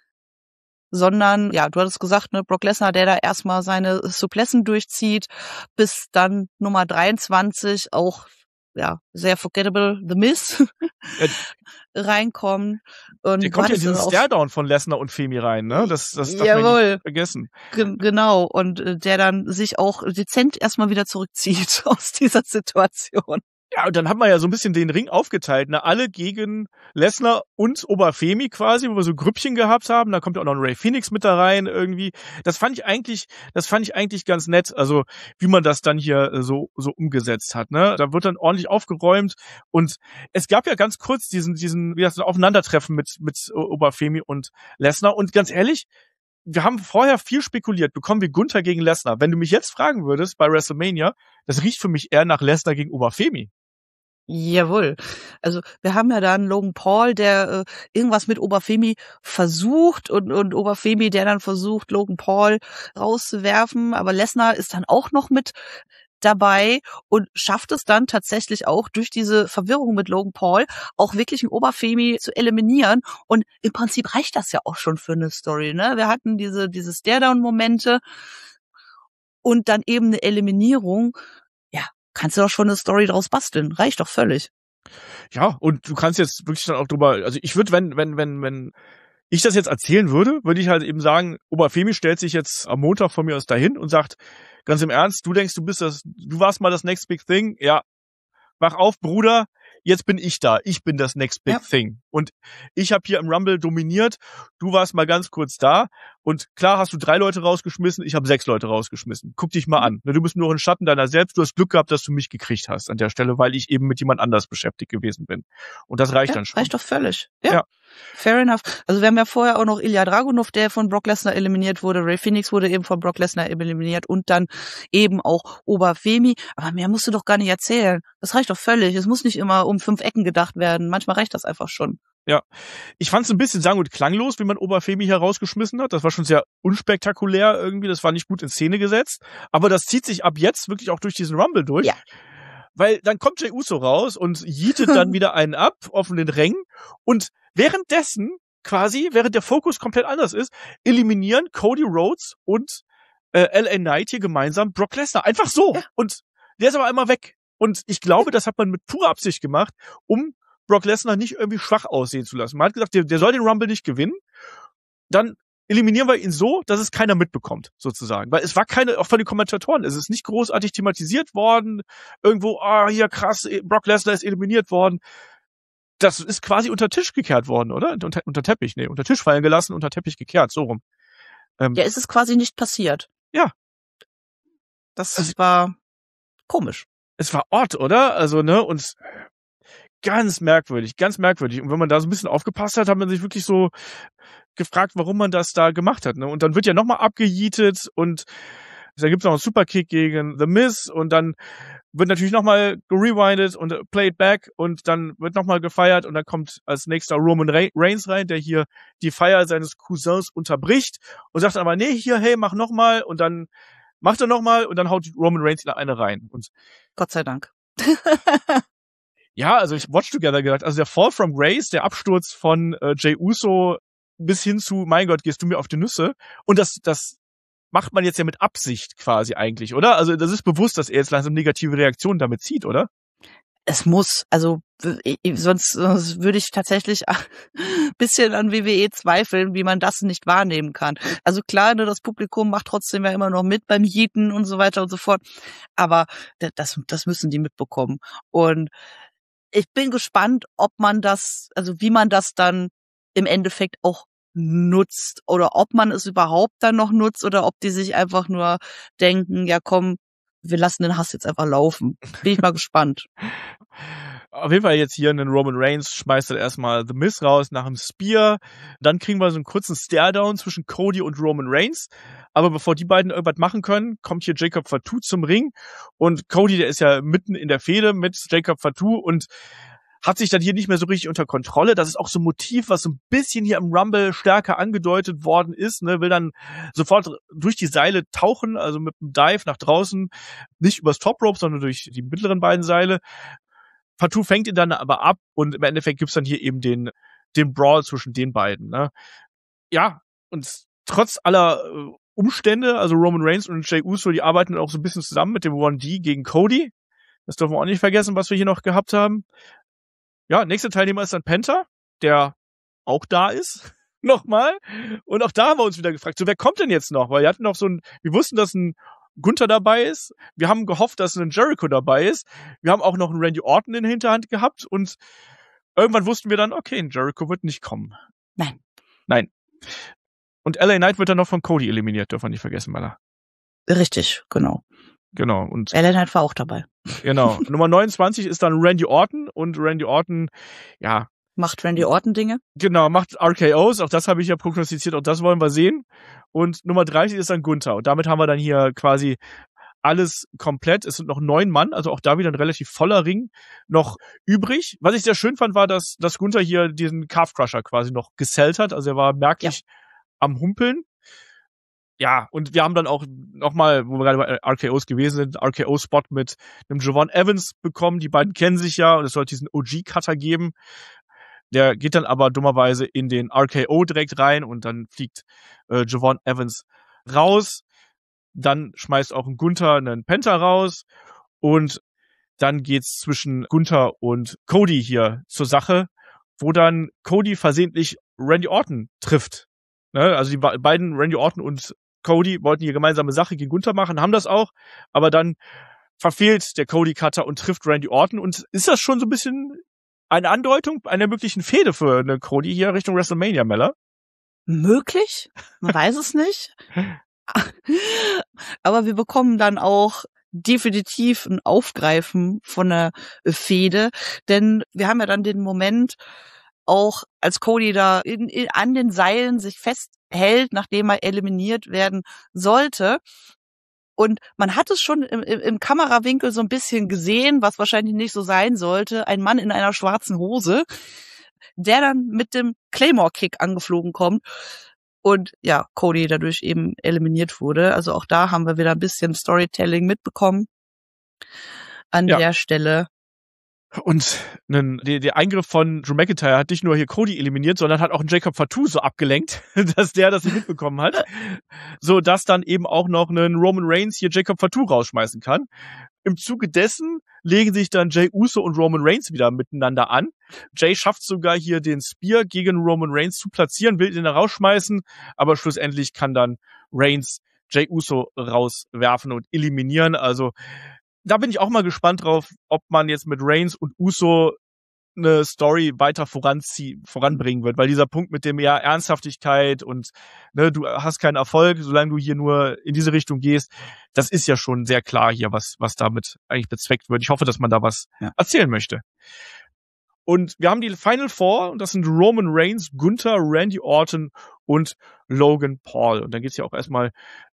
Sondern, ja, du hattest gesagt, ne, Brock Lesnar, der da erstmal seine Suplessen durchzieht, bis dann Nummer dreiundzwanzig auch ja, sehr forgettable, The Miz, ja, reinkommen. Und der kommt ja in diesen Staredown von Lesnar und Femi rein, ne? Das, das darf Jawohl. man nicht vergessen. G- genau. Und äh, der dann sich auch dezent erstmal wieder zurückzieht aus dieser Situation. Ja, und dann hat man ja so ein bisschen den Ring aufgeteilt, ne? Alle gegen Lesnar und Oberfemi quasi, wo wir so Grüppchen gehabt haben. Da kommt ja auch noch ein Ray Phoenix mit da rein irgendwie. Das fand ich eigentlich, das fand ich eigentlich ganz nett, also wie man das dann hier so so umgesetzt hat, ne? Da wird dann ordentlich aufgeräumt und es gab ja ganz kurz diesen diesen wie das Aufeinandertreffen mit mit Oberfemi und Lesnar und ganz ehrlich, wir haben vorher viel spekuliert, bekommen wir Gunther gegen Lesnar. Wenn du mich jetzt fragen würdest bei WrestleMania, das riecht für mich eher nach Lesnar gegen Oberfemi. Jawohl. Also wir haben ja da einen Logan Paul, der äh, irgendwas mit Oberfemi versucht und und Oberfemi, der dann versucht, Logan Paul rauszuwerfen. Aber Lesnar ist dann auch noch mit dabei und schafft es dann tatsächlich auch durch diese Verwirrung mit Logan Paul auch wirklich einen Oberfemi zu eliminieren. Und im Prinzip reicht das ja auch schon für eine Story, ne? Wir hatten diese diese Stare-Down-Momente und dann eben eine Eliminierung. Kannst du doch schon eine Story draus basteln. Reicht doch völlig. Ja, und du kannst jetzt wirklich dann auch drüber, also ich würde, wenn, wenn, wenn, wenn ich das jetzt erzählen würde, würde ich halt eben sagen, Oberfemi stellt sich jetzt am Montag von mir aus dahin und sagt, ganz im Ernst, du denkst, du bist das, du warst mal das Next Big Thing, ja, wach auf, Bruder, jetzt bin ich da, ich bin das Next Big Ja. Thing. Und ich habe hier im Rumble dominiert, du warst mal ganz kurz da und klar hast du drei Leute rausgeschmissen, ich habe sechs Leute rausgeschmissen. Guck dich mal an. Du bist nur ein Schatten deiner selbst, du hast Glück gehabt, dass du mich gekriegt hast an der Stelle, weil ich eben mit jemand anders beschäftigt gewesen bin. Und das reicht Ja, dann schon. reicht doch völlig. Ja. Ja. Fair enough. Also wir haben ja vorher auch noch Ilya Dragunov, der von Brock Lesnar eliminiert wurde. Ray Phoenix wurde eben von Brock Lesnar eliminiert und dann eben auch Oberfemi. Aber mehr musst du doch gar nicht erzählen. Das reicht doch völlig. Es muss nicht immer um fünf Ecken gedacht werden. Manchmal reicht das einfach schon. Ja, ich fand es ein bisschen sang- und klanglos, wie man Oberfemi hier rausgeschmissen hat. Das war schon sehr unspektakulär irgendwie. Das war nicht gut in Szene gesetzt. Aber das zieht sich ab jetzt wirklich auch durch diesen Rumble durch. Ja. Weil dann kommt Jey Uso raus und jietet dann wieder einen ab auf den Ring. Und währenddessen, quasi, während der Fokus komplett anders ist, eliminieren Cody Rhodes und äh, L A Knight hier gemeinsam Brock Lesnar. Einfach so. Ja. Und der ist aber einmal weg. Und ich glaube, das hat man mit purer Absicht gemacht, um Brock Lesnar nicht irgendwie schwach aussehen zu lassen. Man hat gesagt, der, der soll den Rumble nicht gewinnen. Dann eliminieren wir ihn so, dass es keiner mitbekommt, sozusagen. Weil es war keine, auch von den Kommentatoren, es ist nicht großartig thematisiert worden. Irgendwo, ah, hier krass, Brock Lesnar ist eliminiert worden. Das ist quasi unter Tisch gekehrt worden, oder? Unter, unter Teppich, nee, unter Tisch fallen gelassen, unter Teppich gekehrt, so rum. Ähm, Ja, ist es quasi nicht passiert. Ja. Das Also- war komisch. Es war Ort, oder? Also, ne, und ganz merkwürdig, ganz merkwürdig. Und wenn man da so ein bisschen aufgepasst hat, hat man sich wirklich so gefragt, warum man das da gemacht hat, ne? Und dann wird ja nochmal abgejietet und da gibt's noch einen Superkick gegen The Miz und dann wird natürlich nochmal gerewindet und played back und dann wird nochmal gefeiert und dann kommt als nächster Roman Reigns rein, der hier die Feier seines Cousins unterbricht und sagt aber, nee, hier, hey, mach nochmal und dann macht er nochmal und dann haut Roman Reigns wieder eine rein. Und Gott sei Dank. ja, also ich Watch Together gesagt, also der Fall from Grace, der Absturz von äh, Jey Uso bis hin zu, mein Gott, gehst du mir auf die Nüsse und das, das macht man jetzt ja mit Absicht quasi eigentlich, oder? Also das ist bewusst, dass er jetzt langsam negative Reaktionen damit zieht, oder? Es muss, also w- sonst, sonst würde ich tatsächlich ein bisschen an W W E zweifeln, wie man das nicht wahrnehmen kann. Also klar, ne, das Publikum macht trotzdem ja immer noch mit beim Jieten und so weiter und so fort, aber d- das, das müssen die mitbekommen. Und ich bin gespannt, ob man das, also wie man das dann im Endeffekt auch nutzt oder ob man es überhaupt dann noch nutzt oder ob die sich einfach nur denken, ja komm, wir lassen den Hass jetzt einfach laufen. Bin ich mal gespannt. Auf jeden Fall jetzt hier einen Roman Reigns schmeißt er erstmal The Miz raus nach einem Spear. Dann kriegen wir so einen kurzen Stare-Down zwischen Cody und Roman Reigns. Aber bevor die beiden irgendwas machen können, kommt hier Jacob Fatu zum Ring. Und Cody, der ist ja mitten in der Fehde mit Jacob Fatu und hat sich dann hier nicht mehr so richtig unter Kontrolle. Das ist auch so ein Motiv, was so ein bisschen hier im Rumble stärker angedeutet worden ist. Ne? Will dann sofort durch die Seile tauchen, also mit einem Dive nach draußen. Nicht übers Top Rope, sondern durch die mittleren beiden Seile. Fatu fängt ihn dann aber ab und im Endeffekt gibt's dann hier eben den, den Brawl zwischen den beiden. Ne? Ja, und trotz aller äh, Umstände, also Roman Reigns und Jey Uso, die arbeiten auch so ein bisschen zusammen mit dem one D gegen Cody. Das dürfen wir auch nicht vergessen, was wir hier noch gehabt haben. Ja, nächster Teilnehmer ist dann Penta, der auch da ist. Nochmal. Und auch da haben wir uns wieder gefragt, so wer kommt denn jetzt noch? Weil wir hatten noch so ein, wir wussten, dass ein Gunther dabei ist. Wir haben gehofft, dass ein Jericho dabei ist. Wir haben auch noch einen Randy Orton in der Hinterhand gehabt und irgendwann wussten wir dann, okay, ein Jericho wird nicht kommen. Nein. Nein. Und L A Knight wird dann noch von Cody eliminiert, dürfen wir nicht vergessen, Mella. Richtig, genau. Genau. Und Ellen halt war auch dabei. genau. Nummer neunundzwanzig ist dann Randy Orton und Randy Orton, ja, Macht Randy Orton Dinge? genau, macht R K Os, auch das habe ich ja prognostiziert, auch das wollen wir sehen. Und Nummer dreißig ist dann Gunther. Und damit haben wir dann hier quasi alles komplett. Es sind noch neun Mann, also auch da wieder ein relativ voller Ring noch übrig. Was ich sehr schön fand, war, dass, dass Gunther hier diesen Calf Crusher quasi noch gesellt hat. Also er war merklich ja. am Humpeln. Ja, und wir haben dann auch nochmal, wo wir gerade bei R K Os gewesen sind, R K O-Spot mit einem Javon Evans bekommen. Die beiden kennen sich ja und es sollte diesen O G-Cutter geben. Der geht dann aber dummerweise in den R K O direkt rein und dann fliegt äh, Javon Evans raus. Dann schmeißt auch ein Gunther einen Penta raus und dann geht's zwischen Gunther und Cody hier zur Sache, wo dann Cody versehentlich Randy Orton trifft. Ne? Also die be- beiden, Randy Orton und Cody, wollten hier gemeinsame Sache gegen Gunther machen, haben das auch, aber dann verfehlt der Cody-Cutter und trifft Randy Orton und ist das schon so ein bisschen eine Andeutung einer möglichen Fehde für eine Cody hier Richtung WrestleMania, Mella? Möglich? Man weiß es nicht. Aber wir bekommen dann auch definitiv ein Aufgreifen von der Fehde, denn wir haben ja dann den Moment, auch als Cody da in, in, an den Seilen sich festhält, nachdem er eliminiert werden sollte. Und man hat es schon im, im, im Kamerawinkel so ein bisschen gesehen, was wahrscheinlich nicht so sein sollte. Ein Mann in einer schwarzen Hose, der dann mit dem Claymore-Kick angeflogen kommt und ja, Cody dadurch eben eliminiert wurde. Also auch da haben wir wieder ein bisschen Storytelling mitbekommen an ja. der Stelle. Und einen, der, der Eingriff von Drew McIntyre hat nicht nur hier Cody eliminiert, sondern hat auch einen Jacob Fatu so abgelenkt, dass der das nicht mitbekommen hat. So dass dann eben auch noch einen Roman Reigns hier Jacob Fatu rausschmeißen kann. Im Zuge dessen legen sich dann Jey Uso und Roman Reigns wieder miteinander an. Jay schafft sogar hier den Spear gegen Roman Reigns zu platzieren, will ihn da rausschmeißen, aber schlussendlich kann dann Reigns Jey Uso rauswerfen und eliminieren. Also da bin ich auch mal gespannt drauf, ob man jetzt mit Reigns und Uso eine Story weiter voranziehen, voranbringen wird, weil dieser Punkt mit dem ja Ernsthaftigkeit und ne, du hast keinen Erfolg, solange du hier nur in diese Richtung gehst, das ist ja schon sehr klar hier, was was damit eigentlich bezweckt wird. Ich hoffe, dass man da was ja. erzählen möchte. Und wir haben die Final Four und das sind Roman Reigns, Gunther, Randy Orton und Logan Paul. Und dann geht's ja auch erstmal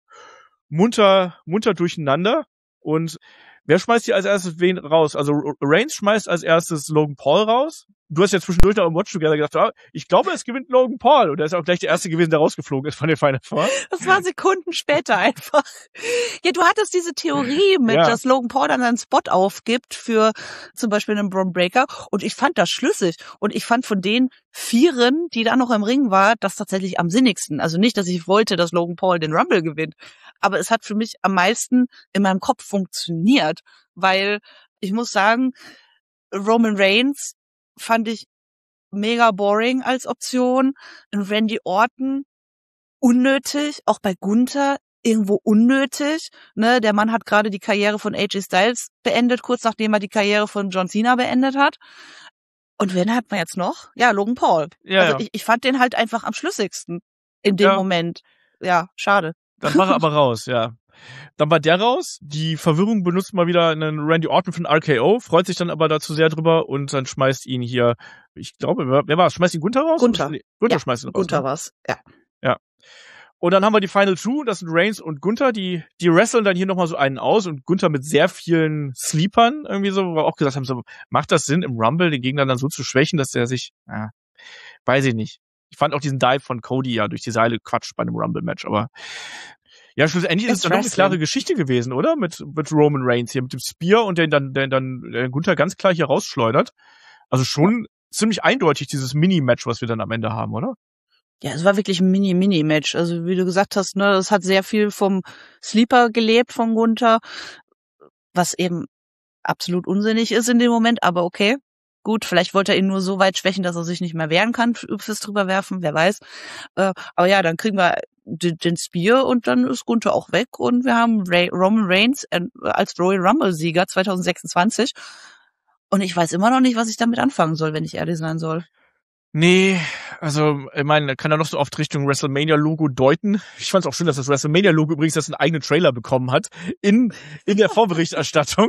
munter munter durcheinander. Und wer schmeißt hier als erstes wen raus? Also Reigns schmeißt als erstes Logan Paul raus. Du hast ja zwischendurch noch im Watch Together gedacht, ah, ich glaube, es gewinnt Logan Paul. Und er ist auch gleich der Erste gewesen, der rausgeflogen ist von den Final Four. Das war Sekunden später einfach. Ja, du hattest diese Theorie mit, ja. dass Logan Paul dann einen Spot aufgibt für zum Beispiel einen Braun Breaker. Und ich fand das schlüssig. Und ich fand von den Vieren, die da noch im Ring war, das tatsächlich am sinnigsten. Also nicht, dass ich wollte, dass Logan Paul den Rumble gewinnt. Aber es hat für mich am meisten in meinem Kopf funktioniert. Weil ich muss sagen, Roman Reigns fand ich mega boring als Option. Randy Orton unnötig, auch bei Gunther irgendwo unnötig. Ne, der Mann hat gerade die Karriere von A J Styles beendet, kurz nachdem er die Karriere von John Cena beendet hat. Und wen hat man jetzt noch? Ja, Logan Paul. Ja, also ja. Ich, ich fand den halt einfach am schlüssigsten in dem ja. Moment. Ja, schade. Dann war er aber raus, ja. Dann war der raus. Die Verwirrung benutzt mal wieder einen Randy Orton von R K O, freut sich dann aber dazu sehr drüber und dann schmeißt ihn hier, ich glaube, wer, wer war es? Schmeißt ihn Gunther raus? Gunther. Nee, Gunther ja, schmeißt ihn raus. Gunther ne? war's, ja. Ja. Und dann haben wir die Final Two, das sind Reigns und Gunther, die die wresteln dann hier nochmal so einen aus und Gunther mit sehr vielen Sleepern irgendwie so, wo wir auch gesagt haben, so, macht das Sinn im Rumble, den Gegner dann so zu schwächen, dass der sich, ja, weiß ich nicht. Ich fand auch diesen Dive von Cody ja durch die Seile Quatsch bei einem Rumble-Match, aber ja, schlussendlich ist es dann noch eine klare Geschichte gewesen, oder? Mit, mit Roman Reigns hier, mit dem Spear und den dann, den dann der Gunther ganz klar hier rausschleudert. Also schon ziemlich eindeutig dieses Mini-Match, was wir dann am Ende haben, oder? Ja, es war wirklich ein Mini-Mini-Match. Also wie du gesagt hast, ne, das hat sehr viel vom Sleeper gelebt von Gunther, was eben absolut unsinnig ist in dem Moment, aber okay. Gut, vielleicht wollte er ihn nur so weit schwächen, dass er sich nicht mehr wehren kann fürs Drüberwerfen, wer weiß. Äh, aber ja, dann kriegen wir den, den Spear und dann ist Gunther auch weg und wir haben Ray, Roman Reigns äh, als Royal Rumble-Sieger zwanzig sechsundzwanzig. Und ich weiß immer noch nicht, was ich damit anfangen soll, wenn ich ehrlich sein soll. Nee, also ich meine, kann er noch so oft Richtung WrestleMania-Logo deuten. Ich fand es auch schön, dass das WrestleMania-Logo übrigens jetzt einen eigenen Trailer bekommen hat in in der Vorberichterstattung.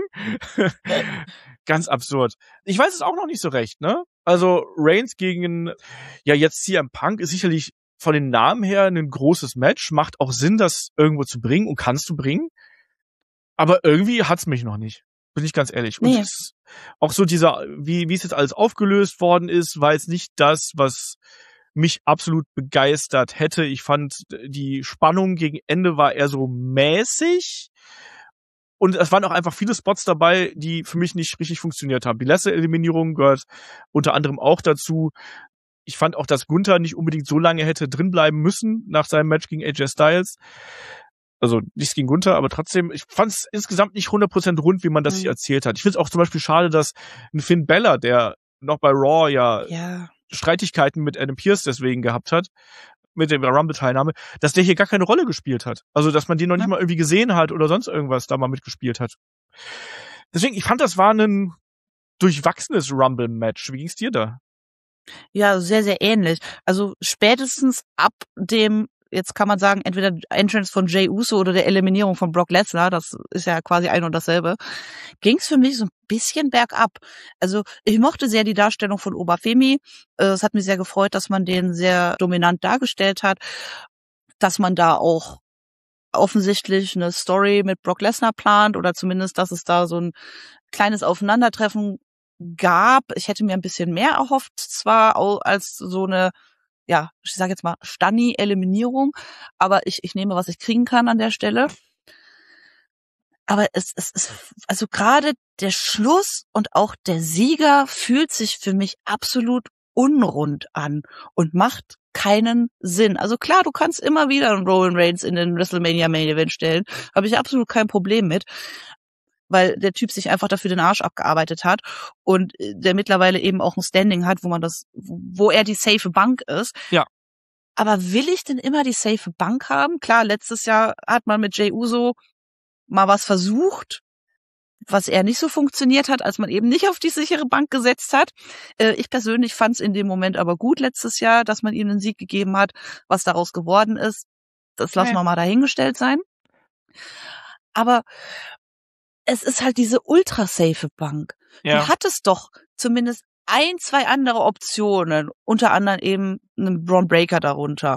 Ganz absurd. Ich weiß es auch noch nicht so recht, ne? Also Reigns gegen ja jetzt C M Punk ist sicherlich von den Namen her ein großes Match. Macht auch Sinn, das irgendwo zu bringen und kannst du bringen. Aber irgendwie hat's mich noch nicht. Bin ich ganz ehrlich. Und nee. es, auch so dieser, wie wie es jetzt alles aufgelöst worden ist, war jetzt nicht das, was mich absolut begeistert hätte. Ich fand, die Spannung gegen Ende war eher so mäßig. Und es waren auch einfach viele Spots dabei, die für mich nicht richtig funktioniert haben. Die letzte Eliminierung gehört unter anderem auch dazu. Ich fand auch, dass Gunther nicht unbedingt so lange hätte drinbleiben müssen nach seinem Match gegen A J Styles. Also nichts gegen Gunther, aber trotzdem, ich fand es insgesamt nicht hundert Prozent rund, wie man das mhm. hier erzählt hat. Ich finde es auch zum Beispiel schade, dass ein Finn Balor, der noch bei Raw ja, ja. Streitigkeiten mit Adam Pearce deswegen gehabt hat, mit der Rumble-Teilnahme, dass der hier gar keine Rolle gespielt hat. Also, dass man den noch nicht mal irgendwie gesehen hat oder sonst irgendwas da mal mitgespielt hat. Deswegen, ich fand, das war ein durchwachsenes Rumble-Match. Wie ging's dir da? Ja, sehr, sehr ähnlich. Also spätestens ab dem, jetzt kann man sagen, entweder Entrance von Jey Uso oder der Eliminierung von Brock Lesnar, das ist ja quasi ein und dasselbe, ging's für mich so ein bisschen bergab. Also ich mochte sehr die Darstellung von Obafemi. Es hat mich sehr gefreut, dass man den sehr dominant dargestellt hat, dass man da auch offensichtlich eine Story mit Brock Lesnar plant oder zumindest, dass es da so ein kleines Aufeinandertreffen gab. Ich hätte mir ein bisschen mehr erhofft, zwar auch als so eine, ja, ich sage jetzt mal Stani-Eliminierung, aber ich ich nehme, was ich kriegen kann an der Stelle. Aber es es ist, also gerade der Schluss und auch der Sieger fühlt sich für mich absolut unrund an und macht keinen Sinn. Also klar, du kannst immer wieder einen Roman Reigns in den WrestleMania Main Event stellen, habe ich absolut kein Problem mit, weil der Typ sich einfach dafür den Arsch abgearbeitet hat und der mittlerweile eben auch ein Standing hat, wo man das, wo er die safe Bank ist. Ja. Aber will ich denn immer die safe Bank haben? Klar, letztes Jahr hat man mit Jey Uso mal was versucht, was eher nicht so funktioniert hat, als man eben nicht auf die sichere Bank gesetzt hat. Ich persönlich fand es in dem Moment aber gut letztes Jahr, dass man ihm einen Sieg gegeben hat. Was daraus geworden ist, das lassen Nee. wir mal dahingestellt sein. Aber es ist halt diese ultra-safe Bank. Ja. Du hattest doch zumindest ein, zwei andere Optionen, unter anderem eben einen Braun Breaker darunter,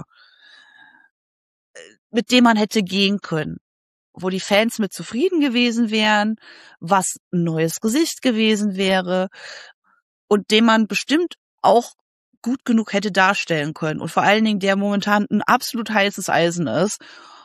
mit dem man hätte gehen können, wo die Fans mit zufrieden gewesen wären, was ein neues Gesicht gewesen wäre und den man bestimmt auch gut genug hätte darstellen können und vor allen Dingen der momentan ein absolut heißes Eisen ist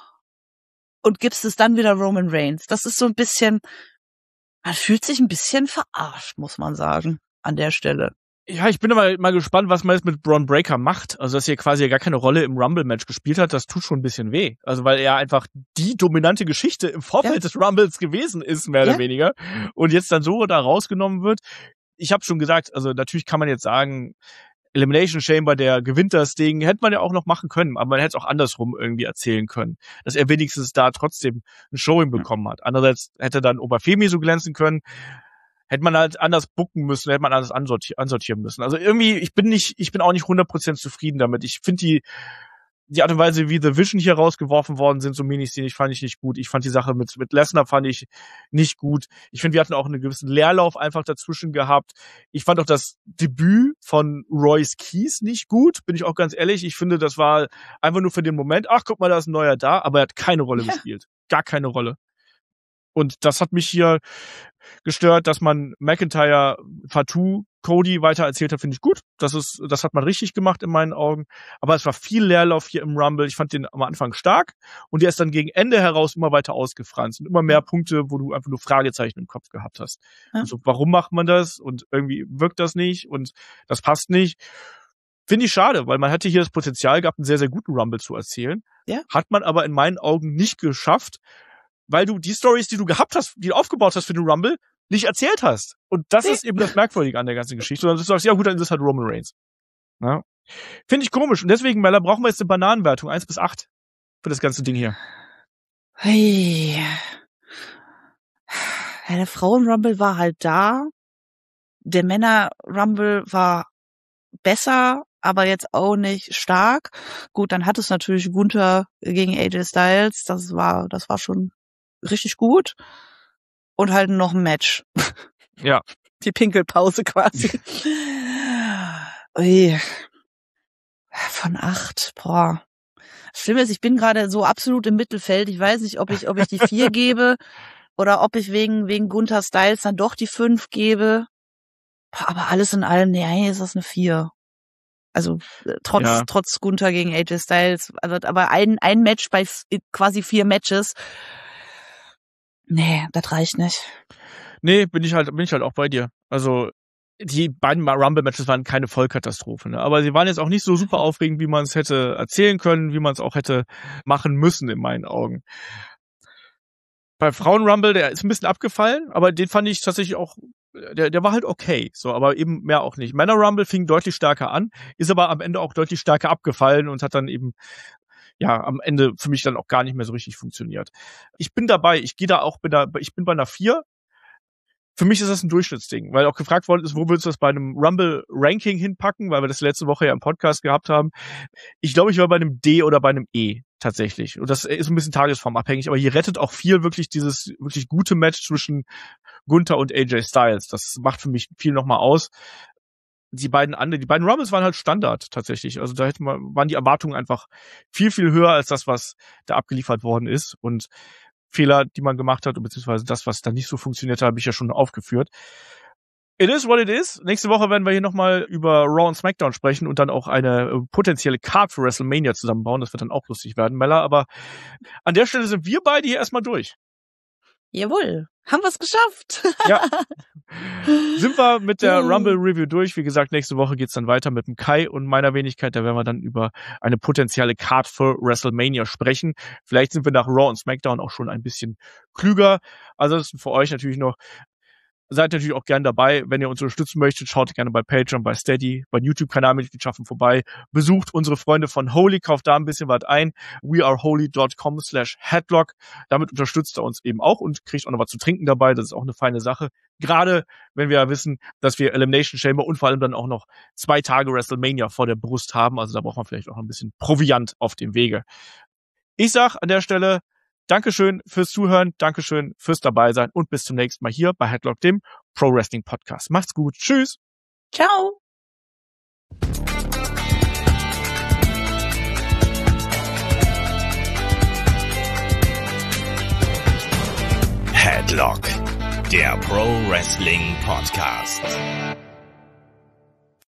und gibst es dann wieder Roman Reigns. Das ist so ein bisschen, man fühlt sich ein bisschen verarscht, muss man sagen, an der Stelle. Ja, ich bin aber mal gespannt, was man jetzt mit Braun Breaker macht. Also, dass er quasi ja gar keine Rolle im Rumble-Match gespielt hat, das tut schon ein bisschen weh. Also, weil er einfach die dominante Geschichte im Vorfeld Ja. des Rumbles gewesen ist, mehr Ja. oder weniger. Und jetzt dann so da rausgenommen wird. Ich habe schon gesagt, also natürlich kann man jetzt sagen, Elimination Chamber, der gewinnt das Ding, hätte man ja auch noch machen können, aber man hätte es auch andersrum irgendwie erzählen können, dass er wenigstens da trotzdem ein Showing bekommen hat. Andererseits hätte dann Obafemi so glänzen können, hätte man halt anders booken müssen, hätte man anders ansorti- ansortieren müssen. Also irgendwie, ich bin nicht, ich bin auch nicht hundert Prozent zufrieden damit. Ich finde die, die Art und Weise, wie The Vision hier rausgeworfen worden sind, so Minis, die fand ich nicht gut. Ich fand die Sache mit, mit Lesnar fand ich nicht gut. Ich finde, wir hatten auch einen gewissen Leerlauf einfach dazwischen gehabt. Ich fand auch das Debüt von Royce Keys nicht gut, bin ich auch ganz ehrlich. Ich finde, das war einfach nur für den Moment, ach, guck mal, da ist ein neuer da, aber er hat keine Rolle Ja. gespielt. Gar keine Rolle. Und das hat mich hier gestört, dass man McIntyre, Fatu, Cody weiter erzählt hat, finde ich gut. Das ist, das hat man richtig gemacht in meinen Augen. Aber es war viel Leerlauf hier im Rumble. Ich fand den am Anfang stark und der ist dann gegen Ende heraus immer weiter ausgefranst und immer mehr Punkte, wo du einfach nur Fragezeichen im Kopf gehabt hast. Ja. Also, warum macht man das? Und irgendwie wirkt das nicht und das passt nicht. Finde ich schade, weil man hätte hier das Potenzial gehabt, einen sehr, sehr guten Rumble zu erzählen. Ja. Hat man aber in meinen Augen nicht geschafft, weil du die Stories, die du gehabt hast, die du aufgebaut hast für den Rumble, nicht erzählt hast. Und das ist eben das Merkwürdige an der ganzen Geschichte. Sondern du sagst, ja gut, dann ist es halt Roman Reigns. Ja. Finde ich komisch. Und deswegen, Mella, brauchen wir jetzt eine Bananenwertung, eins bis acht für das ganze Ding hier. Hey. Ja, der Frauen-Rumble war halt da. Der Männer-Rumble war besser, aber jetzt auch nicht stark. Gut, dann hat es natürlich Gunther gegen A J Styles. Das war, das war schon richtig gut. Und halt noch ein Match. Ja. Die Pinkelpause quasi. Ui. Von acht, boah. Schlimm ist, ich bin gerade so absolut im Mittelfeld. Ich weiß nicht, ob ich, ob ich die vier gebe oder ob ich wegen, wegen Gunther Styles dann doch die fünf gebe. Boah, aber alles in allem, nee, ist das eine vier. Also trotz Ja. trotz Gunther gegen A J Styles, also, aber ein ein Match bei f- quasi vier Matches. Nee, das reicht nicht. Nee, bin ich halt, bin ich halt auch bei dir. Also, die beiden Rumble-Matches waren keine Vollkatastrophe, ne? Aber sie waren jetzt auch nicht so super aufregend, wie man es hätte erzählen können, wie man es auch hätte machen müssen, in meinen Augen. Bei Frauen-Rumble, der ist ein bisschen abgefallen, aber den fand ich tatsächlich auch, der, der war halt okay, so, aber eben mehr auch nicht. Männer-Rumble fing deutlich stärker an, ist aber am Ende auch deutlich stärker abgefallen und hat dann eben, ja, am Ende für mich dann auch gar nicht mehr so richtig funktioniert. Ich bin dabei, ich gehe da auch, bin da, ich bin bei einer vier. Für mich ist das ein Durchschnittsding, weil auch gefragt worden ist, wo willst du das bei einem Rumble-Ranking hinpacken, weil wir das letzte Woche ja im Podcast gehabt haben. Ich glaube, ich war bei einem D oder bei einem E tatsächlich. Und das ist ein bisschen tagesformabhängig, aber hier rettet auch viel wirklich dieses wirklich gute Match zwischen Gunther und A J Styles. Das macht für mich viel nochmal aus. Die beiden anderen, die beiden Rumbles waren halt Standard tatsächlich. Also da hätte man, waren die Erwartungen einfach viel, viel höher als das, was da abgeliefert worden ist. Und Fehler, die man gemacht hat, beziehungsweise das, was da nicht so funktioniert hat, habe ich ja schon aufgeführt. It is what it is. Nächste Woche werden wir hier nochmal über Raw und SmackDown sprechen und dann auch eine potenzielle Card für WrestleMania zusammenbauen. Das wird dann auch lustig werden, Mella. Aber an der Stelle sind wir beide hier erstmal durch. Jawohl, haben wir es geschafft. Ja, sind wir mit der Rumble-Review durch. Wie gesagt, nächste Woche geht's dann weiter mit dem Kai und meiner Wenigkeit. Da werden wir dann über eine potenzielle Card für WrestleMania sprechen. Vielleicht sind wir nach Raw und SmackDown auch schon ein bisschen klüger. Also das ist für euch natürlich noch. Seid natürlich auch gern dabei, wenn ihr uns unterstützen möchtet. Schaut gerne bei Patreon, bei Steady, bei YouTube-Kanalmitgliedschaften vorbei. Besucht unsere Freunde von Holy, kauft da ein bisschen was ein. weareholy.com slash headlock. Damit unterstützt er uns eben auch und kriegt auch noch was zu trinken dabei. Das ist auch eine feine Sache. Gerade wenn wir ja wissen, dass wir Elimination Chamber und vor allem dann auch noch zwei Tage WrestleMania vor der Brust haben. Also da braucht man vielleicht auch ein bisschen Proviant auf dem Wege. Ich sag an der Stelle, Dankeschön fürs Zuhören, Dankeschön fürs Dabeisein und bis zum nächsten Mal hier bei Headlock, dem Pro Wrestling Podcast. Macht's gut. Tschüss. Ciao. Headlock, der Pro Wrestling Podcast.